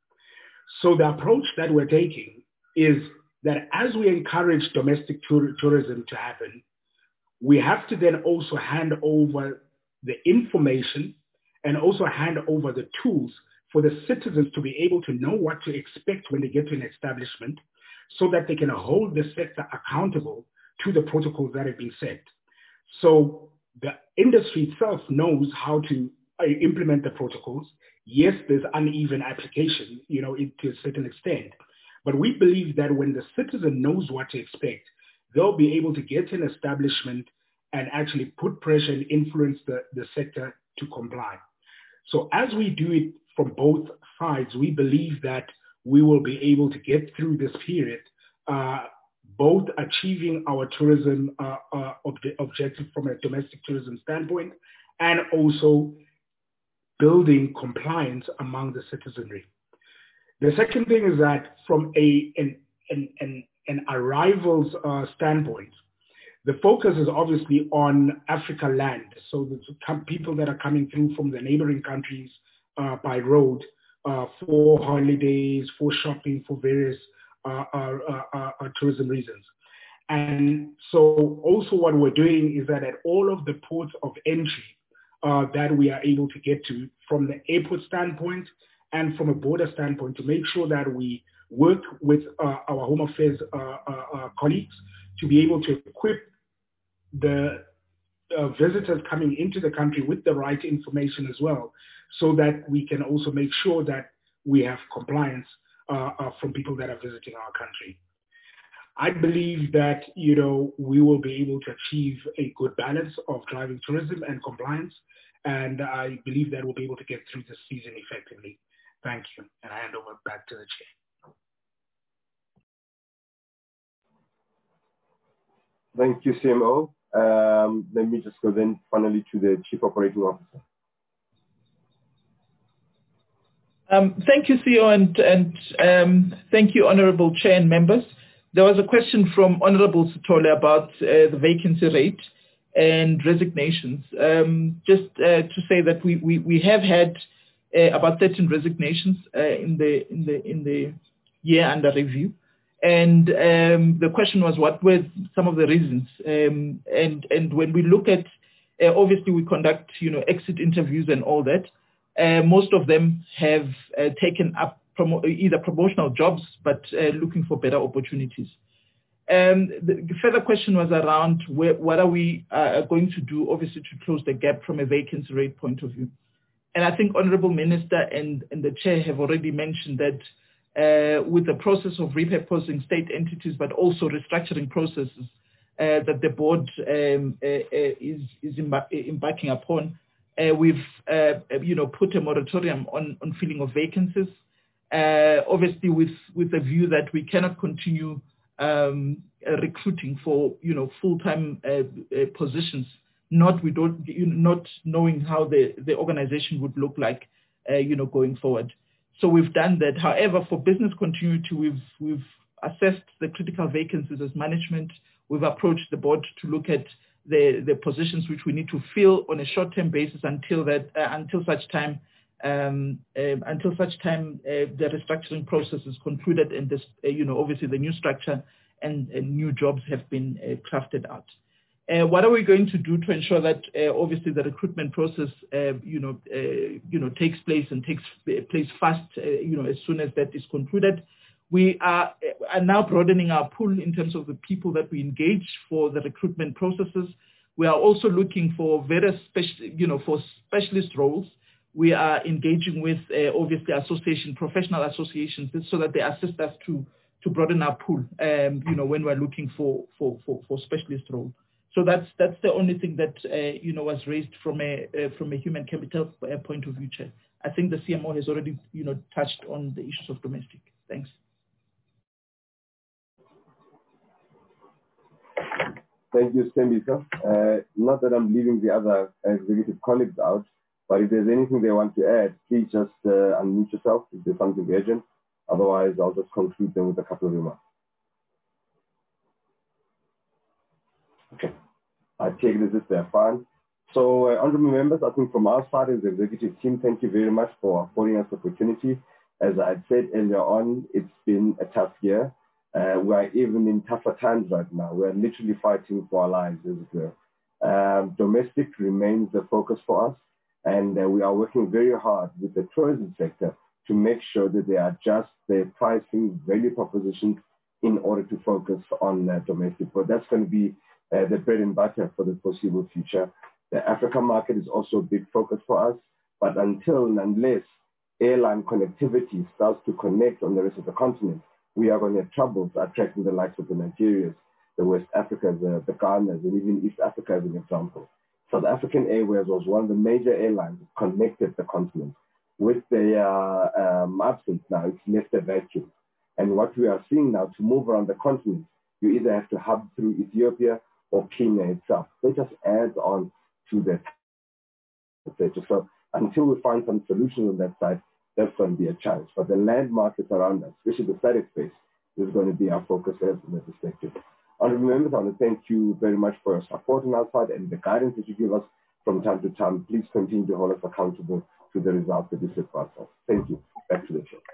So the approach that we're taking is that as we encourage domestic tour tourism to happen, we have to then also hand over the information and also hand over the tools for the citizens to be able to know what to expect when they get to an establishment, so that they can hold the sector accountable to the protocols that have been set. So the industry itself knows how to uh, implement the protocols. Yes, there's uneven application, you know, it, to a certain extent. But we believe that when the citizen knows what to expect, they'll be able to get an establishment and actually put pressure and influence the, the sector to comply. So as we do it from both sides, we believe that we will be able to get through this period, uh, both achieving our tourism uh, uh, ob objective from a domestic tourism standpoint, and also building compliance among the citizenry. The second thing is that from a, an, an, an, an arrivals uh, standpoint, the focus is obviously on Africa land. So the people that are coming through from the neighboring countries uh, by road uh, for holidays, for shopping, for various uh, uh, uh, uh, tourism reasons. And so also what we're doing is that at all of the ports of entry uh, that we are able to get to from the airport standpoint and from a border standpoint, to make sure that we work with uh, our Home Affairs uh, uh, uh, colleagues to be able to equip the uh, visitors coming into the country with the right information as well, so that we can also make sure that we have compliance uh, uh, from people that are visiting our country. I believe that, you know, we will be able to achieve a good balance of driving tourism and compliance. And I believe that we'll be able to get through this season effectively. Thank you. And I hand over back to the chair. Thank you, C M O. Um, let me just go then finally to the Chief Operating Officer. Um, thank you, C E O, and, and um, thank you, Honorable Chair and members. There was a question from Honorable Sithole about uh, the vacancy rate and resignations. Um, just uh, to say that we, we, we have had uh, about thirteen resignations uh, in the in the in the year under review, and um, the question was what were some of the reasons. Um, and and when we look at, uh, obviously we conduct you know exit interviews and all that. Uh, most of them have uh, taken up promo- either promotional jobs, but uh, looking for better opportunities. Um, the further question was around where, what are we uh, going to do, obviously, to close the gap from a vacancy rate point of view. And I think Honourable Minister and, and the Chair have already mentioned that uh, with the process of repurposing state entities, but also restructuring processes uh, that the board um, uh, uh, is, is embar- embarking upon, Uh, we've, uh, you know, put a moratorium on, on filling of vacancies, uh, obviously with, with the view that we cannot continue um, uh, recruiting for, you know, full-time uh, uh, positions, not, we don't, you know, not knowing how the, the organization would look like, uh, you know, going forward. So we've done that. However, for business continuity, we've, we've assessed the critical vacancies as management. We've approached the board to look at the, the positions which we need to fill on a short-term basis until that uh, until such time um, uh, until such time uh, the restructuring process is concluded and this uh, you know obviously the new structure and, and new jobs have been uh, crafted out. Uh, what are we going to do to ensure that uh, obviously the recruitment process uh, you know uh, you know takes place and takes place fast uh, you know as soon as that is concluded? We are, are now broadening our pool in terms of the people that we engage for the recruitment processes. We are also looking for various, special, you know, for specialist roles. We are engaging with uh, obviously association, professional associations, so that they assist us to to broaden our pool. Um, you know, when we're looking for for for, for specialist roles. So that's that's the only thing that uh, you know was raised from a uh, from a human capital uh, point of view, Chair. I think the C M O has already you know touched on the issues of domestic. Thanks. Thank you, Stembisa. Uh, not that I'm leaving the other executive colleagues out, but if there's anything they want to add, please just uh, unmute yourself if there's something urgent. Otherwise, I'll just conclude them with a couple of remarks. Okay. I take this as they're fine. So, uh, honorable members, I think from our side as the executive team, thank you very much for affording us the opportunity. As I said earlier on, it's been a tough year. Uh, we are even in tougher times right now. We are literally fighting for our lives, as it were. Um, domestic remains the focus for us, and uh, we are working very hard with the tourism sector to make sure that they adjust their pricing value propositions in order to focus on uh, domestic. But that's going to be uh, the bread and butter for the foreseeable future. The African market is also a big focus for us, but until and unless airline connectivity starts to connect on the rest of the continent, we are going to have troubles attracting the likes of the Nigerias, the West Africas, the, the Ghanas, and even East Africa as an example. South African Airways was one of the major airlines that connected the continent. With their uh, um, absence now, it's left a vacuum. And what we are seeing now, to move around the continent, you either have to hub through Ethiopia or Kenya itself. They just add on to that. So until we find some solutions on that side, that's going to be a challenge. But the land markets around us, especially the static space, is going to be our focus as in that perspective. Honorable members, I want to thank you very much for your support on our side and the guidance that you give us from time to time. Please continue to hold us accountable to the results that we set for ourselves. Thank you. Back to the chair.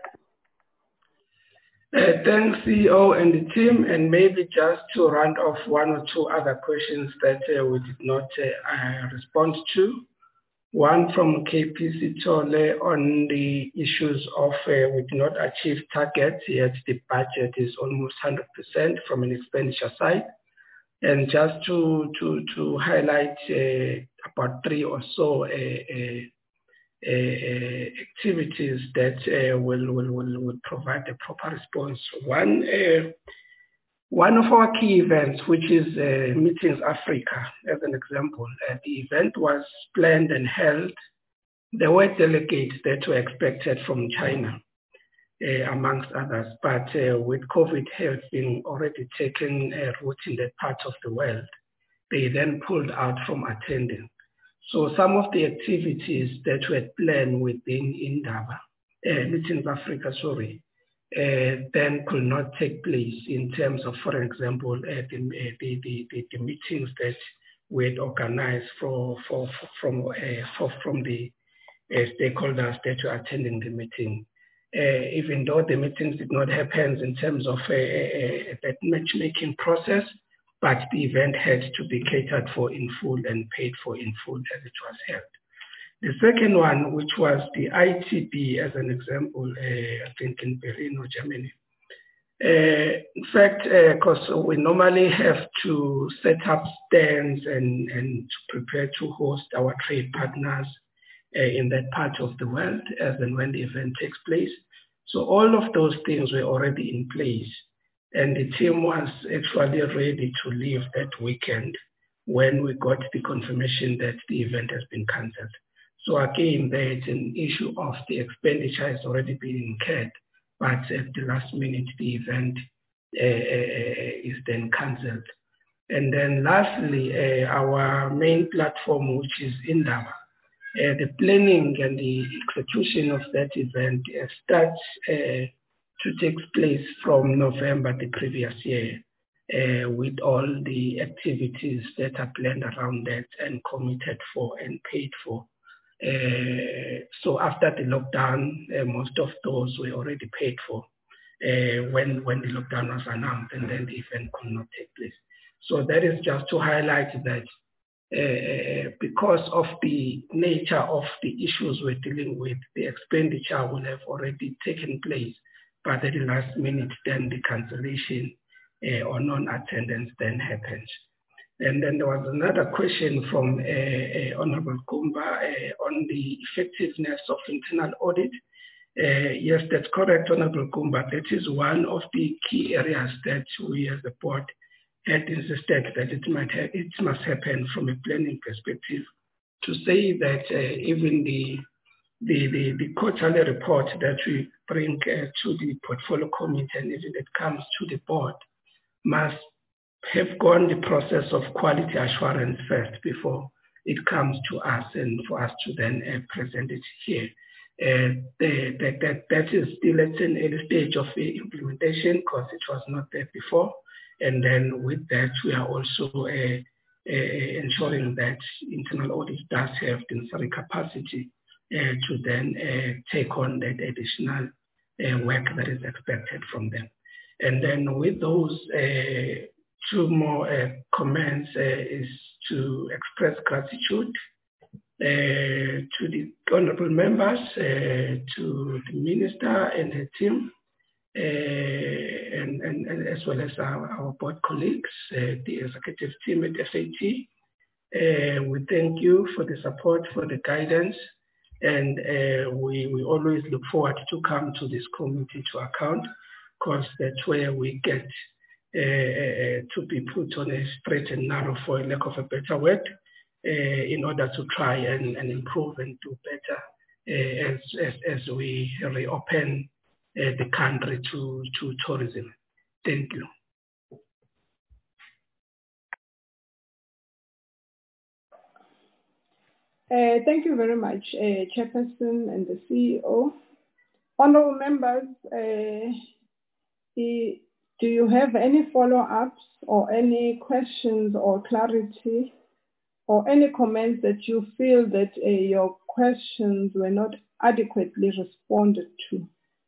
Uh, thanks, C E O and the team, and maybe just to round off one or two other questions that uh, we did not uh, uh, respond to. One from K P Sithole on the issues of uh, we did not achieve targets, yet the budget is almost one hundred percent from an expenditure side. And just to, to, to highlight uh, about three or so uh, uh, uh, activities that uh, will, will, will, will provide a proper response. One, uh, One of our key events, which is uh, Meetings Africa, as an example, uh, the event was planned and held. There were delegates that were expected from China, uh, amongst others, but uh, with COVID having already taken uh, root in that part of the world, they then pulled out from attending. So some of the activities that were planned within Indaba, uh, Meetings Africa, sorry, uh, then could not take place in terms of, for example, uh, the, uh, the, the, the, the meetings that were organized for, for, for, from, uh, for, from the uh, stakeholders that were attending the meeting. Uh, even though the meetings did not happen in terms of uh, uh, that matchmaking process, but the event had to be catered for in full and paid for in full as it was held. The second one, which was the I T B, as an example, uh, I think in Berlin or Germany. Uh, in fact, because uh, we normally have to set up stands and, and to prepare to host our trade partners uh, in that part of the world as and when the event takes place. So all of those things were already in place. And the team was actually ready to leave that weekend when we got the confirmation that the event has been cancelled. So again, there's an issue of the expenditure has already been incurred, but at the last minute, the event uh, is then cancelled. And then lastly, uh, our main platform, which is Indaba, uh, the planning and the execution of that event uh, starts uh, to take place from November the previous year, uh, with all the activities that are planned around that and committed for and paid for. Uh, so after the lockdown, uh, most of those were already paid for uh, when, when the lockdown was announced, and then the event could not take place. So that is just to highlight that uh, because of the nature of the issues we're dealing with, the expenditure will have already taken place, but at the last minute, then the cancellation uh, or non-attendance then happens. And then there was another question from uh, uh, Honorable Kumba uh, on the effectiveness of internal audit. Uh, yes, that's correct, Honorable Kumba. That is one of the key areas that we as the board had insisted that it, might ha it must happen from a planning perspective, to say that uh, even the, the, the, the quarterly report that we bring uh, to the portfolio committee and even that comes to the board must have gone the process of quality assurance first before it comes to us and for us to then uh, present it here. Uh, the, the, that, that is still at an early stage of the implementation because it was not there before. And then with that, we are also uh, uh, ensuring that internal audit does have the necessary capacity uh, to then uh, take on that additional uh, work that is expected from them. And then with those uh, two more uh, comments uh, is to express gratitude uh, to the honorable members, uh, to the minister and her team, uh, and, and, and as well as our, our board colleagues, uh, the executive team at F A T. Uh, we thank you for the support, for the guidance, and uh, we, we always look forward to come to this committee to account, because that's where we get Uh, to be put on a straight and narrow, for lack of a better word, uh, in order to try and, and improve and do better uh, as, as, as we reopen uh, the country to, to tourism. Thank you. Uh, thank you very much, uh, Chairperson and the C E O. Honorable members, uh, the do you have any follow-ups or any questions or clarity or any comments that you feel that uh, your questions were not adequately responded to?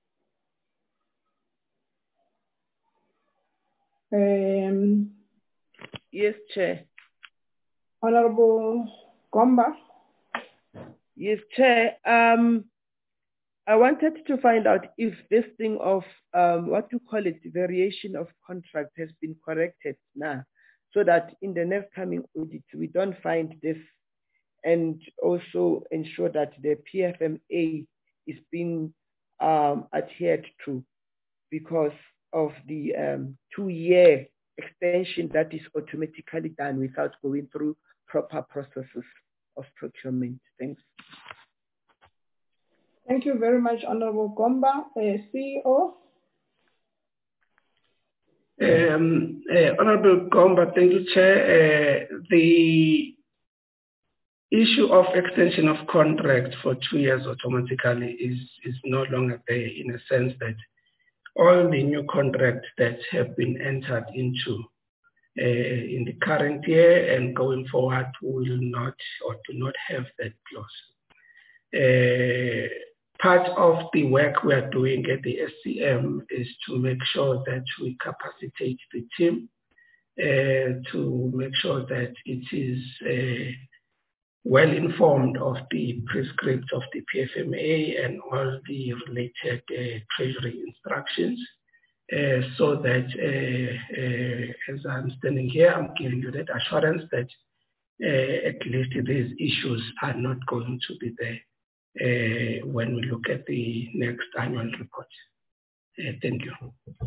Um, yes, Chair. Honorable Gomba. Yes, Chair. Um, I wanted to find out if this thing of um, what you call it, variation of contract has been corrected now, so that in the next coming audit, we don't find this, and also ensure that the P F M A is being um, adhered to, because of the um, two-year extension that is automatically done without going through proper processes of procurement. Thanks. Thank you very much, Honorable Gomba. Uh, C E O. Um, uh, Honorable Gomba, thank you, Chair. Uh, the issue of extension of contract for two years automatically is, is no longer there, in a sense that all the new contracts that have been entered into uh, in the current year and going forward will not or do not have that clause. Uh, part of the work we are doing at the S C M is to make sure that we capacitate the team uh, to make sure that it is uh, well informed of the prescripts of the P F M A and all the related uh, treasury instructions, uh, so that uh, uh, as I'm standing here, I'm giving you that assurance that uh, at least these issues are not going to be there uh, when we look at the next annual report. Uh, thank you.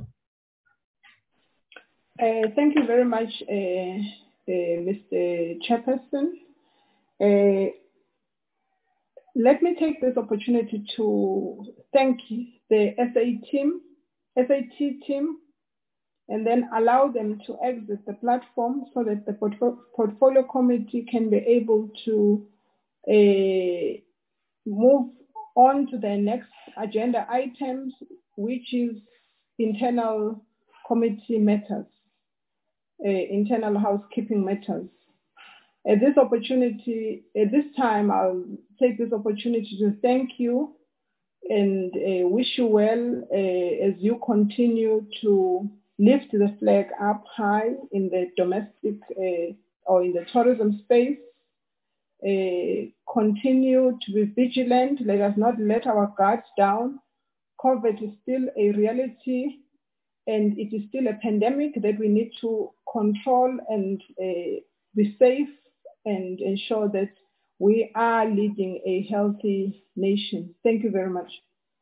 Uh, thank you very much, uh, uh, Mister Chairperson. Uh, let me take this opportunity to thank the S A team, S A T team, and then allow them to exit the platform so that the portfolio, portfolio committee can be able to uh, move on to the next agenda items, which is internal committee matters, uh, internal housekeeping matters. At this opportunity, at this time, I'll take this opportunity to thank you and uh, wish you well uh, as you continue to lift the flag up high in the domestic uh, or in the tourism space. Uh, continue to be vigilant. Let us not let our guards down. COVID is still a reality, and it is still a pandemic that we need to control and uh, be safe and ensure that we are leading a healthy nation. Thank you very much.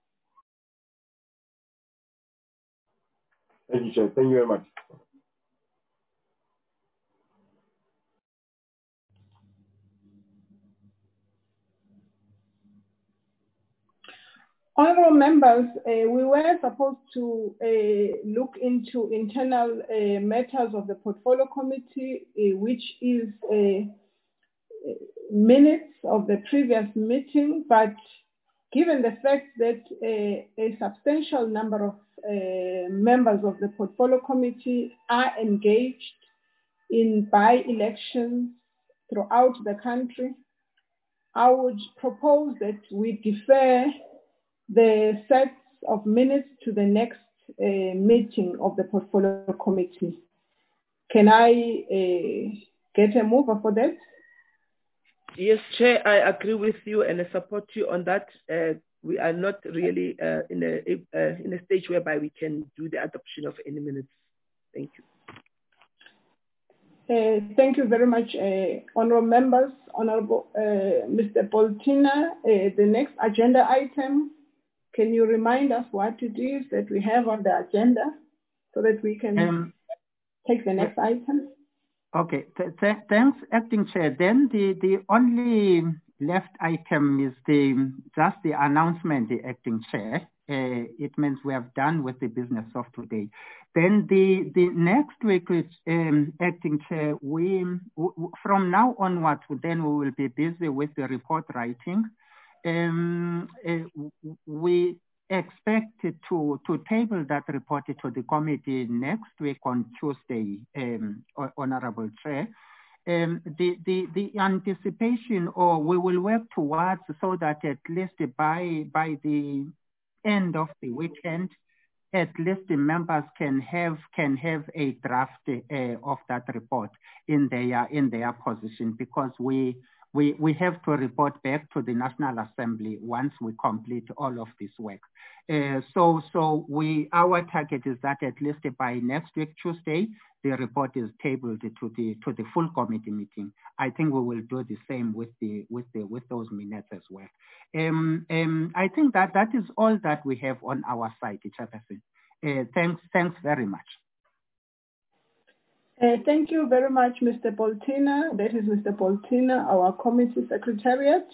Thank you, Chair. Thank you very much. Honorable members, uh, we were supposed to uh, look into internal uh, matters of the portfolio committee, uh, which is uh, minutes of the previous meeting, but given the fact that uh, a substantial number of uh, members of the portfolio committee are engaged in by-elections throughout the country, I would propose that we defer the sets of minutes to the next uh, meeting of the portfolio committee. Can I uh, get a mover for that? Yes, Chair, I agree with you and I support you on that. Uh, we are not really uh, in a uh, in a stage whereby we can do the adoption of any minutes. Thank you. Uh, thank you very much, uh, honorable members. Honorable uh, Mister Boltina, uh, the next agenda item, can you remind us what it is that we have on the agenda so that we can um, take the next uh, item? Okay, th th thanks, Acting Chair. Then the, the only left item is the just the announcement, the Acting Chair. Uh, it means we have done with the business of today. Then the, the next week, is, um, Acting Chair, we, w from now onwards, then we will be busy with the report writing. Um, uh, we expect to, to table that report to the committee next week on Tuesday, um, Honorable Chair. Um, the, the, the anticipation, or we will work towards so that at least by, by the end of the weekend, at least the members can have can have a draft uh, of that report in their in their position, because we we we have to report back to the National Assembly once we complete all of this work. Uh, so so we our target is that at least by next week Tuesday the report is tabled to the to the full committee meeting. I think we will do the same with the with the with those minutes as well. Um, um, I think that that is all that we have on our side, Chairperson. Uh, thanks, thanks very much. Uh, thank you very much, Mister Poltina. That is Mister Poltina, our committee secretariat.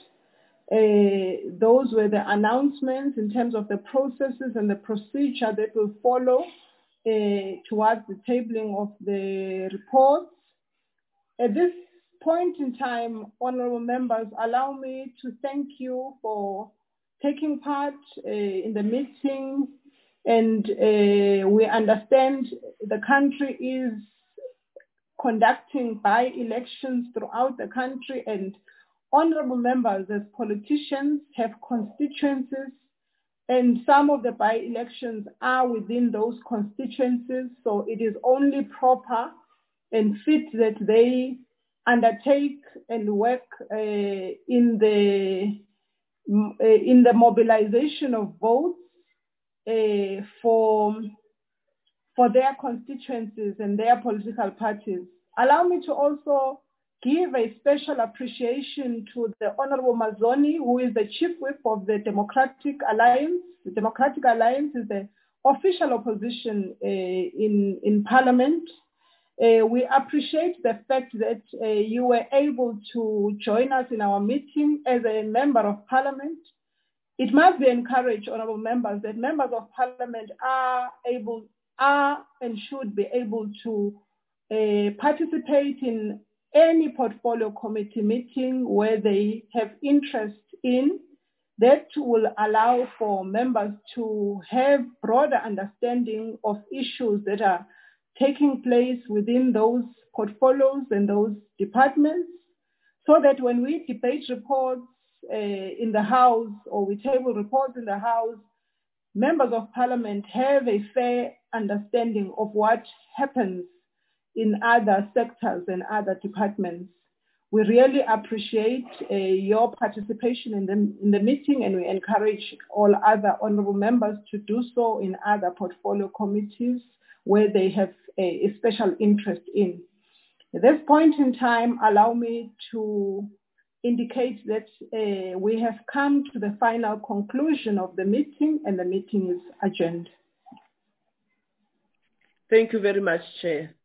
Uh, those were the announcements in terms of the processes and the procedure that will follow uh, towards the tabling of the reports. At this point in time, honorable members, allow me to thank you for taking part uh, in the meeting. And uh, we understand the country is conducting by-elections throughout the country, and honorable members as politicians have constituencies, and some of the by-elections are within those constituencies, so it is only proper and fit that they undertake and work uh, in the uh, in the mobilization of votes uh, for for their constituencies and their political parties. Allow me to also give a special appreciation to the Honorable Mazoni, who is the Chief Whip of the Democratic Alliance. The Democratic Alliance is the official opposition uh, in, in Parliament. Uh, we appreciate the fact that uh, you were able to join us in our meeting as a member of Parliament. It must be encouraged, honorable members, that members of Parliament are able, are and should be able to uh, participate in any portfolio committee meeting where they have interest in. That will allow for members to have broader understanding of issues that are taking place within those portfolios and those departments, so that when we debate reports uh, in the House or we table reports in the House, members of Parliament have a fair understanding of what happens in other sectors and other departments. We really appreciate uh, your participation in the, in the meeting, and we encourage all other honorable members to do so in other portfolio committees where they have a, a special interest in. At this point in time, allow me to indicate that uh, we have come to the final conclusion of the meeting, and the meeting is adjourned. Thank you very much, Chair.